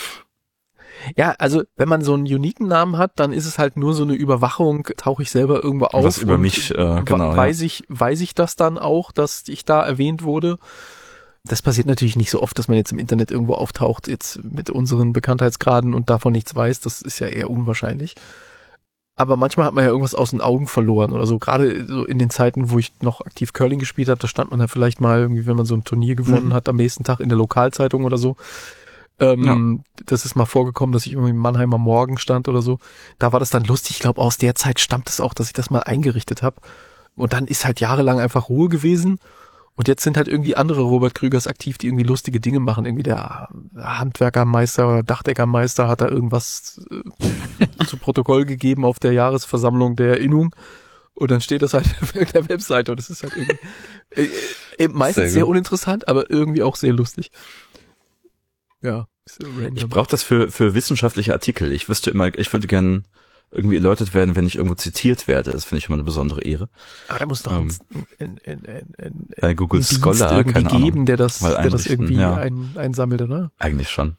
Ja, also wenn man so einen uniken Namen hat, dann ist es halt nur so eine Überwachung, tauche ich selber irgendwo auf. Was über mich, äh, genau. Weiß ja. ich, weiß ich das dann auch, dass ich da erwähnt wurde. Das passiert natürlich nicht so oft, dass man jetzt im Internet irgendwo auftaucht, jetzt mit unseren Bekanntheitsgraden und davon nichts weiß. Das ist ja eher unwahrscheinlich. Aber manchmal hat man ja irgendwas aus den Augen verloren oder so. Gerade so in den Zeiten, wo ich noch aktiv Curling gespielt habe, da stand man ja vielleicht mal irgendwie, wenn man so ein Turnier gewonnen mhm. hat, am nächsten Tag in der Lokalzeitung oder so. Ähm, ja. Das ist mal vorgekommen, dass ich irgendwie im Mannheimer Morgen stand oder so. Da war das dann lustig. Ich glaube, aus der Zeit stammt es auch, dass ich das mal eingerichtet habe. Und dann ist halt jahrelang einfach Ruhe gewesen. Und jetzt sind halt irgendwie andere Robert Krügers aktiv, die irgendwie lustige Dinge machen. Irgendwie der Handwerkermeister oder Dachdeckermeister hat da irgendwas äh, zu Protokoll gegeben auf der Jahresversammlung der Innung. Und dann steht das halt auf irgendeiner Webseite und das ist halt irgendwie äh, äh, meistens sehr, sehr uninteressant, aber irgendwie auch sehr lustig. Ja. So ich brauche das für für wissenschaftliche Artikel. Ich wüsste immer, ich würde gern irgendwie erläutert werden, wenn ich irgendwo zitiert werde. Das finde ich immer eine besondere Ehre. Aber da muss doch ähm, ein, ein, ein, ein, bei Google ein Scholar irgendwie keine geben, Ahnung, der das, der das irgendwie ja. ein, einsammelt, oder? Eigentlich schon.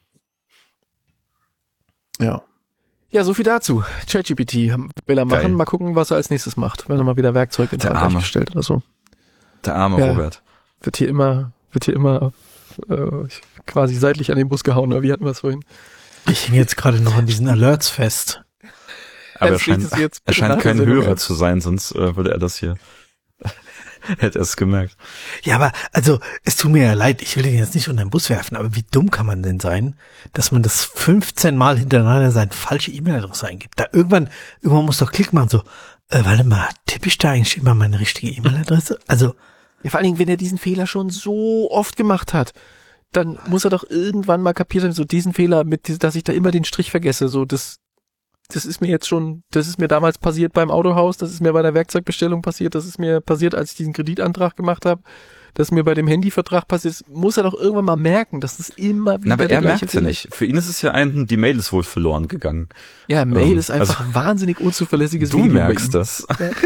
Ja. Ja, so viel dazu. ChatGPT will er machen. Geil. Mal gucken, was er als nächstes macht. Wenn er mal wieder Werkzeug ins Der Handwerk Arme. gestellt oder so. Der arme Ja. Robert. Wird hier immer, wird hier immer auf, äh, quasi seitlich an den Bus gehauen, oder wie hatten wir es vorhin? Ich hänge jetzt gerade noch an diesen Alerts fest. Aber er Als scheint, nächstes jetzt er bitte scheint nach kein der Sendung Hörer ein. zu sein, sonst äh, würde er das hier, hätte er es gemerkt. Ja, aber, also, es tut mir ja leid, ich will den jetzt nicht unter den Bus werfen, aber wie dumm kann man denn sein, dass man das fünfzehn Mal hintereinander seine falsche E-Mail-Adresse eingibt? Da irgendwann, irgendwann muss doch Klick machen, so, äh, warte mal, tippe ich da eigentlich immer meine richtige E-Mail-Adresse? Also, Ja, vor allen Dingen, wenn er diesen Fehler schon so oft gemacht hat, dann muss er doch irgendwann mal kapiert haben, so diesen Fehler, mit, dies- dass ich da immer den Strich vergesse, so das, das ist mir jetzt schon, das ist mir damals passiert beim Autohaus, das ist mir bei der Werkzeugbestellung passiert, das ist mir passiert, als ich diesen Kreditantrag gemacht habe, das ist mir bei dem Handyvertrag passiert, das muss er doch irgendwann mal merken, dass das immer wieder Na, aber der er gleiche merkt ja Fehler nicht. Für ihn ist es ja ein, die Mail ist wohl verloren gegangen. Ja, Mail Ähm, ist einfach ein wahnsinnig unzuverlässiges Du Medium bei merkst ihm. das.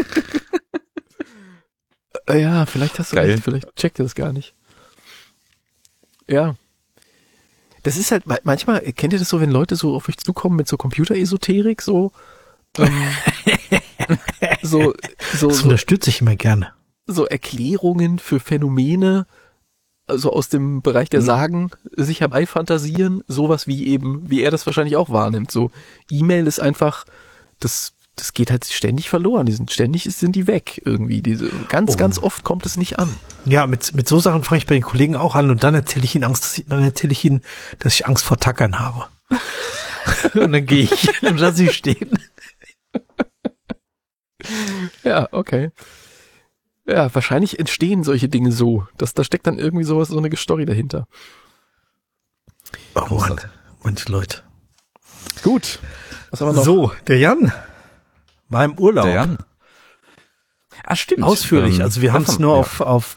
Äh, Ja, vielleicht hast du Geil. recht, vielleicht checkt er das gar nicht. Ja. Das ist halt, ma- manchmal, kennt ihr das so, wenn Leute so auf euch zukommen mit so Computeresoterik, so, ähm, so, so, das so, unterstütze ich immer gerne. so Erklärungen für Phänomene, also aus dem Bereich der Sagen, sich herbeifantasieren, sowas wie eben, wie er das wahrscheinlich auch wahrnimmt, so, E-Mail ist einfach, das, das geht halt ständig verloren, die sind ständig, sind die weg irgendwie, diese, ganz, Oh. ganz oft kommt es nicht an. Ja, mit, mit so Sachen fange ich bei den Kollegen auch an und dann erzähle ich ihnen Angst, dass ich, dann erzähle ich ihnen, dass ich Angst vor Tackern habe. Und dann gehe ich und lasse sie stehen. Ja, okay. Ja, wahrscheinlich entstehen solche Dinge so. Das, da steckt dann irgendwie sowas, so eine Story dahinter. Oh Mann, manche Leute. Gut. Was haben wir noch? So, der Jan war im Urlaub. Der Jan. Ah, stimmt. Ausführlich. Ähm, Also wir haben es davon- nur ja. auf, auf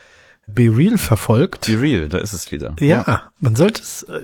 Be Real verfolgt. Be Real, da ist es wieder. Ja, man sollte es, äh,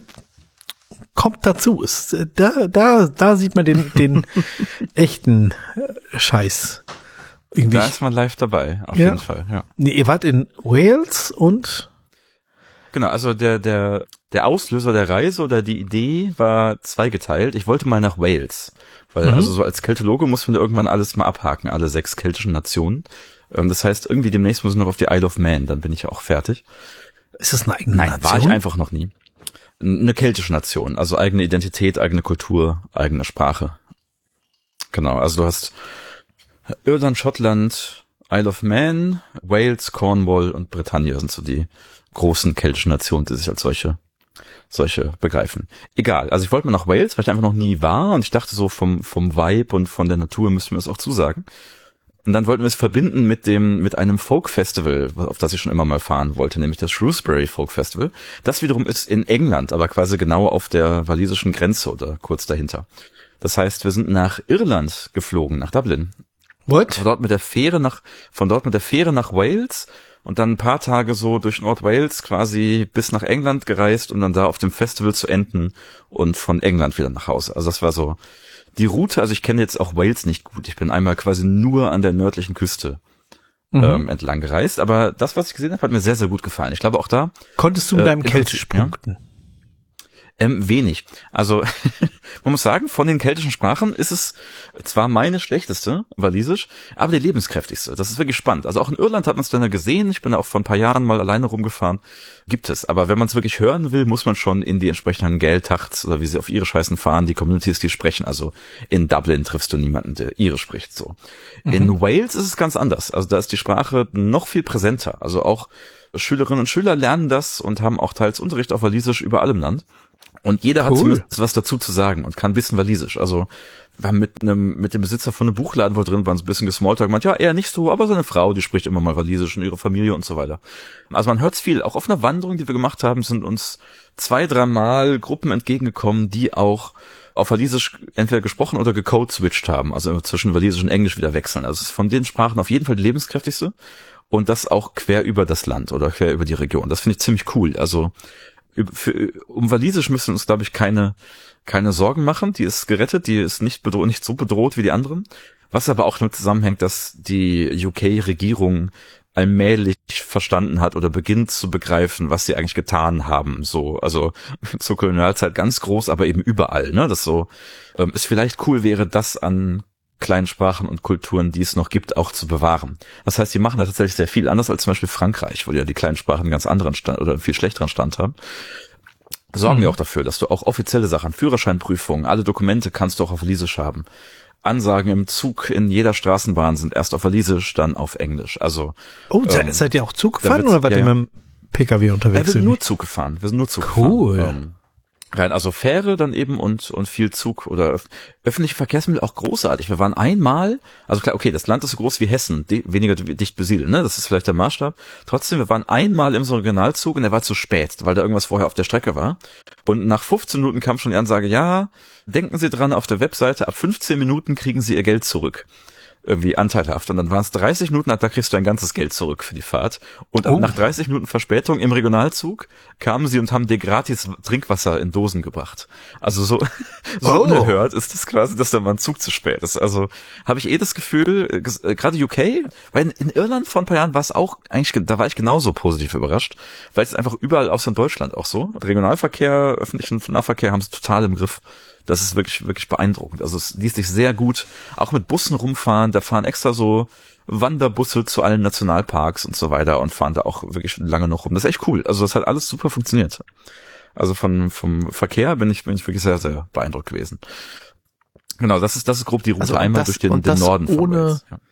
kommt dazu. Es, äh, da, da, da sieht man den, den echten äh, Scheiß. Irgendwie. Da ist man live dabei, auf Ja. jeden Fall, ja. Nee, ihr wart in Wales und Genau, also der, der, der Auslöser der Reise oder die Idee war zweigeteilt. Ich wollte mal nach Wales. Weil, Mhm. also so als Keltologe muss man da irgendwann alles mal abhaken, alle sechs keltischen Nationen. Ähm, Das heißt, irgendwie demnächst muss ich noch auf die Isle of Man, dann bin ich ja auch fertig. ist das eine eigene Nein, Nation? war ich einfach noch nie. Eine keltische Nation, also eigene Identität, eigene Kultur, eigene Sprache. Genau, also du hast Irland, Schottland, Isle of Man, Wales, Cornwall und Bretagne sind so die großen keltischen Nationen, die sich als solche solche begreifen. Egal, also ich wollte mal nach Wales, weil ich einfach noch nie war und ich dachte so vom vom Vibe und von der Natur müssten wir es auch zusagen. Und dann wollten wir es verbinden mit dem mit einem Folk Festival, auf das ich schon immer mal fahren wollte, nämlich das Shrewsbury Folk Festival. Das wiederum ist in England, aber quasi genau auf der walisischen Grenze oder kurz dahinter. Das heißt, wir sind nach Irland geflogen, nach Dublin. What? Von dort mit der Fähre nach, von dort mit der Fähre nach Wales und dann ein paar Tage so durch Nord-Wales quasi bis nach England gereist, um dann da auf dem Festival zu enden und von England wieder nach Hause. Also das war so die Route. Also ich kenne jetzt auch Wales nicht gut. Ich bin einmal quasi nur an der nördlichen Küste Mhm. ähm, entlang gereist. Aber das, was ich gesehen habe, hat mir sehr, sehr gut gefallen. Ich glaube auch da Konntest du mit Äh, deinem im Keltisch Prinzip, ja. punkten? Ähm, wenig. Also man muss sagen, von den keltischen Sprachen ist es zwar meine schlechteste, walisisch, aber die lebenskräftigste. Das ist wirklich spannend. Also auch in Irland hat man es dann ja gesehen. Ich bin da auch vor ein paar Jahren mal alleine rumgefahren. Gibt es. Aber wenn man es wirklich hören will, muss man schon in die entsprechenden Gaeltachts oder wie sie auf Irisch heißen fahren, die Communities, die sprechen. Also in Dublin triffst du niemanden, der Irisch spricht. So. In Wales ist es ganz anders. Also da ist die Sprache noch viel präsenter. Also auch Schülerinnen und Schüler lernen das und haben auch teils Unterricht auf Walisisch überall im Land. Und jeder hat Cool. zumindest was dazu zu sagen und kann ein bisschen Walisisch. Also wir haben mit einem mit dem Besitzer von einem Buchladen, wo wir drin waren, so ein bisschen gesmalltalk. Man, ja, eher nicht so, aber seine Frau, die spricht immer mal Walisisch und ihre Familie und so weiter. Also man hört's viel. Auch auf einer Wanderung, die wir gemacht haben, sind uns zwei, dreimal Gruppen entgegengekommen, die auch auf Walisisch entweder gesprochen oder gecode-switcht haben, also zwischen Walisisch und Englisch wieder wechseln. Also es ist von den Sprachen auf jeden Fall die lebenskräftigste und das auch quer über das Land oder quer über die Region. Das finde ich ziemlich cool. Also für, um Walisisch müssen wir uns, glaube ich, keine keine Sorgen machen. Die ist gerettet, die ist nicht bedroht, nicht so bedroht wie die anderen. Was aber auch damit zusammenhängt, dass die U K-Regierung allmählich verstanden hat oder beginnt zu begreifen, was sie eigentlich getan haben. So, also zur Kolonialzeit ganz groß, aber eben überall. Ne, das so ähm, es vielleicht cool wäre, das an kleinen Sprachen und Kulturen, die es noch gibt, auch zu bewahren. Das heißt, die machen da tatsächlich sehr viel anders als zum Beispiel Frankreich, wo ja die kleinen Sprachen einen ganz anderen Stand oder einen viel schlechteren Stand haben. Sorgen wir mhm. auch dafür, dass du auch offizielle Sachen, Führerscheinprüfungen, alle Dokumente kannst du auch auf Walisisch haben. Ansagen im Zug in jeder Straßenbahn sind erst auf Walisisch, dann auf Englisch. Also oh, ähm, seid ihr auch Zug gefahren oder wart ihr ja, mit dem P K W unterwegs? Ja, wir sind nur Zug gefahren. Wir sind nur Zug cool. gefahren. Ähm, rein, also Fähre dann eben und und viel Zug oder öf- öffentliche Verkehrsmittel auch großartig. Wir waren einmal, also klar, okay, das Land ist so groß wie Hessen, di- weniger dicht besiedelt, ne? Das ist vielleicht der Maßstab. Trotzdem, wir waren einmal im so Regionalzug und der war zu spät, weil da irgendwas vorher auf der Strecke war. Und nach fünfzehn Minuten kam schon die Ansage, ja, denken Sie dran, auf der Webseite, ab fünfzehn Minuten kriegen Sie Ihr Geld zurück. Irgendwie anteilhaft. Und dann waren es dreißig Minuten, da kriegst du dein ganzes Geld zurück für die Fahrt. Und oh. nach dreißig Minuten Verspätung im Regionalzug kamen sie und haben dir gratis Trinkwasser in Dosen gebracht. Also so, so oh. unerhört ist das quasi, dass da mal ein Zug zu spät ist. Also habe ich eh das Gefühl, äh, gerade U K, weil in, in Irland vor ein paar Jahren war es auch, eigentlich, da war ich genauso positiv überrascht, weil es einfach überall außer in Deutschland auch so. Regionalverkehr, öffentlichen Nahverkehr haben sie total im Griff. Das ist wirklich, wirklich beeindruckend. Also es ließ sich sehr gut auch mit Bussen rumfahren. Da fahren extra so Wanderbusse zu allen Nationalparks und so weiter und fahren da auch wirklich lange noch rum. Das ist echt cool. Also das hat alles super funktioniert. Also von, vom Verkehr bin ich, bin ich wirklich sehr, sehr beeindruckt gewesen. Genau, das ist, das ist grob die Route also einmal das, durch den, und den das Norden von ohne Wales. Ja.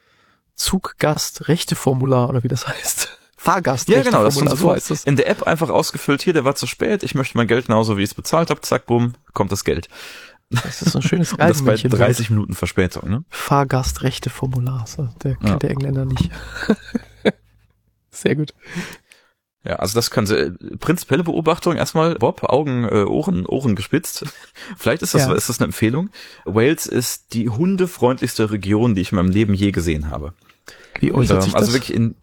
Zuggast-Rechte-Formular oder wie das heißt. Fahrgast. Ja, genau, das ist so so heißt das. in der App einfach ausgefüllt. Hier, der war zu spät. Ich möchte mein Geld genauso, wie ich es bezahlt habe. Zack, bumm, kommt das Geld. Das ist so ein schönes Und das bei Reisemännchen. dreißig Minuten Verspätung, ne? Fahrgastrechte-Formular. So, der kennt Ja. der Engländer nicht. Sehr gut. Ja, also das können Sie, äh, prinzipielle Beobachtung erstmal, Bob, Augen, äh, Ohren, Ohren gespitzt. Vielleicht ist das, Ja. ist das eine Empfehlung. Wales ist die hundefreundlichste Region, die ich in meinem Leben je gesehen habe. Wie äußert Ähm, sich also das? wirklich in,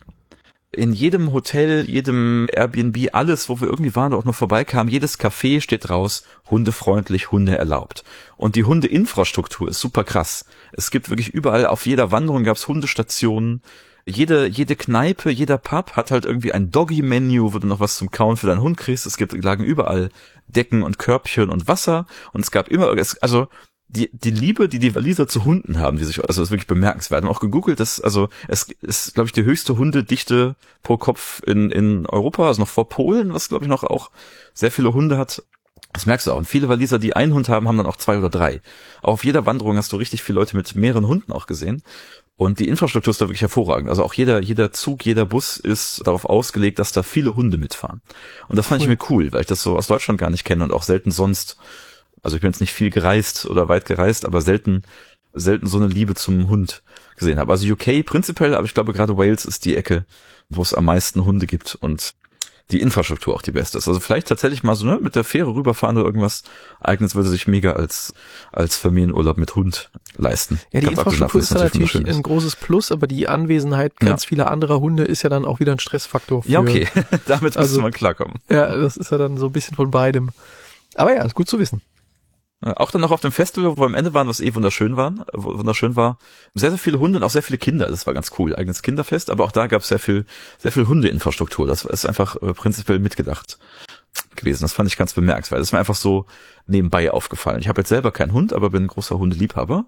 in jedem Hotel, jedem Airbnb, alles, wo wir irgendwie waren oder auch nur vorbeikamen, jedes Café steht draus, hundefreundlich, Hunde erlaubt. Und die Hundeinfrastruktur ist super krass. Es gibt wirklich überall, auf jeder Wanderung gab es Hundestationen. Jede, jede Kneipe, jeder Pub hat halt irgendwie ein Doggy-Menü, wo du noch was zum Kauen für deinen Hund kriegst. Es gibt, lagen überall Decken und Körbchen und Wasser. Und es gab immer, es, also, die, die Liebe, die die Waliser zu Hunden haben, die sich, also ist wirklich bemerkenswert. Und auch gegoogelt, das, also, es ist, glaube ich, die höchste Hundedichte pro Kopf in, in Europa, also noch vor Polen, was, glaube ich, noch auch sehr viele Hunde hat. Das merkst du auch. Und viele Waliser, die einen Hund haben, haben dann auch zwei oder drei. Auch auf jeder Wanderung hast du richtig viele Leute mit mehreren Hunden auch gesehen. Und die Infrastruktur ist da wirklich hervorragend. Also auch jeder, jeder Zug, jeder Bus ist darauf ausgelegt, dass da viele Hunde mitfahren. Und das fand Cool. ich mir cool, weil ich das so aus Deutschland gar nicht kenne und auch selten sonst. Also ich bin jetzt nicht viel gereist oder weit gereist, aber selten, selten so eine Liebe zum Hund gesehen habe. Also U K prinzipiell, aber ich glaube gerade Wales ist die Ecke, wo es am meisten Hunde gibt und die Infrastruktur auch die beste ist. Also vielleicht tatsächlich mal so, ne, mit der Fähre rüberfahren oder irgendwas eignet, würde sich mega als als Familienurlaub mit Hund leisten. Ja, die Ganz abgesehen Infrastruktur davon, ist dass da es natürlich wunderschön ein großes Plus, aber die Anwesenheit ganz Ja. vieler anderer Hunde ist ja dann auch wieder ein Stressfaktor. Für, Ja, okay, damit Also- müsste man klarkommen. Ja, das ist ja dann so ein bisschen von beidem. Aber ja, ist gut zu wissen. Ja, auch dann noch auf dem Festival, wo wir am Ende waren, was eh wunderschön war, wo wunderschön war, sehr, sehr viele Hunde und auch sehr viele Kinder. Das war ganz cool. Eigenes Kinderfest, aber auch da gab es sehr viel, sehr viel Hundeinfrastruktur. Das ist einfach äh, prinzipiell mitgedacht gewesen. Das fand ich ganz bemerkenswert. Das ist mir einfach so nebenbei aufgefallen. Ich habe jetzt selber keinen Hund, aber bin ein großer Hundeliebhaber.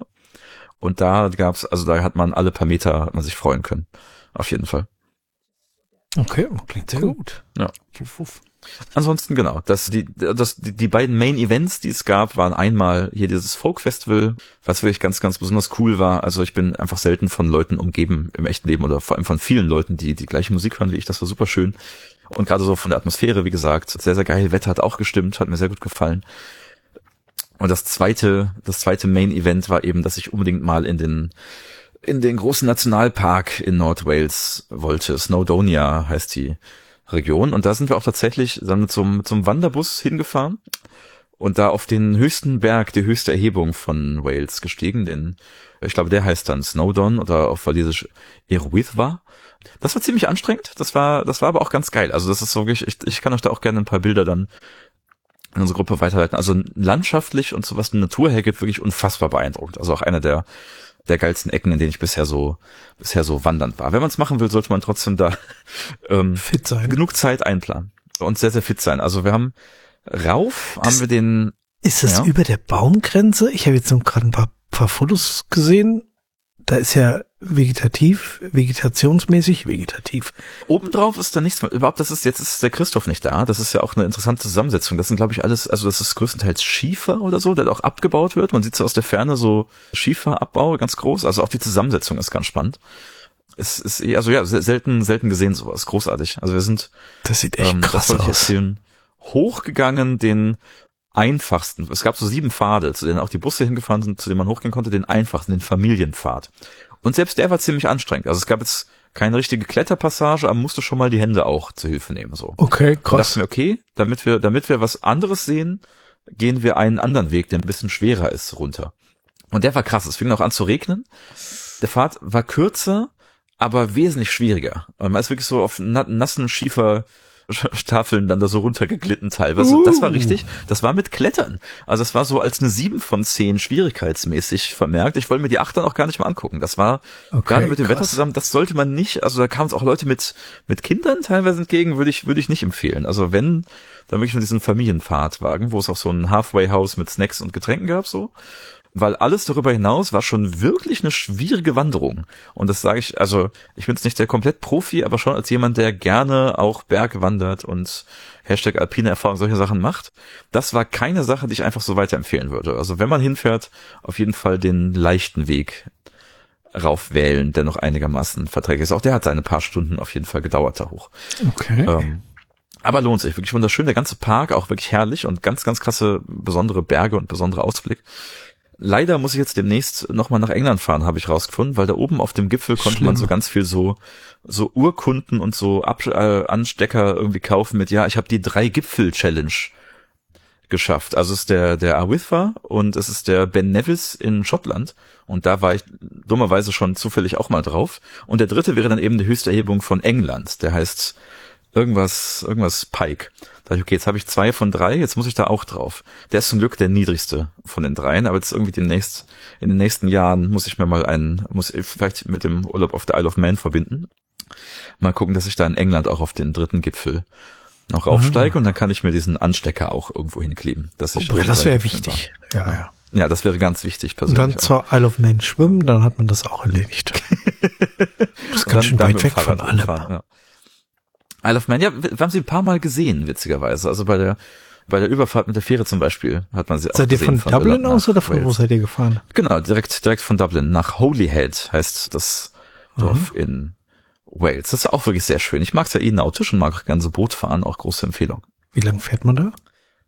Und da gab's, also da hat man alle paar Meter hat man sich freuen können. Auf jeden Fall. Okay, klingt sehr Cool. gut. Ja. Wuff, wuff. Ansonsten genau, das die das die, die beiden Main Events, die es gab, waren einmal hier dieses Folk Festival, was wirklich ganz ganz besonders cool war. Also ich bin einfach selten von Leuten umgeben im echten Leben oder vor allem von vielen Leuten, die die gleiche Musik hören wie ich. Das war super schön und gerade so von der Atmosphäre, wie gesagt, sehr sehr geil. Wetter hat auch gestimmt, hat mir sehr gut gefallen. Und das zweite das zweite Main Event war eben, dass ich unbedingt mal in den in den großen Nationalpark in Nordwales wollte. Snowdonia heißt die Region. Und da sind wir auch tatsächlich dann zum, zum Wanderbus hingefahren. und da auf den höchsten Berg, die höchste Erhebung von Wales gestiegen, den, ich glaube, der heißt dann Snowdon oder auf Walisisch Erwyddfa. Das war ziemlich anstrengend, das war, das war aber auch ganz geil. Also das ist so wirklich, ich, ich kann euch da auch gerne ein paar Bilder dann in unsere Gruppe weiterleiten. Also landschaftlich und so was die Natur hergeht, wirklich unfassbar beeindruckend. Also auch einer der der geilsten Ecken, in denen ich bisher so bisher so wandern war. Wenn man es machen will, sollte man trotzdem da ähm, fit sein, genug Zeit einplanen und sehr sehr fit sein. Also wir haben rauf das, haben wir den. Ist das ja? über der Baumgrenze? Ich habe jetzt noch gerade ein paar, paar Fotos gesehen. Da ist ja vegetativ, vegetationsmäßig, vegetativ. Obendrauf ist da nichts mehr. Überhaupt, das ist, jetzt ist der Christoph nicht da. Das ist ja auch eine interessante Zusammensetzung. Das sind, glaube ich, alles, also das ist größtenteils Schiefer oder so, der auch abgebaut wird. Man sieht so aus der Ferne so Schieferabbau, ganz groß. Also auch die Zusammensetzung ist ganz spannend. Es ist, also ja, selten, selten gesehen sowas. Großartig. Also wir sind, das sieht echt ähm, krass das wollte ich aus. erzählen, hochgegangen, den einfachsten. Es gab so sieben Pfade, zu denen auch die Busse hingefahren sind, zu denen man hochgehen konnte, den einfachsten, den Familienpfad. Und selbst der war ziemlich anstrengend. Also es gab jetzt keine richtige Kletterpassage, aber musste schon mal die Hände auch zur Hilfe nehmen, so. Okay, Und krass. dachten wir, okay, damit wir, damit wir was anderes sehen, gehen wir einen anderen Weg, der ein bisschen schwerer ist, runter. Und der war krass. Es fing auch an zu regnen. Der Pfad war kürzer, aber wesentlich schwieriger. Und man ist wirklich so auf nassen Schiefer Tafeln dann da so runtergeglitten teilweise. Uh. Das war richtig, das war mit Klettern. Also es war so als eine sieben von zehn schwierigkeitsmäßig vermerkt. Ich wollte mir die acht dann auch gar nicht mal angucken. Das war Okay, gerade mit dem krass. Wetter zusammen, das sollte man nicht, also da kamen es auch Leute mit mit Kindern teilweise entgegen, würde ich würde ich nicht empfehlen. Also wenn, dann wirklich nur diesen Familienpfadwagen, wo es auch so ein Halfway-House mit Snacks und Getränken gab, so. Weil alles darüber hinaus war schon wirklich eine schwierige Wanderung. Und das sage ich, also ich bin jetzt nicht der komplett Profi, aber schon als jemand, der gerne auch Berg wandert und Hashtag alpine Erfahrung, solche Sachen macht. Das war keine Sache, die ich einfach so weiterempfehlen würde. Also wenn man hinfährt, auf jeden Fall den leichten Weg raufwählen, der noch einigermaßen verträglich ist. Auch der hat seine paar Stunden auf jeden Fall gedauert da hoch. Okay. Ähm, aber lohnt sich, wirklich wunderschön. Der ganze Park auch wirklich herrlich und ganz, ganz krasse, besondere Berge und besondere Ausblick. Leider muss ich jetzt demnächst nochmal nach England fahren, habe ich rausgefunden, weil da oben auf dem Gipfel konnte Schlimm. man so ganz viel so so Urkunden und so Ab äh, Anstecker irgendwie kaufen mit, ja, ich habe die drei Gipfel-Challenge geschafft. Also es ist der der Erwyddfa und es ist der Ben Nevis in Schottland und da war ich dummerweise schon zufällig auch mal drauf. Und der dritte wäre dann eben die höchste Erhebung von England, der heißt irgendwas irgendwas Pike. Da dachte ich, okay, jetzt habe ich zwei von drei, jetzt muss ich da auch drauf. Der ist zum Glück der niedrigste von den dreien, aber jetzt irgendwie demnächst, in den nächsten Jahren muss ich mir mal einen, muss ich vielleicht mit dem Urlaub auf der Isle of Man verbinden. Mal gucken, dass ich da in England auch auf den dritten Gipfel noch raufsteige, und dann kann ich mir diesen Anstecker auch irgendwo hinkleben. Dass ich Oh, auf das drei wäre Gipfeln wichtig. war. Ja, ja. Ja, das wäre ganz wichtig Und persönlich. dann zur Isle of Man schwimmen, dann hat man das auch erledigt. Das ist ganz schön weit weg von allem. Ja. Isle of Man, ja, wir haben sie ein paar Mal gesehen, witzigerweise. Also bei der bei der Überfahrt mit der Fähre zum Beispiel hat man sie auch Seid ihr gesehen. von Dublin aus oder von Wales. wo seid ihr gefahren? Genau, direkt direkt von Dublin nach Holyhead heißt das Dorf Mhm. in Wales. Das ist auch wirklich sehr schön. Ich mag es ja eh nautisch und mag auch gerne so Boot fahren, auch große Empfehlung. Wie lange fährt man da?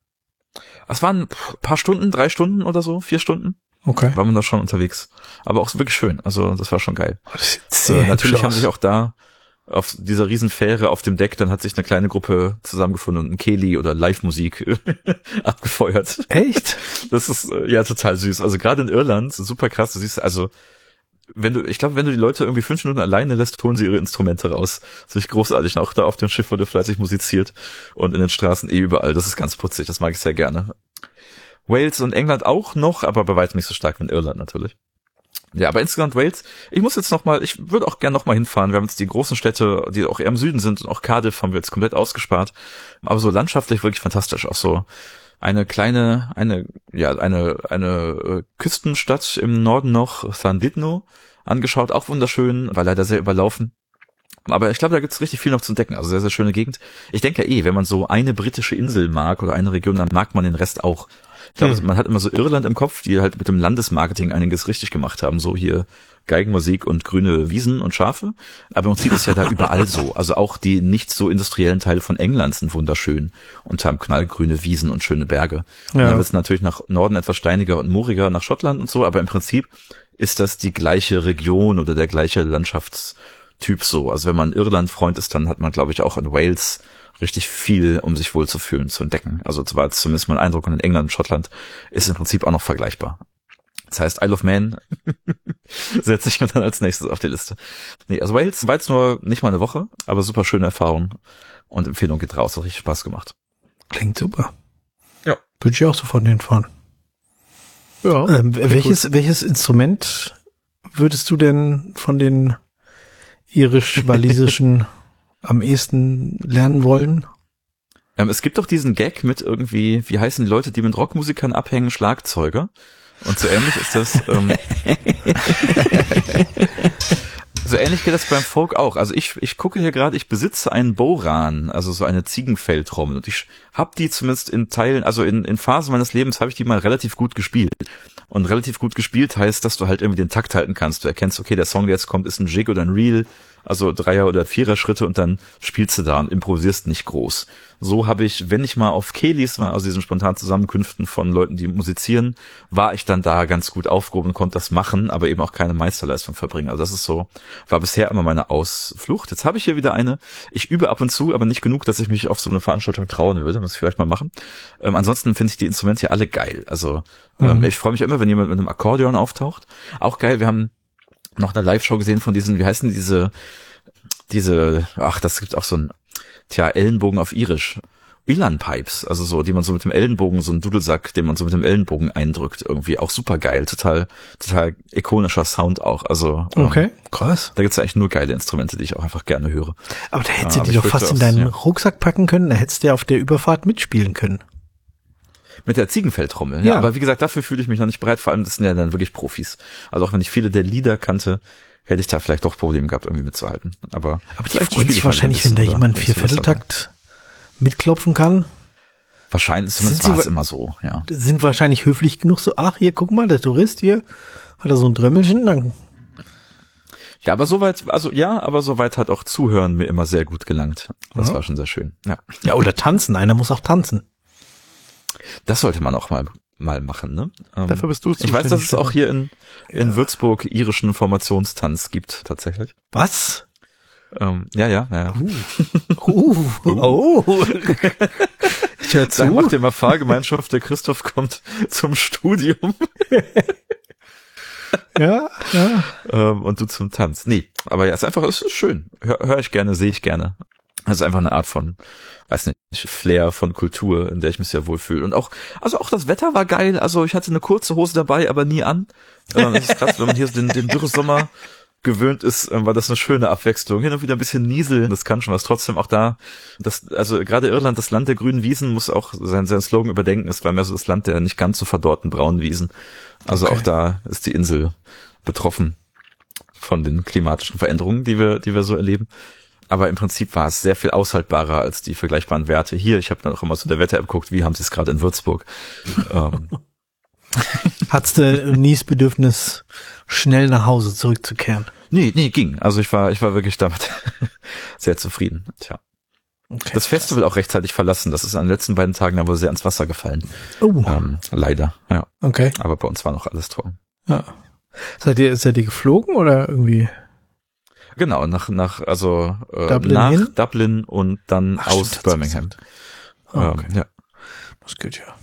Es waren ein paar Stunden, drei Stunden oder so, vier Stunden Okay. war man da schon unterwegs. Aber auch wirklich schön. Also das war schon geil. Das sieht sehr Äh, natürlich hübsch haben aus. sich auch da auf dieser riesen Fähre auf dem Deck, dann hat sich eine kleine Gruppe zusammengefunden und ein Keli oder Live-Musik abgefeuert. Echt? Das ist äh, ja total süß. Also gerade in Irland, super krass. Du siehst, also wenn du, ich glaube, wenn du die Leute irgendwie fünf Minuten alleine lässt, holen sie ihre Instrumente raus. Das ist wirklich großartig. Und auch da auf dem Schiff wurde fleißig musiziert und in den Straßen eh überall. Das ist ganz putzig. Das mag ich sehr gerne. Wales und England auch noch, aber bei weitem nicht so stark wie in Irland natürlich. Ja, aber insgesamt Wales. Ich muss jetzt noch mal, ich würde auch gerne noch mal hinfahren. Wir haben jetzt die großen Städte, die auch eher im Süden sind, und auch Cardiff haben wir jetzt komplett ausgespart. Aber so landschaftlich wirklich fantastisch. Auch so eine kleine, eine, ja, eine, eine äh, Küstenstadt im Norden noch, Llandudno, angeschaut. Auch wunderschön, war leider sehr überlaufen. Aber ich glaube, da gibt's richtig viel noch zu entdecken. Also sehr, sehr schöne Gegend. Ich denke ja eh, wenn man so eine britische Insel mag oder eine Region, dann mag man den Rest auch. Ich glaube, Hm. man hat immer so Irland im Kopf, die halt mit dem Landesmarketing einiges richtig gemacht haben. So hier Geigenmusik und grüne Wiesen und Schafe. Aber man sieht es ja da überall so. Also auch die nicht so industriellen Teile von England sind wunderschön und haben knallgrüne Wiesen und schöne Berge. Und Ja. dann wird es natürlich nach Norden etwas steiniger und mooriger, nach Schottland und so. Aber im Prinzip ist das die gleiche Region oder der gleiche Landschaftstyp so. Also wenn man Irland-Freund ist, dann hat man, glaube ich, auch in Wales richtig viel, um sich wohlzufühlen, zu entdecken. Also das war jetzt zumindest mein Eindruck, und in England und Schottland ist im Prinzip auch noch vergleichbar. Das heißt, Isle of Man setze ich mir dann als nächstes auf die Liste. Nee, also Wales war jetzt nur nicht mal eine Woche, aber super schöne Erfahrung und Empfehlung geht raus, hat richtig Spaß gemacht. Klingt super. Ja. Würde ich auch so von denen fahren. Ja. Ähm, welches, welches Instrument würdest du denn von den irisch-walisischen am ehesten lernen wollen? Ähm, es gibt doch diesen Gag mit irgendwie, wie heißen die Leute, die mit Rockmusikern abhängen, Schlagzeuger. Und so ähnlich ist das, ähm, so ähnlich geht das beim Folk auch. Also ich, ich gucke hier gerade, ich besitze einen Boran, also so eine Ziegenfelltrommel. Und ich habe die zumindest in Teilen, also in, in Phasen meines Lebens habe ich die mal relativ gut gespielt. Und relativ gut gespielt heißt, dass du halt irgendwie den Takt halten kannst. Du erkennst, okay, der Song, der jetzt kommt, ist ein Jig oder ein Reel, also Dreier- oder Vierer-Schritte, und dann spielst du da und improvisierst nicht groß. So habe ich, wenn ich mal auf Kelis war, also diesen spontanen Zusammenkünften von Leuten, die musizieren, war ich dann da ganz gut aufgehoben und konnte das machen, aber eben auch keine Meisterleistung verbringen. Also das ist so, war bisher immer meine Ausflucht. Jetzt habe ich hier wieder eine. Ich übe ab und zu, aber nicht genug, dass ich mich auf so eine Veranstaltung trauen würde. Muss ich vielleicht mal machen. Ähm, ansonsten finde ich die Instrumente hier alle geil. Also ähm, mhm. ich freue mich immer, wenn jemand mit einem Akkordeon auftaucht. Auch geil, wir haben noch eine Live-Show gesehen von diesen, wie heißen diese, diese, ach, das gibt auch so ein, tja, Ellenbogen auf Irisch. Uilleann Pipes, also so, die man so mit dem Ellenbogen, so ein Dudelsack, den man so mit dem Ellenbogen eindrückt, irgendwie auch super geil, total, total ikonischer Sound auch, also. Okay, ähm, krass. Da gibt's eigentlich nur geile Instrumente, die ich auch einfach gerne höre. Aber da hättest ja, du die doch fast in deinen ja. Rucksack packen können, da hättest du ja auf der Überfahrt mitspielen können. Mit der Ziegenfelltrommel, ja. ja. Aber wie gesagt, dafür fühle ich mich noch nicht bereit, vor allem, das sind ja dann wirklich Profis. Also auch wenn ich viele der Lieder kannte, hätte ich da vielleicht doch Probleme gehabt, irgendwie mitzuhalten. Aber, aber die freuen sich wahrscheinlich, wenn da jemand Viervierteltakt mitklopfen kann. Wahrscheinlich, zumindest war es immer so, ja. Sind wahrscheinlich höflich genug so, ach, hier, guck mal, der Tourist hier, hat er so ein Drömmelchen, dann. Ja, aber soweit, also ja, aber soweit hat auch Zuhören mir immer sehr gut gelangt. Das ja. war schon sehr schön, ja. Ja, oder tanzen, einer muss auch tanzen. Das sollte man auch mal mal machen, ne? Ähm, Dafür bist du Ich weiß, dass es auch hier in in ja. Würzburg irischen Formationstanz gibt, tatsächlich. Was? Ähm, ja, ja, ja. Uh. Uh. Oh. Ich hör zu. Dann macht ihr mal Fahrgemeinschaft, der Christoph kommt zum Studium. Ja, ja. Ähm, und du zum Tanz. Nee, aber ja, es ist einfach, es ist schön. Hör, hör ich gerne, sehe ich gerne. Das ist einfach eine Art von, weiß nicht, Flair von Kultur, in der ich mich sehr wohlfühle. Und auch, also auch das Wetter war geil. Also ich hatte eine kurze Hose dabei, aber nie an. Ähm, das ist krass, wenn man hier den, den Dürresommer gewöhnt ist, ähm, war das eine schöne Abwechslung. Hin und wieder ein bisschen nieseln, das kann schon was. Trotzdem auch da, das, also gerade Irland, das Land der grünen Wiesen, muss auch sein, sein Slogan überdenken. Es war mehr so das Land der nicht ganz so verdorrten braunen Wiesen. Also okay. Auch da ist die Insel betroffen von den klimatischen Veränderungen, die wir, die wir so erleben. Aber im Prinzip war es sehr viel aushaltbarer als die vergleichbaren Werte hier. Ich habe dann auch immer so der Wetter-App geguckt, wie haben sie es gerade in Würzburg. ähm. Hattest du nie das Bedürfnis, schnell nach Hause zurückzukehren? Nee, nee, ging. Also ich war, ich war wirklich damit sehr zufrieden. Tja. Okay, das Festival auch rechtzeitig verlassen. Das ist an den letzten beiden Tagen aber sehr ins Wasser gefallen. Oh. Ähm, leider, ja. Okay. Aber bei uns war noch alles toll. Ja. Seid ihr, seid ihr geflogen oder irgendwie? Genau, nach, nach, also, äh, Dublin nach hin? Dublin und dann Ach, aus stimmt, Birmingham. Oh, okay. ähm, ja. Das geht ja.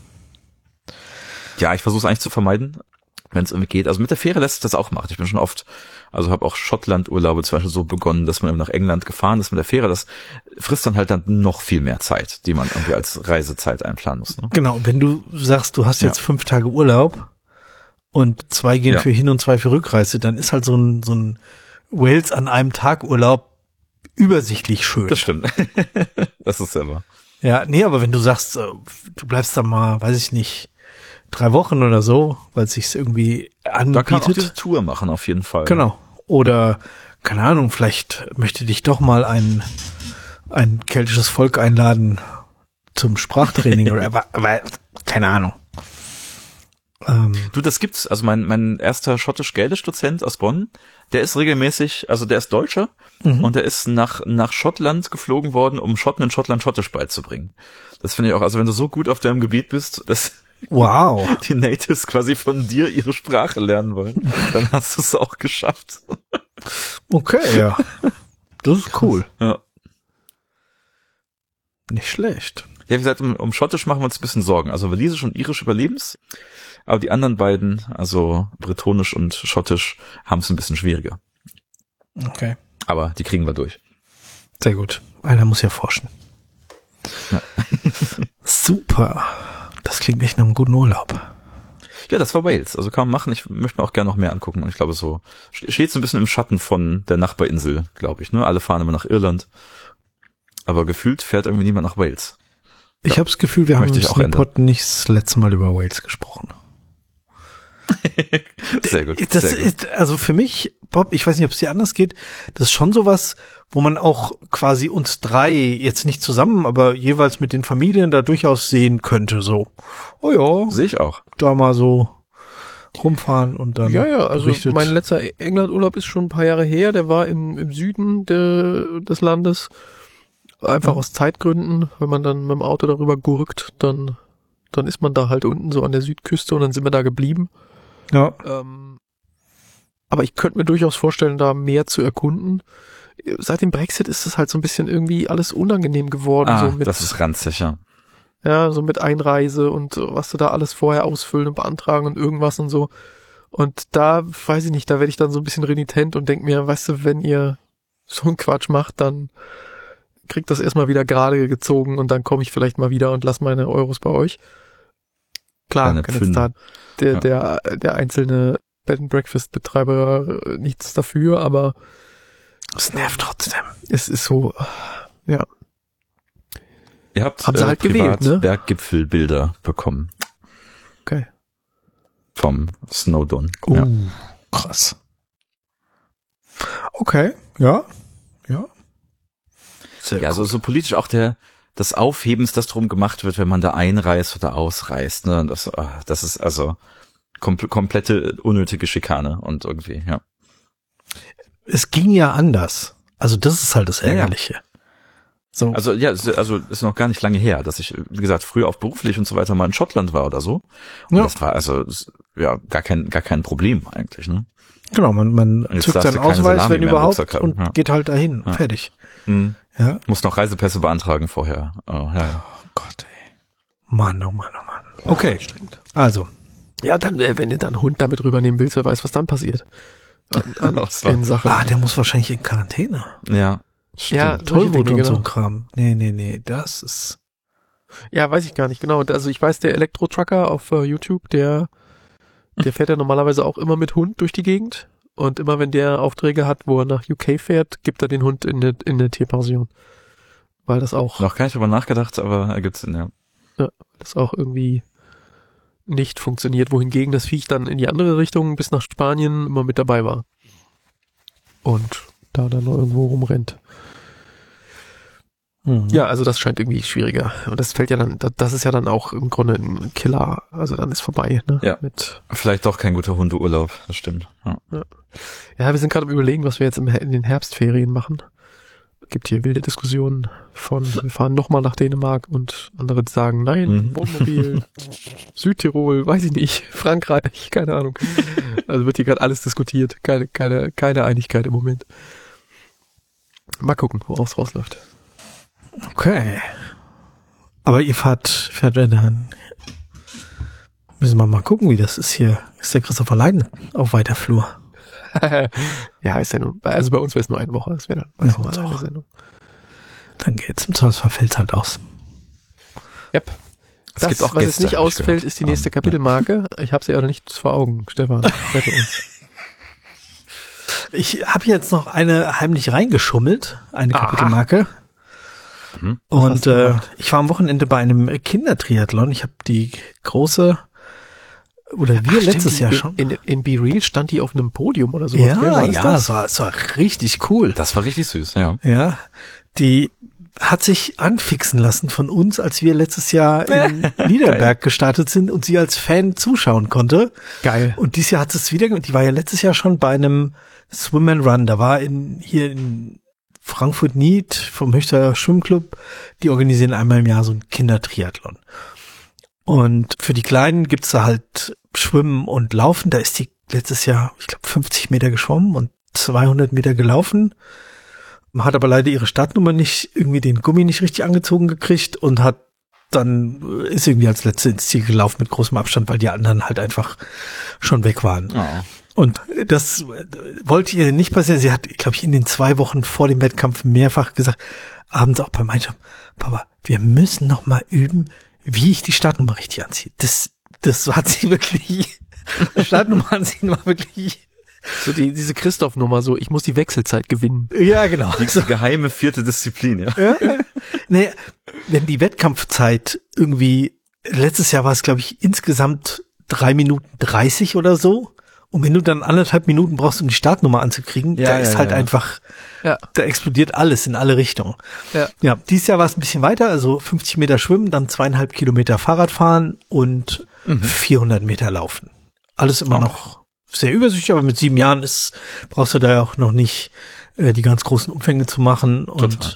Ja, ich versuche es eigentlich zu vermeiden, wenn es irgendwie geht. Also mit der Fähre lässt sich das auch machen. Ich bin schon oft, also habe auch Schottland-Urlaube zum Beispiel so begonnen, dass man eben nach England gefahren ist mit der Fähre. Das frisst dann halt dann noch viel mehr Zeit, die man irgendwie als Reisezeit einplanen muss. Ne? Genau, wenn du sagst, du hast jetzt ja. fünf Tage Urlaub und zwei gehen ja. für Hin- und zwei für Rückreise, dann ist halt so ein, so ein Wales an einem Tag Urlaub übersichtlich schön. Das stimmt. Das ist ja wahr. Ja, nee, aber wenn du sagst, du bleibst da mal, weiß ich nicht, drei Wochen oder so, weil es sich irgendwie anbietet. Da kann man auch diese Tour machen, auf jeden Fall. Genau. Oder, keine Ahnung, vielleicht möchte dich doch mal ein, ein keltisches Volk einladen zum Sprachtraining oder, aber, aber, keine Ahnung. Ähm. Du, das gibt's. Also mein, mein erster schottisch-gälisch-Dozent aus Bonn, der ist regelmäßig, also der ist Deutscher mhm. und der ist nach, nach Schottland geflogen worden, um Schotten in Schottland Schottisch beizubringen. Das finde ich auch, also wenn du so gut auf deinem Gebiet bist, dass wow. die Natives quasi von dir ihre Sprache lernen wollen, dann hast du es auch geschafft. Okay, ja. Das ist cool. Ja. Nicht schlecht. Ja, wie gesagt, um, um Schottisch machen wir uns ein bisschen Sorgen. Also Walisisch und Irisch überleben's, aber die anderen beiden, also Bretonisch und Schottisch, haben es ein bisschen schwieriger. Okay. Aber die kriegen wir durch. Sehr gut. Einer muss ja forschen. Ja. Super. Das klingt echt nach einem guten Urlaub. Ja, das war Wales. Also kann man machen. Ich möchte mir auch gerne noch mehr angucken. Und ich glaube, so steht so ein bisschen im Schatten von der Nachbarinsel, glaube ich. Ne? Alle fahren immer nach Irland. Aber gefühlt fährt irgendwie niemand nach Wales. Ich Ja. habe das Gefühl, wir haben Möchte im ich auch Sneakpot nicht das letzte Mal über Wales gesprochen. Sehr gut. Das sehr gut. ist, also für mich, Bob, ich weiß nicht, ob es dir anders geht, das ist schon sowas, wo man auch quasi uns drei, jetzt nicht zusammen, aber jeweils mit den Familien da durchaus sehen könnte, so. Oh ja, Sehe ich auch. da mal so rumfahren und dann Ja, ja, also berichtet. mein letzter England-Urlaub ist schon ein paar Jahre her. Der war im, im Süden de, des Landes. Einfach Mhm. aus Zeitgründen. Wenn man dann mit dem Auto darüber gurkt, dann, dann ist man da halt unten so an der Südküste und dann sind wir da geblieben. Ja, Ähm, aber ich könnte mir durchaus vorstellen, da mehr zu erkunden. Seit dem Brexit ist es halt so ein bisschen irgendwie alles unangenehm geworden. Ah, so mit, das ist ranzig, ja. ja, so mit Einreise und was du da alles vorher ausfüllen und beantragen und irgendwas und so. Und da, weiß ich nicht, da werde ich dann so ein bisschen renitent und denke mir, weißt du, wenn ihr so einen Quatsch macht, dann kriegt das erstmal wieder gerade gezogen und dann komme ich vielleicht mal wieder und lass meine Euros bei euch. Klar, Deine kann jetzt da Pfünde. der, Ja. der, der einzelne Bed-and-Breakfast-Betreiber äh, nichts dafür, aber es nervt trotzdem. es ist so, ja. Ihr habt Haben sie halt gewählt, ne? Berggipfelbilder bekommen. Okay. Vom Snowdon. Oh, Ja. krass. Okay, ja, ja. Sehr Ja, also so politisch auch der das Aufhebens, das drum gemacht wird, wenn man da einreist oder ausreist, ne, das, ah, das ist also kompl- komplette unnötige Schikane und irgendwie, ja. Es ging ja anders. Also das ist halt das Ja, ja. Ärgerliche. So. Also ja, es- also ist noch gar nicht lange her, dass ich, wie gesagt, früher auch beruflich und so weiter mal in Schottland war oder so. Und Ja. das war also es- ja gar kein gar kein Problem eigentlich, ne? Genau, man, man Und jetzt zückt darfst seinen du keine Ausweis, Salami wenn mehr im überhaupt, Rucksack haben, und ja. geht halt dahin. Ja. Fertig. Mhm. Ja. Muss noch Reisepässe beantragen vorher. Oh, ja, ja. Oh Gott, ey. Mann, oh Mann, oh Mann. Okay, also. Ja, dann, äh, wenn du dann einen Hund damit rübernehmen willst, wer weiß, was dann passiert. An, an, Das war- in Sachen. Ah, der muss wahrscheinlich in Quarantäne. Ja. Ja, Stimmt. solche Tollwut Dinge, und so genau. ein Kram. Nee, nee, nee, das ist... Ja, weiß ich gar nicht, genau. Also ich weiß, der Elektro-Trucker auf äh, YouTube, der, der fährt ja normalerweise auch immer mit Hund durch die Gegend. Und immer wenn der Aufträge hat, wo er nach U K fährt, gibt er den Hund in eine in eine Tierpension. Weil das auch, Noch gar nicht drüber nachgedacht, aber ergibt's Sinn, ja. das auch irgendwie nicht funktioniert, wohingegen das Viech dann in die andere Richtung bis nach Spanien immer mit dabei war. Und da dann noch irgendwo rumrennt. Mhm. Ja, also das scheint irgendwie schwieriger. Und das fällt ja dann, da- das ist ja dann auch im Grunde ein Killer. Also dann ist vorbei, ne? Ja. Mit, Vielleicht doch kein guter Hundeurlaub, das stimmt. Ja. ja, wir sind gerade am Überlegen, was wir jetzt im, Her- in den Herbstferien machen. Gibt hier wilde Diskussionen von, wir fahren nochmal nach Dänemark und andere sagen, nein, Mhm. Wohnmobil, Südtirol, weiß ich nicht, Frankreich, keine Ahnung. Also wird hier gerade alles diskutiert. Keine, keine, keine Einigkeit im Moment. Mal gucken, worauf es rausläuft. Okay. Aber ihr fahrt, fährt dann... Müssen wir mal gucken, wie das ist hier. Ist der Christopher Leiden auf weiter Flur? Ja, ist ja nur, also bei uns wäre es nur eine Woche, das wäre dann Ja, weiß ich mal, uns eine auch. Sendung. Dann geht's. Im Zweifelsfall fällt's halt aus. Yep. Es Das, gibt auch was Gäste, jetzt nicht hab ich ausfällt, gehört. ist die nächste Ähm, Kapitelmarke. Ich habe sie aber nicht vor Augen, Stefan. Rette uns. Ich habe jetzt noch eine heimlich reingeschummelt, eine Aha. Kapitelmarke. Mhm. Und äh, ich war am Wochenende bei einem Kindertriathlon. Ich habe die große, oder wir Ach, letztes stimmt, Jahr die- schon. In, in Be Real stand die auf einem Podium oder sowas. gell? Ja, War das ja, das? es war, es war richtig cool. Das war richtig süß, ja. Ja, die hat sich anfixen lassen von uns, als wir letztes Jahr in Niederberg gestartet sind und sie als Fan zuschauen konnte. Geil. Und dieses Jahr hat es wieder, und die war ja letztes Jahr schon bei einem Swim and Run. Da war in, hier in Frankfurt Nied vom Höchter Schwimmclub, die organisieren einmal im Jahr so ein Kindertriathlon. Und für die Kleinen gibt's da halt Schwimmen und Laufen. Da ist die letztes Jahr, ich glaube, fünfzig Meter geschwommen und zweihundert Meter gelaufen. hat aber leider ihre Startnummer nicht, irgendwie den Gummi nicht richtig angezogen gekriegt und hat dann, ist irgendwie als Letzte ins Ziel gelaufen mit großem Abstand, weil die anderen halt einfach schon weg waren. Oh. Und das wollte ihr nicht passieren. Sie hat, glaube ich, in den zwei Wochen vor dem Wettkampf mehrfach gesagt, abends auch beim Einschaffen, Papa, wir müssen noch mal üben, wie ich die Startnummer richtig anziehe. Das, das hat sie wirklich, Startnummer anziehen war wirklich... So die, diese Christoph-Nummer, so, ich muss die Wechselzeit gewinnen. Ja, genau. Die so geheime vierte Disziplin, ja. ja. Nee, wenn die Wettkampfzeit irgendwie, letztes Jahr war es, glaube ich, insgesamt drei Minuten dreißig oder so. Und wenn du dann anderthalb Minuten brauchst, um die Startnummer anzukriegen, ja, da ja, ist halt ja. einfach, ja. da explodiert alles in alle Richtungen. Ja. Ja, dieses Jahr war es ein bisschen weiter, also fünfzig Meter schwimmen, dann zweieinhalb Kilometer Fahrrad fahren und mhm. vierhundert Meter laufen. Alles immer oh. noch sehr übersichtlich, aber mit sieben Jahren ist, brauchst du da ja auch noch nicht äh, die ganz großen Umfänge zu machen. Und Total.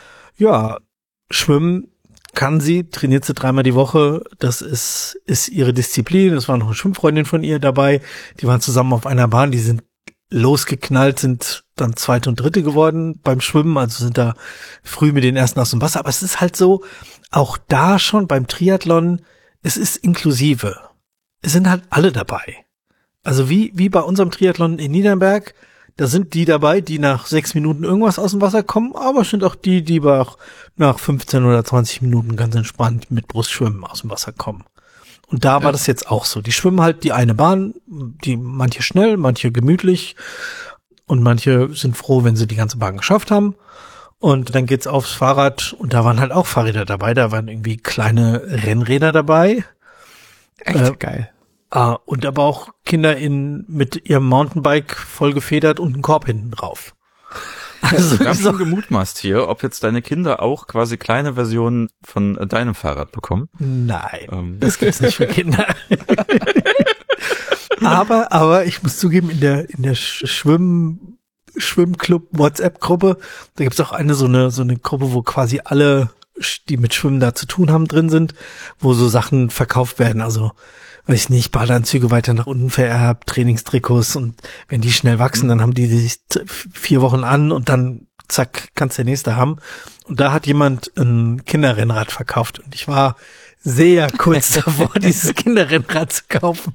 Ja, schwimmen kann sie, trainiert sie dreimal die Woche. Das ist ist ihre Disziplin. Es war noch eine Schwimmfreundin von ihr dabei. Die waren zusammen auf einer Bahn. Die sind losgeknallt, sind dann Zweite und Dritte geworden beim Schwimmen. Also sind da früh mit den Ersten aus dem Wasser. Aber es ist halt so, auch da schon beim Triathlon, es ist inklusive. Es sind halt alle dabei. Also wie wie bei unserem Triathlon in Niedernberg, da sind die dabei, die nach sechs Minuten irgendwas aus dem Wasser kommen, aber es sind auch die, die auch nach fünfzehn oder zwanzig Minuten ganz entspannt mit Brustschwimmen aus dem Wasser kommen. Und da war ja. das jetzt auch so. Die schwimmen halt die eine Bahn, die manche schnell, manche gemütlich und manche sind froh, wenn sie die ganze Bahn geschafft haben. Und dann geht's aufs Fahrrad und da waren halt auch Fahrräder dabei, da waren irgendwie kleine Rennräder dabei. Echt äh, geil. Ah, und aber auch Kinder in mit ihrem Mountainbike voll gefedert und einen Korb hinten drauf. Also du hast schon gemutmaßt hier, ob jetzt deine Kinder auch quasi kleine Versionen von äh, deinem Fahrrad bekommen. Nein, ähm. das gibt's nicht für Kinder. aber aber ich muss zugeben, in der in der Schwimm Schwimmclub WhatsApp-Gruppe, da gibt's auch eine so eine so eine Gruppe, wo quasi alle, die mit Schwimmen da zu tun haben, drin sind, wo so Sachen verkauft werden, also weiß ich nicht, Badeanzüge weiter nach unten vererbt, Trainingstrikots und wenn die schnell wachsen, dann haben die sich vier Wochen an und dann zack, kannst der nächste haben. Und da hat jemand ein Kinderrennrad verkauft und ich war sehr kurz davor, dieses Kinderrennrad zu kaufen.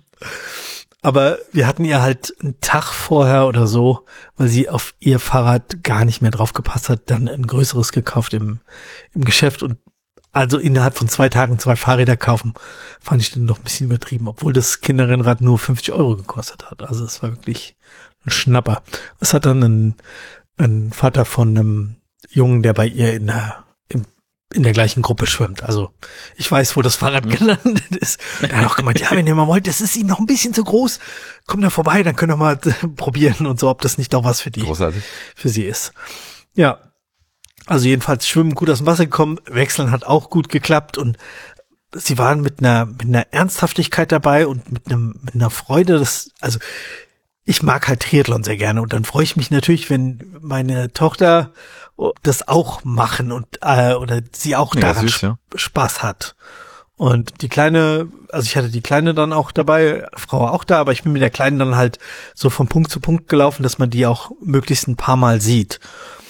Aber wir hatten ihr halt einen Tag vorher oder so, weil sie auf ihr Fahrrad gar nicht mehr drauf gepasst hat, dann ein größeres gekauft im, im Geschäft und also innerhalb von zwei Tagen zwei Fahrräder kaufen, fand ich dann noch ein bisschen übertrieben, obwohl das Kinderrennrad nur fünfzig Euro gekostet hat. Also es war wirklich ein Schnapper. Es hat dann ein, ein Vater von einem Jungen, der bei ihr in der, in, in der gleichen Gruppe schwimmt. Also ich weiß, wo das Fahrrad gelandet ist. Er hat auch gemeint, ja, wenn ihr mal wollt, das ist Ihnen noch ein bisschen zu groß, kommt da vorbei, dann können wir mal probieren und so, ob das nicht doch was für die, Großartig. für sie ist. Ja. Also jedenfalls schwimmen gut aus dem Wasser gekommen, wechseln hat auch gut geklappt und sie waren mit einer mit einer Ernsthaftigkeit dabei und mit einem mit einer Freude, das also ich mag halt Triathlon sehr gerne und dann freue ich mich natürlich, wenn meine Tochter das auch machen und äh, oder sie auch ja, daran süß, ja. Spaß hat. Und die Kleine, also ich hatte die Kleine dann auch dabei, Frau war auch da, aber ich bin mit der Kleinen dann halt so von Punkt zu Punkt gelaufen, dass man die auch möglichst ein paar Mal sieht.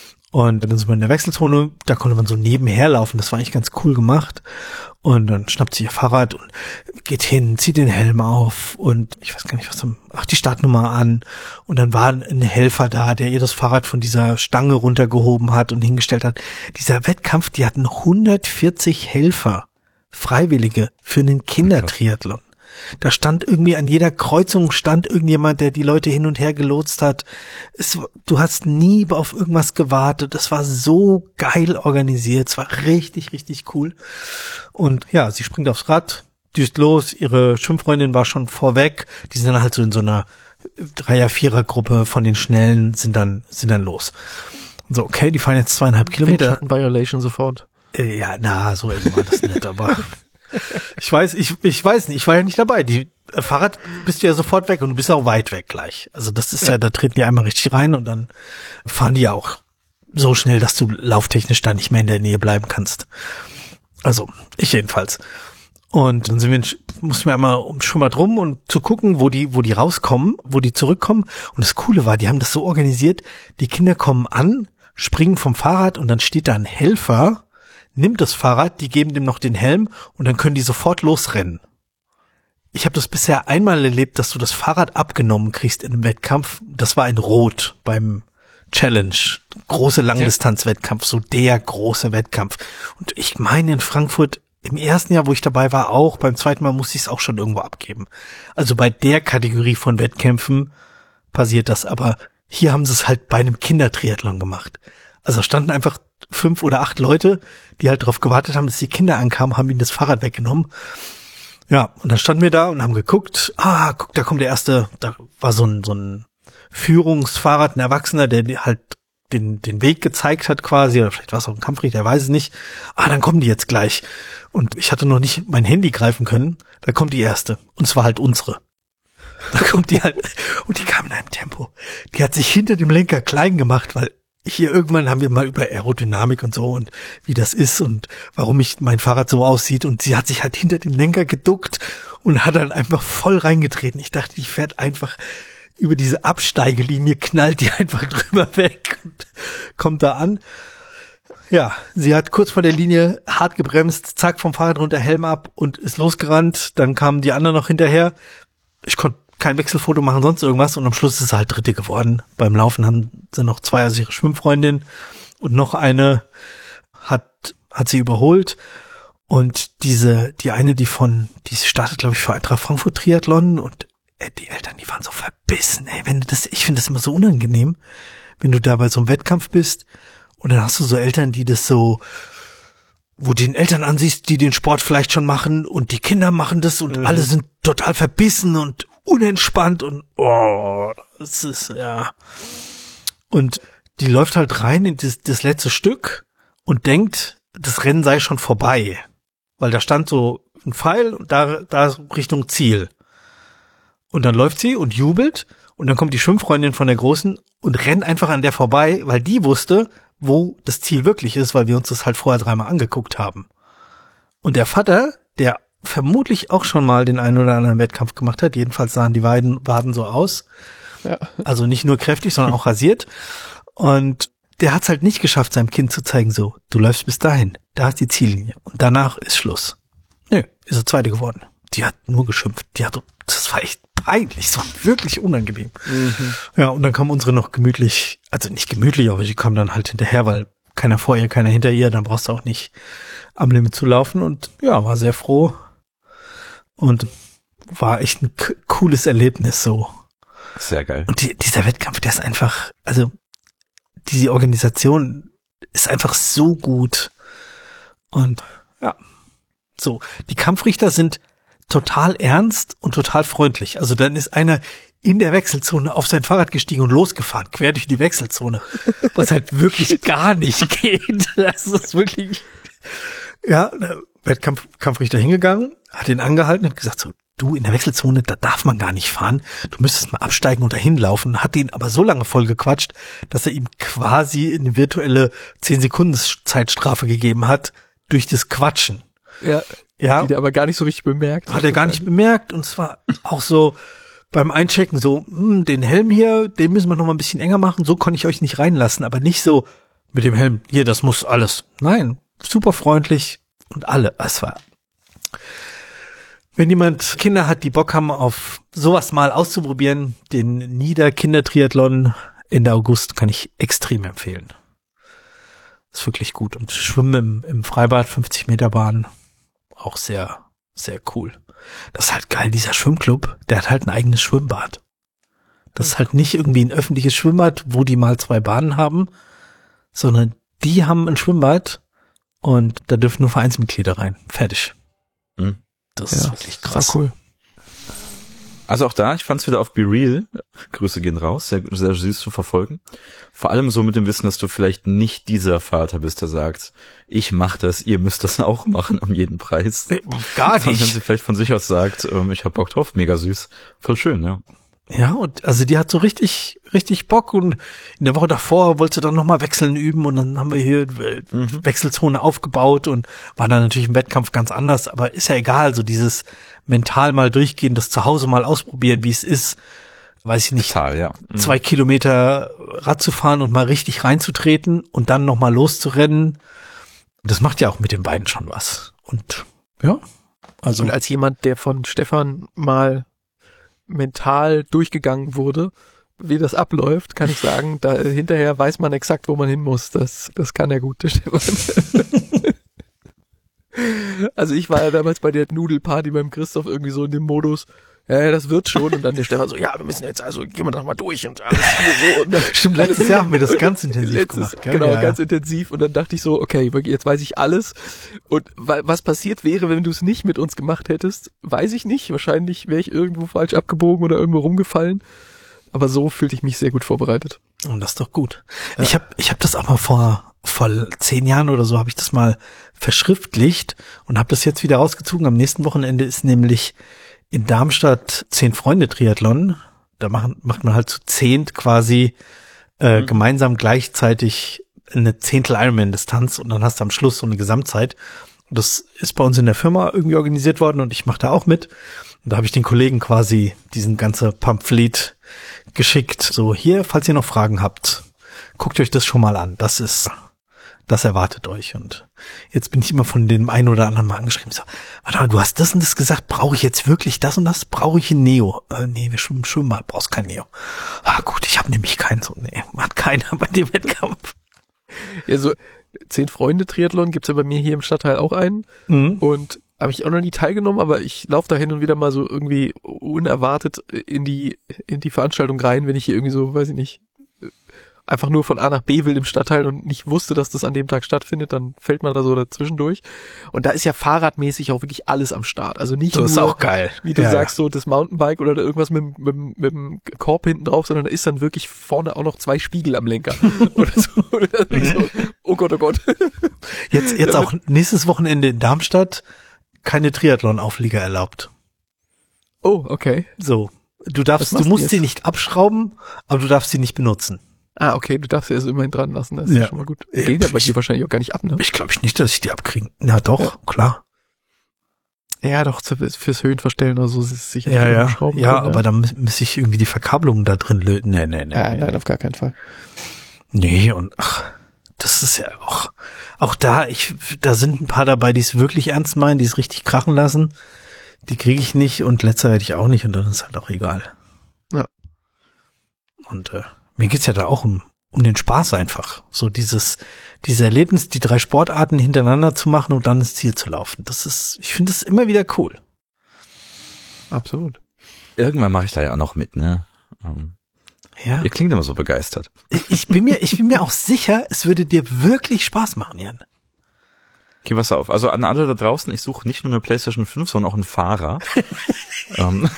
Und dann sind wir in der Wechselzone, da konnte man so nebenher laufen, das war eigentlich ganz cool gemacht. Und dann schnappt sie ihr Fahrrad und geht hin, zieht den Helm auf und ich weiß gar nicht, was dann, ach, die Startnummer an. Und dann war ein Helfer da, der ihr das Fahrrad von dieser Stange runtergehoben hat und hingestellt hat. Dieser Wettkampf, die hatten hundertvierzig Helfer, Freiwillige für einen Kindertriathlon. Da stand irgendwie an jeder Kreuzung stand irgendjemand, der die Leute hin und her gelotst hat. Es, du hast nie auf irgendwas gewartet. Es war so geil organisiert. Es war richtig, richtig cool. Und ja, sie springt aufs Rad, düst los. Ihre Schwimmfreundin war schon vorweg. Die sind dann halt so in so einer Dreier-, Vierer-Gruppe von den Schnellen, sind dann, sind dann los. Und so, okay, die fahren jetzt zweieinhalb Kilometer. Violation sofort. Äh, ja, na, so eben war das nicht, aber ich weiß, ich, ich weiß nicht, ich war ja nicht dabei. Die äh, Fahrrad bist du ja sofort weg und du bist auch weit weg gleich. Also das ist ja, ja da treten die einmal richtig rein und dann fahren die ja auch so schnell, dass du lauftechnisch da nicht mehr in der Nähe bleiben kannst. Also, ich jedenfalls. Und dann sind wir, mussten wir einmal um Schwimmbad rum und zu gucken, wo die, wo die rauskommen, wo die zurückkommen. Und das Coole war, die haben das so organisiert, die Kinder kommen an, springen vom Fahrrad und dann steht da ein Helfer, nimmt das Fahrrad, die geben dem noch den Helm und dann können die sofort losrennen. Ich habe das bisher einmal erlebt, dass du das Fahrrad abgenommen kriegst in einem Wettkampf. Das war in Rot beim Challenge. Große Langdistanzwettkampf, so der große Wettkampf. Und ich meine in Frankfurt im ersten Jahr, wo ich dabei war, auch. Beim zweiten Mal musste ich es auch schon irgendwo abgeben. Also bei der Kategorie von Wettkämpfen passiert das. Aber hier haben sie es halt bei einem Kindertriathlon gemacht. Also standen einfach fünf oder acht Leute, die halt darauf gewartet haben, dass die Kinder ankamen, haben ihnen das Fahrrad weggenommen. Ja, und dann standen wir da und haben geguckt, ah, guck, da kommt der erste, da war so ein, so ein Führungsfahrrad, ein Erwachsener, der halt den, den Weg gezeigt hat quasi, oder vielleicht war es auch ein Kampfrichter, der weiß es nicht. Ah, dann kommen die jetzt gleich. Und ich hatte noch nicht mein Handy greifen können, da kommt die erste. Und zwar halt unsere. Da kommt die halt, und die kam in einem Tempo. Die hat sich hinter dem Lenker klein gemacht, weil hier irgendwann haben wir mal über Aerodynamik und so und wie das ist und warum ich mein Fahrrad so aussieht und sie hat sich halt hinter dem Lenker geduckt und hat dann einfach voll reingetreten. Ich dachte, die fährt einfach über diese Absteigelinie, knallt die einfach drüber weg und kommt da an. Ja, sie hat kurz vor der Linie hart gebremst, zack, vom Fahrrad runter, Helm ab und ist losgerannt. Dann kamen die anderen noch hinterher. Ich konnte kein Wechselfoto machen, sonst irgendwas. Und am Schluss ist sie halt Dritte geworden. Beim Laufen haben sie noch zwei, also ihre Schwimmfreundin. Und noch eine hat, hat sie überholt. Und diese, die eine, die von, die startet, glaube ich, für Eintracht Frankfurt Triathlon. Und ey, die Eltern, die waren so verbissen, ey. Wenn du das, ich finde das immer so unangenehm, wenn du da bei so einem Wettkampf bist. Und dann hast du so Eltern, die das so, wo du den Eltern ansiehst, die den Sport vielleicht schon machen. Und die Kinder machen das. Und mhm. alle sind total verbissen und unentspannt und oh, das ist, ja. Und die läuft halt rein in das, das letzte Stück und denkt, das Rennen sei schon vorbei. Weil da stand so ein Pfeil und da, da Richtung Ziel. Und dann läuft sie und jubelt und dann kommt die Schwimmfreundin von der Großen und rennt einfach an der vorbei, weil die wusste, wo das Ziel wirklich ist, weil wir uns das halt vorher dreimal angeguckt haben. Und der Vater, der vermutlich auch schon mal den einen oder anderen Wettkampf gemacht hat. Jedenfalls sahen die Waden, Waden so aus. Ja. Also nicht nur kräftig, sondern auch rasiert. Und der hat es halt nicht geschafft, seinem Kind zu zeigen, so, du läufst bis dahin, da ist die Ziellinie. Und danach ist Schluss. Nö, ist er Zweite geworden. Die hat nur geschimpft. Die hat, das war echt peinlich, das war wirklich unangenehm. Mhm. Ja, und dann kam unsere noch gemütlich, also nicht gemütlich, aber sie kam dann halt hinterher, weil keiner vor ihr, keiner hinter ihr, dann brauchst du auch nicht am Limit zu laufen. Und ja, war sehr froh. Und war echt ein k- cooles Erlebnis so. Sehr geil. Und die, dieser Wettkampf, der ist einfach, also diese Organisation ist einfach so gut. Und ja, so. Die Kampfrichter sind total ernst und total freundlich. Also dann ist einer in der Wechselzone auf sein Fahrrad gestiegen und losgefahren, quer durch die Wechselzone. Was halt wirklich gar nicht geht. Das ist wirklich, ja, Wettkampf, Kampfrichter hingegangen, hat ihn angehalten und gesagt so, du, in der Wechselzone, da darf man gar nicht fahren. Du müsstest mal absteigen und dahin laufen. Hat ihn aber so lange voll gequatscht, dass er ihm quasi eine virtuelle zehn Sekunden Zeitstrafe gegeben hat durch das Quatschen. Ja, ja. Die der aber gar nicht so richtig bemerkt. Hat er gar nicht bemerkt. Und zwar auch so beim Einchecken so, hm, den Helm hier, den müssen wir noch mal ein bisschen enger machen. So konnte ich euch nicht reinlassen. Aber nicht so mit dem Helm, hier, das muss alles. Nein, super freundlich. Und alle, es war, wenn jemand Kinder hat, die Bock haben, auf sowas mal auszuprobieren, den Nieder-Kinder-Triathlon Ende August kann ich extrem empfehlen. Ist wirklich gut. Und Schwimmen im, im Freibad, fünfzig Meter Bahn, auch sehr, sehr cool. Das ist halt geil, dieser Schwimmclub, der hat halt ein eigenes Schwimmbad. Das ist halt nicht irgendwie ein öffentliches Schwimmbad, wo die mal zwei Bahnen haben, sondern die haben ein Schwimmbad, und da dürfen nur Vereinsmitglieder rein. Fertig. Mhm. Das ist ja, wirklich krass. Cool. Also auch da, ich fand's wieder auf Be Real. Grüße gehen raus. Sehr, sehr süß zu verfolgen. Vor allem so mit dem Wissen, dass du vielleicht nicht dieser Vater bist, der sagt, ich mach das, ihr müsst das auch machen um jeden Preis. Nee, gar nicht. Sondern wenn sie vielleicht von sich aus sagt, ähm, ich hab Bock drauf, mega süß. Voll schön, ja. Ja, und also die hat so richtig, richtig Bock und in der Woche davor wollte sie dann nochmal Wechseln üben und dann haben wir hier mhm. Wechselzone aufgebaut und war dann natürlich im Wettkampf ganz anders, aber ist ja egal, so dieses mental mal durchgehen, das zu Hause mal ausprobieren, wie es ist, weiß ich nicht, Total, ja. zwei Kilometer Rad zu fahren und mal richtig reinzutreten und dann nochmal loszurennen. Das macht ja auch mit den beiden schon was. Und ja, also. Und als jemand, der von Stefan mal mental durchgegangen wurde, wie das abläuft, kann ich sagen, da hinterher weiß man exakt, wo man hin muss. Das, das kann der gute Stefan. Also ich war ja damals bei der Nudelparty beim Christoph irgendwie so in dem Modus, ja, ja, das wird schon. Und dann der Stefan so, ja, wir müssen jetzt, also gehen wir doch mal durch und alles so. Und dann, stimmt, letztes Jahr haben wir das ganz intensiv letztes, gemacht. Gell? Genau, ja, ganz ja. intensiv. Und dann dachte ich so, okay, jetzt weiß ich alles. Und wa- was passiert wäre, wenn du es nicht mit uns gemacht hättest, weiß ich nicht. Wahrscheinlich wäre ich irgendwo falsch abgebogen oder irgendwo rumgefallen. Aber so fühlte ich mich sehr gut vorbereitet. Und das ist doch gut. Ja. Ich habe ich hab das auch mal vor vor zehn Jahren oder so habe ich das mal verschriftlicht und habe das jetzt wieder rausgezogen. Am nächsten Wochenende ist nämlich in Darmstadt Zehn-Freunde-Triathlon. Da machen, macht man halt zu zehnt quasi äh, mhm. gemeinsam gleichzeitig eine Zehntel-Ironman-Distanz und dann hast du am Schluss so eine Gesamtzeit. Und das ist bei uns in der Firma irgendwie organisiert worden und ich mache da auch mit. Und da habe ich den Kollegen quasi diesen ganze Pamphlet geschickt. So, hier, falls ihr noch Fragen habt, guckt euch das schon mal an. Das ist, das erwartet euch. Und jetzt bin ich immer von dem einen oder anderen mal angeschrieben. So, warte mal, du hast das und das gesagt. Brauche ich jetzt wirklich das und das? Brauche ich ein Neo? Äh, nee, wir schwimmen schon mal. Brauchst kein Neo. Ah, gut, ich habe nämlich keinen so. Nee, hat keiner bei dem Wettkampf. Ja, so Zehn-Freunde-Triathlon gibt's ja bei mir hier im Stadtteil auch einen. Mhm. Und habe ich auch noch nie teilgenommen, aber ich laufe da hin und wieder mal so irgendwie unerwartet in die in die Veranstaltung rein, wenn ich hier irgendwie so, weiß ich nicht, einfach nur von A nach B will im Stadtteil und nicht wusste, dass das an dem Tag stattfindet, dann fällt man da so dazwischen durch. Und da ist ja fahrradmäßig auch wirklich alles am Start. Also nicht das nur, ist auch geil. wie du ja, sagst, so das Mountainbike oder irgendwas mit, mit, mit dem Korb hinten drauf, sondern da ist dann wirklich vorne auch noch zwei Spiegel am Lenker. Oder so. Oder so. Oh Gott, oh Gott. Jetzt, jetzt auch nächstes Wochenende in Darmstadt keine Triathlon-Auflieger erlaubt. Oh, okay. So. Du darfst, du musst sie nicht abschrauben, aber du darfst sie nicht benutzen. Ah, okay, du darfst sie also immerhin dran lassen, das ist ja. ja schon mal gut. Geht ja bei dir wahrscheinlich auch gar nicht ab, ne? Ich glaube nicht, dass ich die abkriege. Ja, doch, ja. Klar. Ja, doch, fürs Höhenverstellen oder so ist es sicher. Ja, ja, Schrauben ja, können, aber ja. dann muss ich irgendwie die Verkabelung da drin löten. Nee, nee, nee. Ja, nee. nein, auf gar keinen Fall. Nee, und ach, das ist ja auch, auch da, ich, da sind ein paar dabei, die es wirklich ernst meinen, die es richtig krachen lassen. Die kriege ich nicht und letzter werde ich auch nicht und dann ist halt auch egal. Ja. Und äh, mir geht's ja da auch um, um den Spaß einfach. So dieses, diese Erlebnis, die drei Sportarten hintereinander zu machen und dann ins Ziel zu laufen. Das ist, ich finde das immer wieder cool. Absolut. Irgendwann mache ich da ja auch noch mit, ne? Um, ja. Ihr klingt immer so begeistert. Ich, ich bin mir, ich bin mir auch sicher, es würde dir wirklich Spaß machen, Jan. Okay, pass auf. Also an alle da draußen, ich suche nicht nur eine PlayStation fünf, sondern auch einen Fahrer. um.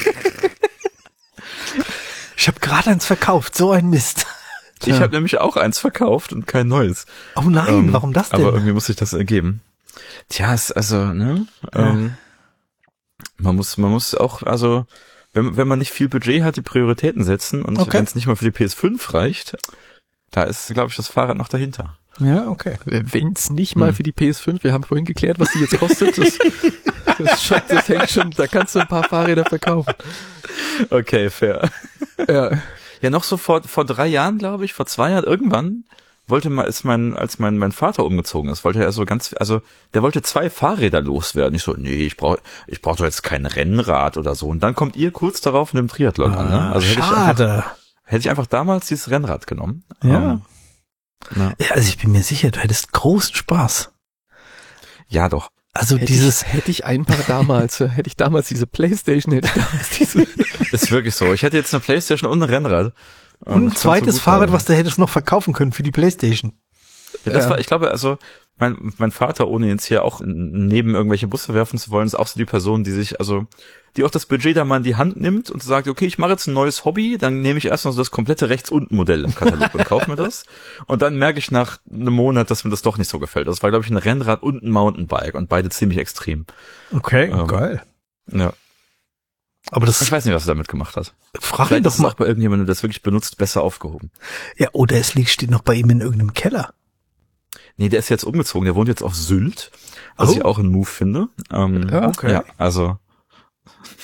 Ich habe gerade eins verkauft, so ein Mist. Ich habe nämlich auch eins verkauft und kein neues. Oh nein, ähm, warum das denn? Aber irgendwie muss ich das ergeben. Tja, ist also, ne? Ja. Ähm, man muss, man muss auch, also, wenn, wenn man nicht viel Budget hat, die Prioritäten setzen und okay. wenn es nicht mal für die P S fünf reicht, da ist, glaube ich, das Fahrrad noch dahinter. Ja, okay. Wenn es nicht mal hm. für die P S fünf, wir haben vorhin geklärt, was die jetzt kostet, das, das, schon, das hängt schon, da kannst du ein paar Fahrräder verkaufen. Okay, fair. Ja. Ja, noch so vor, vor drei Jahren, glaube ich, vor zwei Jahren, irgendwann wollte mal, ist mein, als mein, mein Vater umgezogen ist, wollte er so ganz, also, der wollte zwei Fahrräder loswerden. Ich so, nee, ich brauche, ich brauche doch jetzt kein Rennrad oder so. Und dann kommt ihr kurz darauf in dem Triathlon ah, an, ne? Also hätte schade. Ich einfach, hätte ich einfach damals dieses Rennrad genommen. Ja. Um, ja. ja. Also ich bin mir sicher, du hättest großen Spaß. Ja, doch. Also hätte dieses ich, hätte ich ein paar damals, hätte ich damals diese Playstation, hätte ich damals diese. Ist wirklich so. Ich hätte jetzt eine Playstation und ein Rennrad. Und ein zweites so Fahrrad, haben. Was du hättest noch verkaufen können für die Playstation. Ja, das ja. war, ich glaube, also mein mein Vater, ohne jetzt hier auch neben irgendwelche Busse werfen zu wollen, ist auch so die Person, die sich, also die auch das Budget da mal in die Hand nimmt und sagt, okay, ich mache jetzt ein neues Hobby, dann nehme ich erst noch so das komplette Rechts-unten-Modell im Katalog und kaufe mir das. Und dann merke ich nach einem Monat, dass mir das doch nicht so gefällt. Das war, glaube ich, ein Rennrad und ein Mountainbike und beide ziemlich extrem. Okay, ähm, geil. Ja. Aber das, ich weiß nicht, was er damit gemacht hat. Frag ihn doch mal. Auch bei irgendjemandem, der das wirklich benutzt, besser aufgehoben. Ja, oder es liegt, steht noch bei ihm in irgendeinem Keller. Nee, der ist jetzt umgezogen. Der wohnt jetzt auf Sylt, was oh. ich auch einen Move finde. Ähm, ja, okay. Ja, also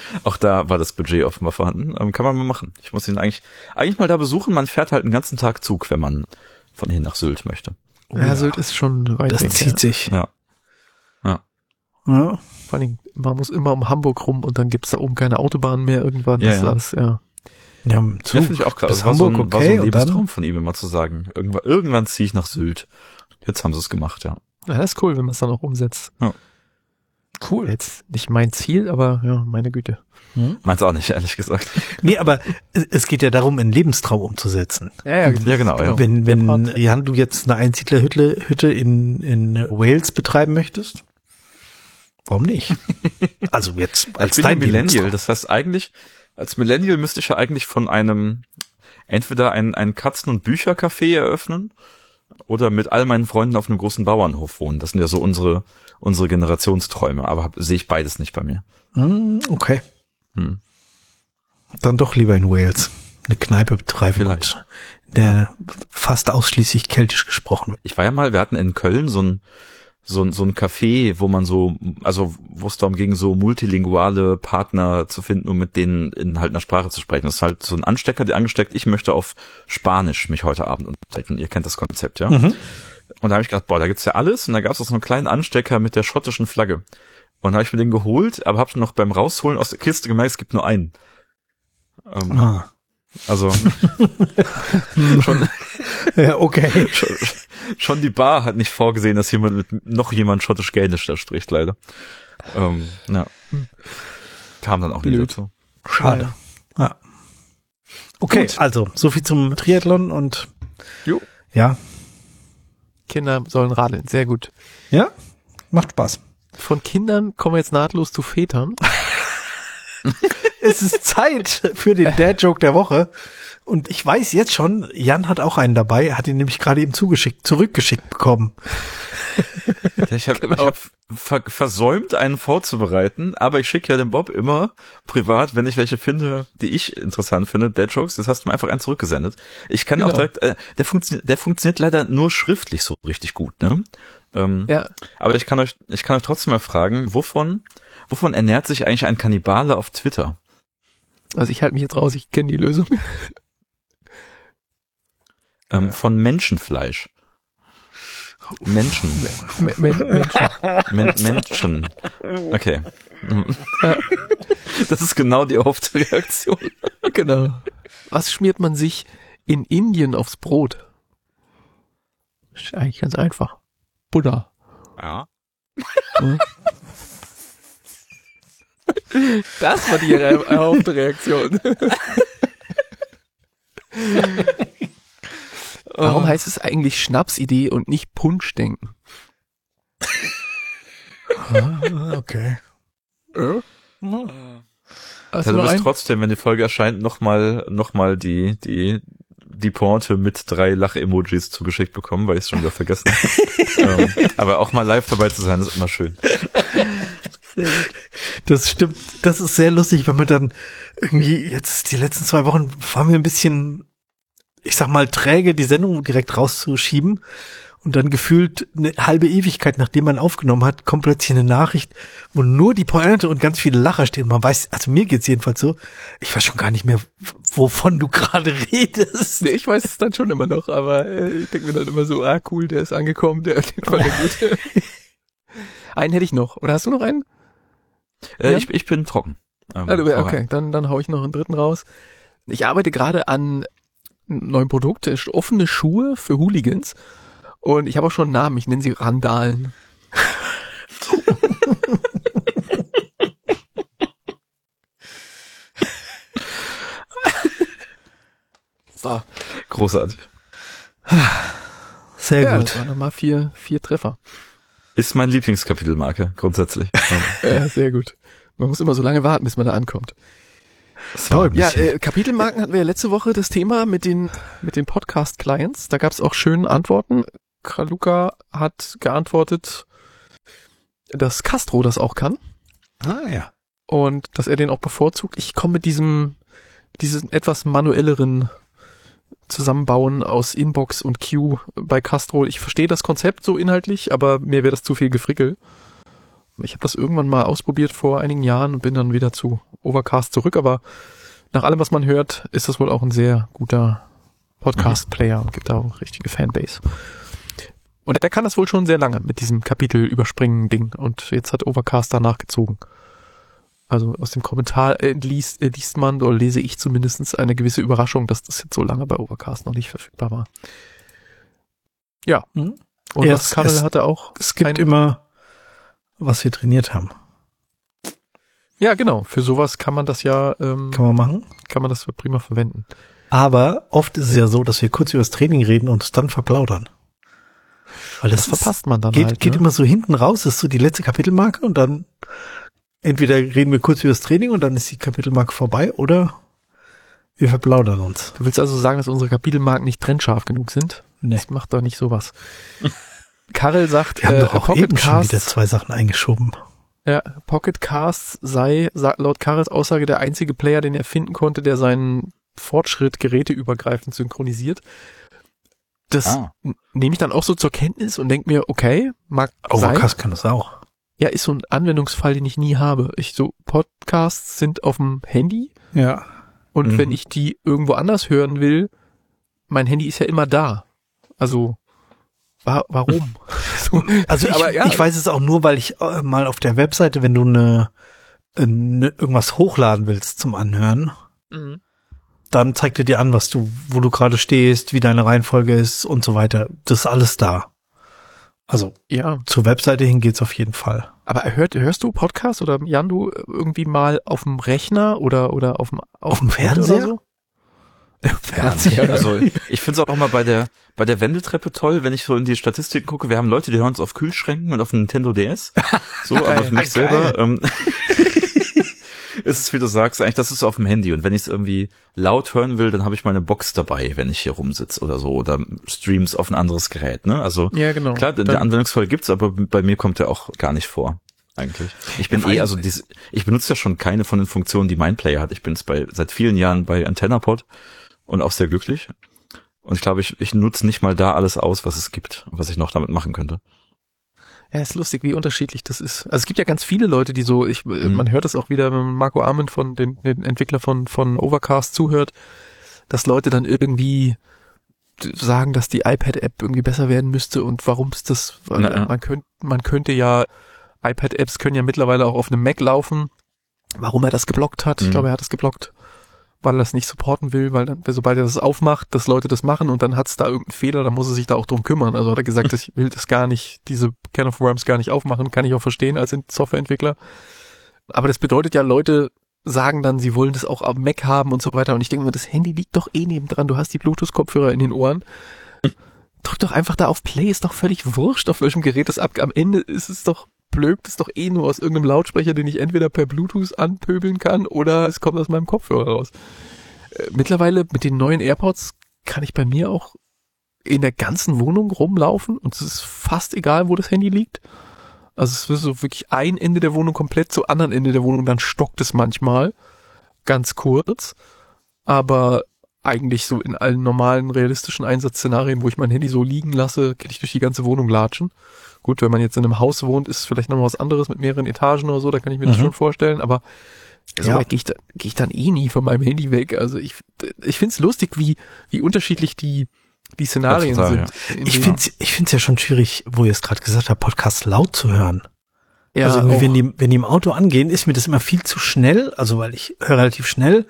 Auch da war das Budget offenbar vorhanden. Ähm, kann man mal machen. Ich muss ihn eigentlich, eigentlich mal da besuchen. Man fährt halt einen ganzen Tag Zug, wenn man von hier nach Sylt möchte. Oh, ja, Sylt ist schon weit Das weg, zieht ja. sich. Ja. Ja. Ja. Vor allem, man muss immer um Hamburg rum und dann gibt's da oben keine Autobahn mehr irgendwann. Ja, Das ist ja. alles, ja. Ja, Ja, Zug finde ich auch klar. bis Das war so Hamburg, ein, war so okay, ein und dann, Lebenstraum von ihm, immer zu sagen. Irgendwann, irgendwann ziehe ich nach Sylt. Jetzt haben sie es gemacht, ja. Ja, das ist cool, wenn man es dann auch umsetzt. cool. Jetzt nicht mein Ziel, aber ja, meine Güte. Hm? Meins auch nicht, ehrlich gesagt. Nee, aber es es geht ja darum, einen Lebenstraum umzusetzen. Ja, ja, Ja, genau, ja. Wenn, wenn, Part. Jan, du jetzt eine Einsiedlerhütte Hütte in, in Wales betreiben möchtest, warum nicht? Also jetzt als Ich bin dein ein Millennial, Millennial. das heißt eigentlich, als Millennial müsste ich ja eigentlich von einem, entweder ein, ein Katzen- und Büchercafé eröffnen oder mit all meinen Freunden auf einem großen Bauernhof wohnen. Das sind ja so unsere, unsere Generationsträume, aber hab, sehe ich beides nicht bei mir. Hm, okay. Hm. Dann doch lieber in Wales eine Kneipe betreiben, Vielleicht. und der fast ausschließlich keltisch gesprochen wird. Ich war ja mal, wir hatten in Köln so ein, so ein, so ein Café, wo man so, also wo es darum ging, so multilinguale Partner zu finden, um mit denen in halt einer Sprache zu sprechen. Das ist halt so ein Anstecker, der angesteckt, ich möchte auf Spanisch mich heute Abend unterhalten. Ihr kennt das Konzept, ja? Mhm. Und da habe ich gedacht, boah, da gibt's ja alles. Und da gab's auch so einen kleinen Anstecker mit der schottischen Flagge. Und da habe ich mir den geholt, aber habe noch beim Rausholen aus der Kiste gemerkt, es gibt nur einen. Ähm, Ah. Also schon, Ja, okay. schon, schon die Bar hat nicht vorgesehen, dass jemand mit noch jemand schottisch-gälisch da spricht, leider. Ähm, ja. Kam dann auch nie Blöd. dazu. Schade. Ja. Okay, Gut. also so viel zum Triathlon und Jo. ja, Kinder sollen radeln, sehr gut. ja, macht Spaß. Von Kindern kommen wir jetzt nahtlos zu Vätern. Es ist Zeit für den Dad-Joke der Woche. Und ich weiß jetzt schon, Jan hat auch einen dabei. Er hat ihn nämlich gerade eben zugeschickt, zurückgeschickt bekommen. Ich habe Genau. ich hab ver versäumt, einen vorzubereiten, aber ich schicke ja dem Bob immer privat, wenn ich welche finde, die ich interessant finde, Dad-Jokes, das hast du mir einfach einen zurückgesendet. Ich kann Genau. auch direkt, äh, der funktioniert, der funktioniert leider nur schriftlich so richtig gut, ne? Ähm, Ja, Aber ich kann euch, ich kann euch trotzdem mal fragen, wovon, wovon ernährt sich eigentlich ein Kannibale auf Twitter? also ich halte mich jetzt raus, ich kenne die Lösung. Ähm, von Menschenfleisch. Menschen. Me- Me- Menschen. Men Menschen. Okay. Das ist genau die erhoffte Reaktion. Genau. Was schmiert man sich in Indien aufs Brot? Ist eigentlich ganz einfach. Buddha. Ja. Hm? Das war die er- erhoffte Reaktion. Warum heißt es eigentlich Schnapsidee und nicht Punschdenken? Ah, okay. Äh? Hast Also du du noch bist einen? trotzdem, wenn die Folge erscheint, nochmal noch mal die, die, die Pointe mit drei Lach-Emojis zugeschickt bekommen, weil ich es schon wieder vergessen habe. ähm, aber auch mal live dabei zu sein, ist immer schön. Das stimmt. Das ist sehr lustig, wenn man dann irgendwie jetzt die letzten zwei Wochen waren wir ein bisschen, ich sag mal, träge, die Sendung direkt rauszuschieben. Und dann gefühlt eine halbe Ewigkeit, nachdem man aufgenommen hat, kommt plötzlich eine Nachricht, wo nur die Pointe und ganz viele Lacher stehen. Man weiß, also mir geht's jedenfalls so, ich weiß schon gar nicht mehr, wovon du gerade redest. Nee, ich weiß es dann schon immer noch, aber äh, ich denke mir dann immer so, ah cool, der ist angekommen, der den fand er gut. Einen hätte ich noch. Oder hast du noch einen? Äh, Ja? ich, ich bin trocken. Ähm, Ah, du, aber- okay, dann, dann hau ich noch einen dritten raus. Ich arbeite gerade an einem neuen Produkt, äh, offene Schuhe für Hooligans. Und ich habe auch schon einen Namen, ich nenne sie Randalen. So, Großartig. Sehr ja, gut. das waren nochmal vier, vier Treffer. Ist mein Lieblingskapitelmarke, grundsätzlich. Ähm, Ja, sehr gut. Man muss immer so lange warten, bis man da ankommt. das war ein Ja, bisschen- äh, Kapitelmarken hatten wir ja letzte Woche das Thema mit den mit den Podcast-Clients. Da gab es auch schöne Antworten. Kraluka hat geantwortet, dass Castro das auch kann Ah, ja. und dass er den auch bevorzugt. Ich komme mit diesem diesen etwas manuelleren Zusammenbauen aus Inbox und Queue bei Castro. Ich verstehe das Konzept so inhaltlich, aber mir wäre das zu viel Gefrickel. Ich habe das irgendwann mal ausprobiert vor einigen Jahren und bin dann wieder zu Overcast zurück, aber nach allem, was man hört, ist das wohl auch ein sehr guter Podcast-Player und gibt da auch eine richtige Fanbase. Und der kann das wohl schon sehr lange mit diesem Kapitel überspringen Ding. Und jetzt hat Overcast da nachgezogen. Also aus dem Kommentar äh, liest, äh, liest man, oder lese ich zumindest eine gewisse Überraschung, dass das jetzt so lange bei Overcast noch nicht verfügbar war. Ja. Mhm. Und ja, das Karel hatte auch... Es gibt immer, was wir trainiert haben. Ja, genau. Für sowas kann man das ja... Ähm, Kann man machen. Kann man das prima verwenden. Aber oft ist es ja so, dass wir kurz über das Training reden und es dann verplaudern. Weil das, das verpasst man dann geht, halt. geht ne? immer so hinten raus, das ist so die letzte Kapitelmarke und dann entweder reden wir kurz über das Training und dann ist die Kapitelmarke vorbei oder wir verplaudern uns. Du willst also sagen, dass unsere Kapitelmarken nicht trennscharf genug sind? Nee. Das macht doch nicht sowas. Karel sagt, Wir haben äh, doch auch Pocket eben schon Cast, wieder zwei Sachen eingeschoben. ja, Pocket Cast sei sa- laut Karels Aussage der einzige Player, den er finden konnte, der seinen Fortschritt geräteübergreifend synchronisiert. Das Ah. n- nehme ich dann auch so zur Kenntnis und denke mir, okay, mag sein. Overcast kann das auch. Ja, ist so ein Anwendungsfall, den ich nie habe. Ich so, Podcasts sind auf dem Handy Ja. und Mhm. wenn ich die irgendwo anders hören will, mein Handy ist ja immer da. Also, wa- warum? so, Also ich, aber ja, ich weiß es auch nur, weil ich äh, mal auf der Webseite, wenn du eine, eine irgendwas hochladen willst zum Anhören, Mhm. dann zeigt er dir an, was du, wo du gerade stehst, wie deine Reihenfolge ist und so weiter. Das ist alles da. Also ja, zur Webseite hin geht's auf jeden Fall. aber hört, hörst du Podcasts oder Jan, du irgendwie mal auf dem Rechner oder oder auf dem Auf dem Pad Fernseher? oder so? Fernseher. Also ich finde es auch immer bei der bei der Wendeltreppe toll, wenn ich so in die Statistiken gucke. Wir haben Leute, die hören uns auf Kühlschränken und auf dem Nintendo D S. So, aber für mich selber ähm, ist es, wie du sagst, eigentlich, das ist auf dem Handy. Und wenn ich es irgendwie laut hören will, dann habe ich meine Box dabei, wenn ich hier rumsitze oder so. Oder Streams auf ein anderes Gerät. Ne? Also Ja, genau. klar, der Dann- Anwendungsfall gibt's, aber bei mir kommt der auch gar nicht vor. Eigentlich. Ich bin Ja, vor eh, allem- also diese, ich benutze ja schon keine von den Funktionen, die mein Player hat. Ich bin jetzt bei seit vielen Jahren bei AntennaPod und auch sehr glücklich. Und ich glaube, ich, ich nutze nicht mal da alles aus, was es gibt, was ich noch damit machen könnte. Ja, ist lustig, wie unterschiedlich das ist. Also es gibt ja ganz viele Leute, die so, ich, Mhm. man hört es auch wieder, wenn man Marco Arment von den, den Entwickler von von Overcast zuhört, dass Leute dann irgendwie sagen, dass die iPad-App irgendwie besser werden müsste und warum es das, weil Na ja. man könnte, man könnte ja, iPad-Apps können ja mittlerweile auch auf einem Mac laufen. Warum er das geblockt hat, ich Mhm. glaube, er hat es geblockt, weil er es nicht supporten will, weil dann, sobald er das aufmacht, dass Leute das machen und dann hat es da irgendeinen Fehler, dann muss er sich da auch drum kümmern. Also hat er gesagt, ich will das gar nicht, diese Can of Worms gar nicht aufmachen, kann ich auch verstehen als Softwareentwickler. Aber das bedeutet ja, Leute sagen dann, sie wollen das auch am Mac haben und so weiter. Und ich denke mir, das Handy liegt doch eh nebendran, du hast die Bluetooth-Kopfhörer in den Ohren. Drück doch einfach da auf Play, ist doch völlig wurscht, auf welchem Gerät das ab. Am Ende ist es doch blöd, ist doch eh nur aus irgendeinem Lautsprecher, den ich entweder per Bluetooth anpöbeln kann oder es kommt aus meinem Kopfhörer raus. Äh, mittlerweile mit den neuen AirPods kann ich bei mir auch in der ganzen Wohnung rumlaufen und es ist fast egal, wo das Handy liegt. Also es ist so wirklich ein Ende der Wohnung komplett zum anderen Ende der Wohnung, dann stockt es manchmal ganz kurz, aber eigentlich so in allen normalen, realistischen Einsatzszenarien, wo ich mein Handy so liegen lasse, kann ich durch die ganze Wohnung latschen. Gut, wenn man jetzt in einem Haus wohnt, ist es vielleicht noch mal was anderes mit mehreren Etagen oder so, da kann ich mir das Mhm. schon vorstellen, aber so Ja. weit gehe ich, da, gehe ich dann eh nie von meinem Handy weg. Also ich, ich finde es lustig, wie, wie unterschiedlich die, die Szenarien Ja, total, sind. in Ich denen- finde ich find's ja schon schwierig, wo ihr es gerade gesagt habt, Podcasts laut zu hören. ja, also irgendwie, auch. wenn die, wenn die im Auto angehen, ist mir das immer viel zu schnell, also weil ich höre relativ schnell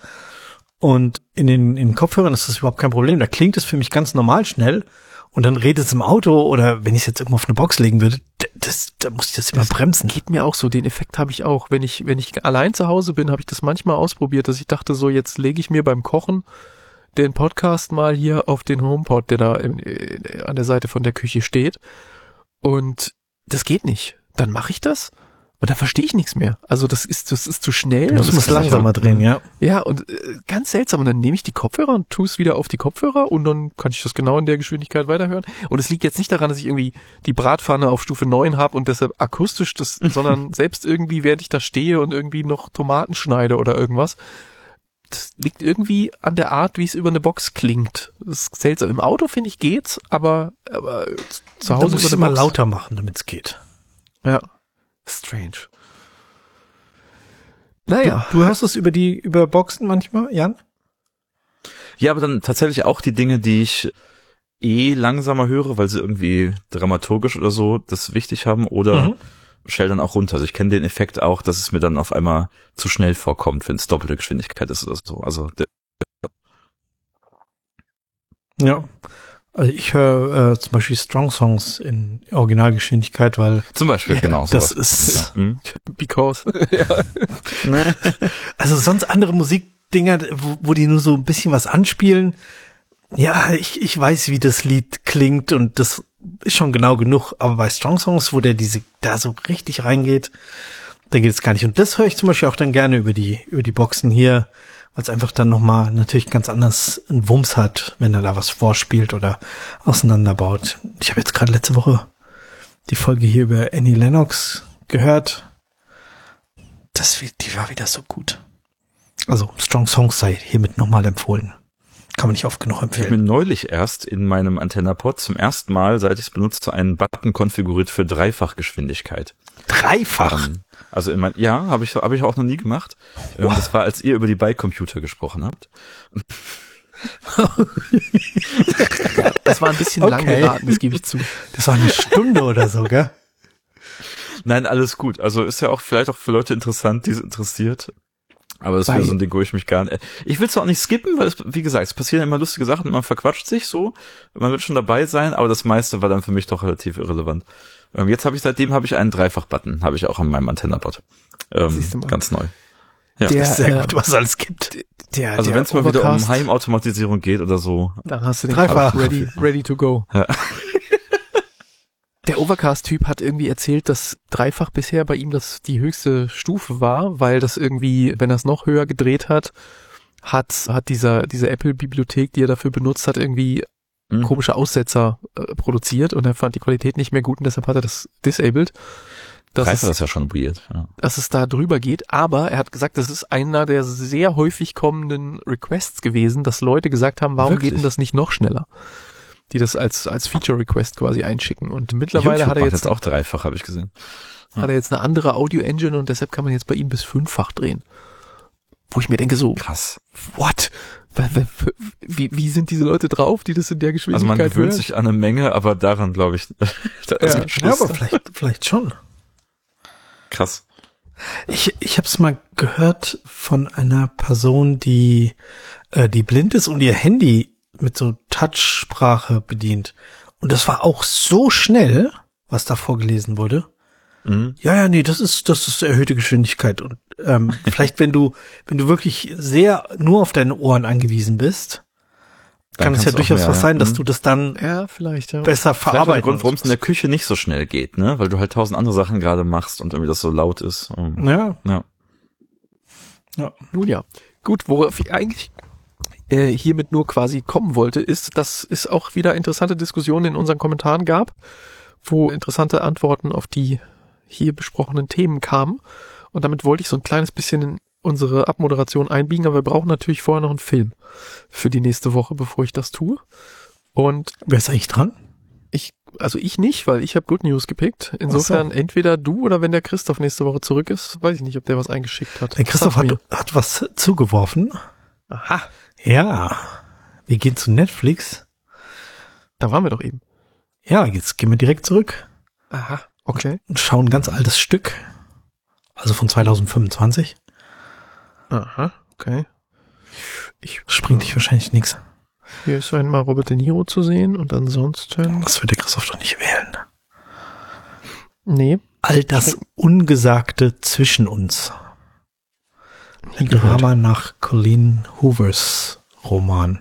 und in den, in den Kopfhörern ist das überhaupt kein Problem. Da klingt es für mich ganz normal schnell und dann redet es im Auto oder wenn ich es jetzt irgendwo auf eine Box legen würde, d- das, da muss ich das immer Das bremsen. Geht mir auch so, den Effekt habe ich auch. Wenn ich, wenn ich allein zu Hause bin, habe ich das manchmal ausprobiert, dass ich dachte, so jetzt lege ich mir beim Kochen den Podcast mal hier auf den HomePod, der da in, in, an der Seite von der Küche steht. Und das geht nicht. Dann mache ich das und dann verstehe ich nichts mehr. Also das ist, das ist zu schnell. Du und musst das es langsamer drehen, ja. Ja, und äh, ganz seltsam. Und dann nehme ich die Kopfhörer und tue es wieder auf die Kopfhörer und dann kann ich das genau in der Geschwindigkeit weiterhören. Und es liegt jetzt nicht daran, dass ich irgendwie die Bratpfanne auf Stufe neun habe und deshalb akustisch das, sondern selbst irgendwie, während ich da stehe und irgendwie noch Tomaten schneide oder irgendwas. Das liegt irgendwie an der Art, wie es über eine Box klingt. Das ist seltsam. Im Auto, finde ich, geht's, aber, aber zu Da Hause muss ich über es eine mal Box. lauter machen, damit es geht. Ja. Strange. Naja. Du, du hörst es über die, über Boxen manchmal, Jan? Ja, aber dann tatsächlich auch die Dinge, die ich eh langsamer höre, weil sie irgendwie dramaturgisch oder so das wichtig haben, oder mhm. stell dann auch runter. Also ich kenne den Effekt auch, dass es mir dann auf einmal zu schnell vorkommt, wenn es doppelte Geschwindigkeit ist oder so. Also der ja. Also ich höre äh, zum Beispiel Strong Songs in Originalgeschwindigkeit, weil zum Beispiel ja, genau das sowas. ist ja. hm? because ja. Also sonst andere Musikdinger, wo, wo die nur so ein bisschen was anspielen. Ja, ich ich weiß, wie das Lied klingt und das ist schon genau genug. Aber bei Strong Songs, wo der diese da so richtig reingeht, da geht es gar nicht. Und das höre ich zum Beispiel auch dann gerne über die über die Boxen hier, weil es einfach dann nochmal natürlich ganz anders einen Wumms hat, wenn er da was vorspielt oder auseinanderbaut. Ich habe jetzt gerade letzte Woche die Folge hier über Annie Lennox gehört. Das, die war wieder so gut. Also Strong Songs sei hiermit nochmal empfohlen. Kann man nicht oft genug empfehlen. Ich habe mir neulich erst in meinem AntennaPod zum ersten Mal, seit ich es benutze, einen Button konfiguriert für Dreifachgeschwindigkeit. Dreifach? Ähm, also in mein, ja, habe ich habe ich auch noch nie gemacht. Ähm, das war, als ihr über die Bike-Computer gesprochen habt. Das war ein bisschen okay. lang geraten, das gebe ich zu. Das war eine Stunde oder so, gell? Nein, alles gut. Also ist ja auch vielleicht auch für Leute interessant, die es interessiert. Aber das wäre so ein Ding, wo ich mich gar nicht... Ich will es auch nicht skippen, weil es, wie gesagt, es passieren immer lustige Sachen, man verquatscht sich so, man wird schon dabei sein, aber das meiste war dann für mich doch relativ irrelevant. Ähm, jetzt habe ich, seitdem habe ich einen Dreifach-Button, habe ich auch an meinem AntennaPod. Ähm, ganz neu. Ja. Der, das ist sehr gut, was es alles gibt. Der, also wenn es mal wieder um Heimautomatisierung geht oder so. Dann hast du den Dreifach ready, ready to go. Ja. Der Overcast-Typ hat irgendwie erzählt, dass Dreifach bisher bei ihm das die höchste Stufe war, weil das irgendwie, wenn er es noch höher gedreht hat, hat hat dieser diese Apple-Bibliothek, die er dafür benutzt hat, irgendwie mhm. komische Aussetzer äh, produziert und er fand die Qualität nicht mehr gut und deshalb hat er das disabled. Dreifach ist ja schon weird. Ja. Dass es da drüber geht, aber er hat gesagt, das ist einer der sehr häufig kommenden Requests gewesen, dass Leute gesagt haben, warum Wirklich? geht denn das nicht noch schneller? Die das als als Feature-Request quasi einschicken. Und mittlerweile YouTube hat er jetzt, jetzt auch dreifach, habe ich gesehen. Ja. Hat er jetzt eine andere Audio-Engine und deshalb kann man jetzt bei ihm bis fünffach drehen. Wo ich mir denke so, krass. What? Wie, wie sind diese Leute drauf, die das in der Geschwindigkeit hören? Also man gewöhnt sich an eine Menge, aber daran glaube ich, da ist ja, ja, aber vielleicht, vielleicht schon. Krass. Ich, ich habe es mal gehört von einer Person, die, äh, die blind ist und ihr Handy mit so Touchsprache bedient. Und das war auch so schnell, was da vorgelesen wurde. Mhm. Ja, ja, nee, das ist, das ist erhöhte Geschwindigkeit. Und ähm, vielleicht, wenn du, wenn du wirklich sehr nur auf deine Ohren angewiesen bist, dann kann es ja durchaus mehr, was sein, dass mhm. du das dann ja, vielleicht, ja. besser verarbeiten kannst. Grund, warum es in der Küche nicht so schnell geht, ne? Weil du halt tausend andere Sachen gerade machst und irgendwie das so laut ist. Ja. Ja. Ja. Nun ja. Gut, worauf ich eigentlich äh, hiermit nur quasi kommen wollte, ist, dass es auch wieder interessante Diskussionen in unseren Kommentaren gab, wo interessante Antworten auf die hier besprochenen Themen kamen. Und damit wollte ich so ein kleines bisschen in unsere Abmoderation einbiegen, aber wir brauchen natürlich vorher noch einen Film für die nächste Woche, bevor ich das tue. Und wer ist eigentlich dran? Ich, also ich nicht, weil ich habe Good News gepickt. Insofern so. Entweder du oder wenn der Christoph nächste Woche zurück ist, weiß ich nicht, ob der was eingeschickt hat. Der Christoph hat, hat was zugeworfen. Aha. Ja. Wir gehen zu Netflix. Da waren wir doch eben. Ja, jetzt gehen wir direkt zurück. Aha, okay. Und schauen ein ganz altes Stück. Also von zwanzig fünfundzwanzig. Aha, okay. Ich springt dich wahrscheinlich nichts. Hier ist einmal Robert De Niro zu sehen und ansonsten... Das wird der Christoph doch nicht wählen. Nee. All das Ungesagte zwischen uns. Ein Drama nach Colleen Hoovers Roman.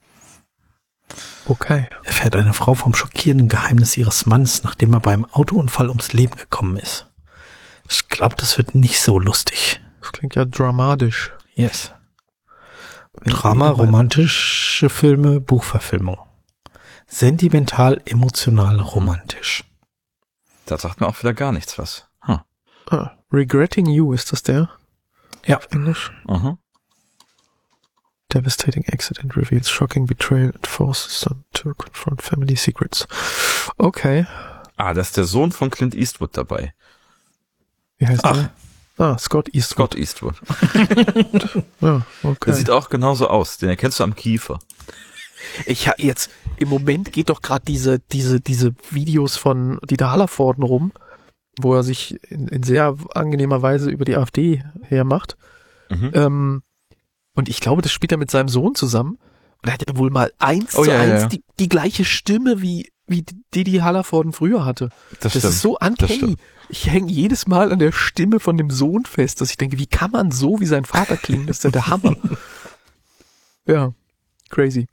Okay. Erfährt eine Frau vom schockierenden Geheimnis ihres Mannes, nachdem er beim Autounfall ums Leben gekommen ist. Ich glaube, das wird nicht so lustig. Das klingt ja dramatisch. Yes. Drama, romantische Filme, Buchverfilmung. Sentimental, emotional, romantisch. Da sagt mir auch wieder gar nichts was. Huh. Ah, Regretting You, ist das der? Ja. Auf Englisch? Aha. Devastating accident reveals shocking betrayal and forces them to confront family secrets. Okay. Ah, da ist der Sohn von Clint Eastwood dabei. Wie heißt Ach. der? Ah, Scott Eastwood. Scott Eastwood. Ja, okay. Der sieht auch genauso aus. Den erkennst du am Kiefer. Ich habe jetzt, im Moment geht doch gerade diese, diese, diese Videos von Dieter Hallervorden rum, wo er sich in, in sehr angenehmer Weise über die AfD hermacht. Mhm. Ähm, und ich glaube, das spielt er mit seinem Sohn zusammen. Und er hat ja wohl mal eins Oh, zu ja, eins ja, ja. Die, die gleiche Stimme, wie, wie Didi Hallervorden früher hatte. Das, Das stimmt. ist so Das uncanny. stimmt. Ich hänge jedes Mal an der Stimme von dem Sohn fest, dass ich denke, wie kann man so wie sein Vater klingen? Das ist ja der Hammer. Ja, crazy.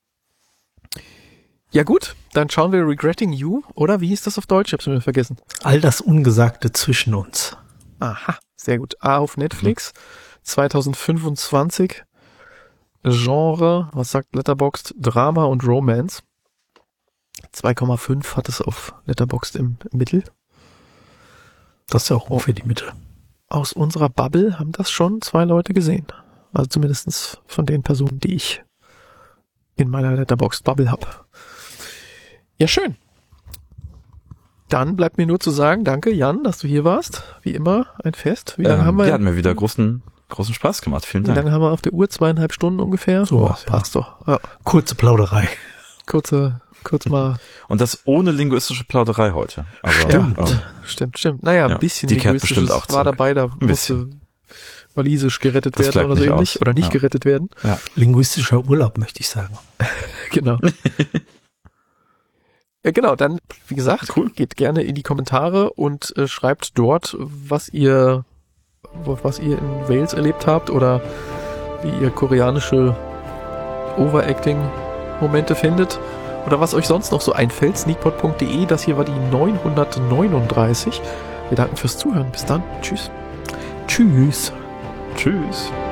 Ja gut, dann schauen wir Regretting You, oder? Wie hieß das auf Deutsch? Ich hab's mir vergessen. All das Ungesagte zwischen uns. Aha, sehr gut. A auf Netflix, zwanzig fünfundzwanzig. Genre, was sagt Letterboxd? Drama und Romance. zwei Komma fünf hat es auf Letterboxd im, im Mittel. Das ist ja auch ungefähr die Mitte. Aus unserer Bubble haben das schon zwei Leute gesehen. Also zumindestens von den Personen, die ich in meiner Letterboxd-Bubble habe. Ja, schön. Dann bleibt mir nur zu sagen, danke Jan, dass du hier warst. Wie immer, ein Fest. Wie lange Ähm, haben wir? ja, hat mir wieder großen, großen Spaß gemacht. Vielen Wie Dank. lange haben wir auf der Uhr? Zweieinhalb Stunden ungefähr? So Oh, was, ja. passt doch. Ja. Kurze Plauderei. Kurze, kurz mal. Und das ohne linguistische Plauderei heute. Aber, Stimmt. ähm, Stimmt, stimmt. Naja, ein Ja, bisschen die kehrt linguistisches bestimmt auch war zurück. dabei, da Ein musste bisschen. walisisch gerettet Das werden bleibt oder so nicht ähnlich. aus. Oder nicht Ja. gerettet werden. Linguistischer Urlaub, möchte ich sagen. Genau. Ja, genau, dann, wie gesagt, Cool. geht gerne in die Kommentare und äh, schreibt dort, was ihr was ihr in Wales erlebt habt oder wie ihr koreanische Overacting-Momente findet oder was euch sonst noch so einfällt. sneakpot punkt de, das hier war die neunhundertneununddreißig. Wir danken fürs Zuhören. Bis dann. Tschüss. Tschüss. Tschüss.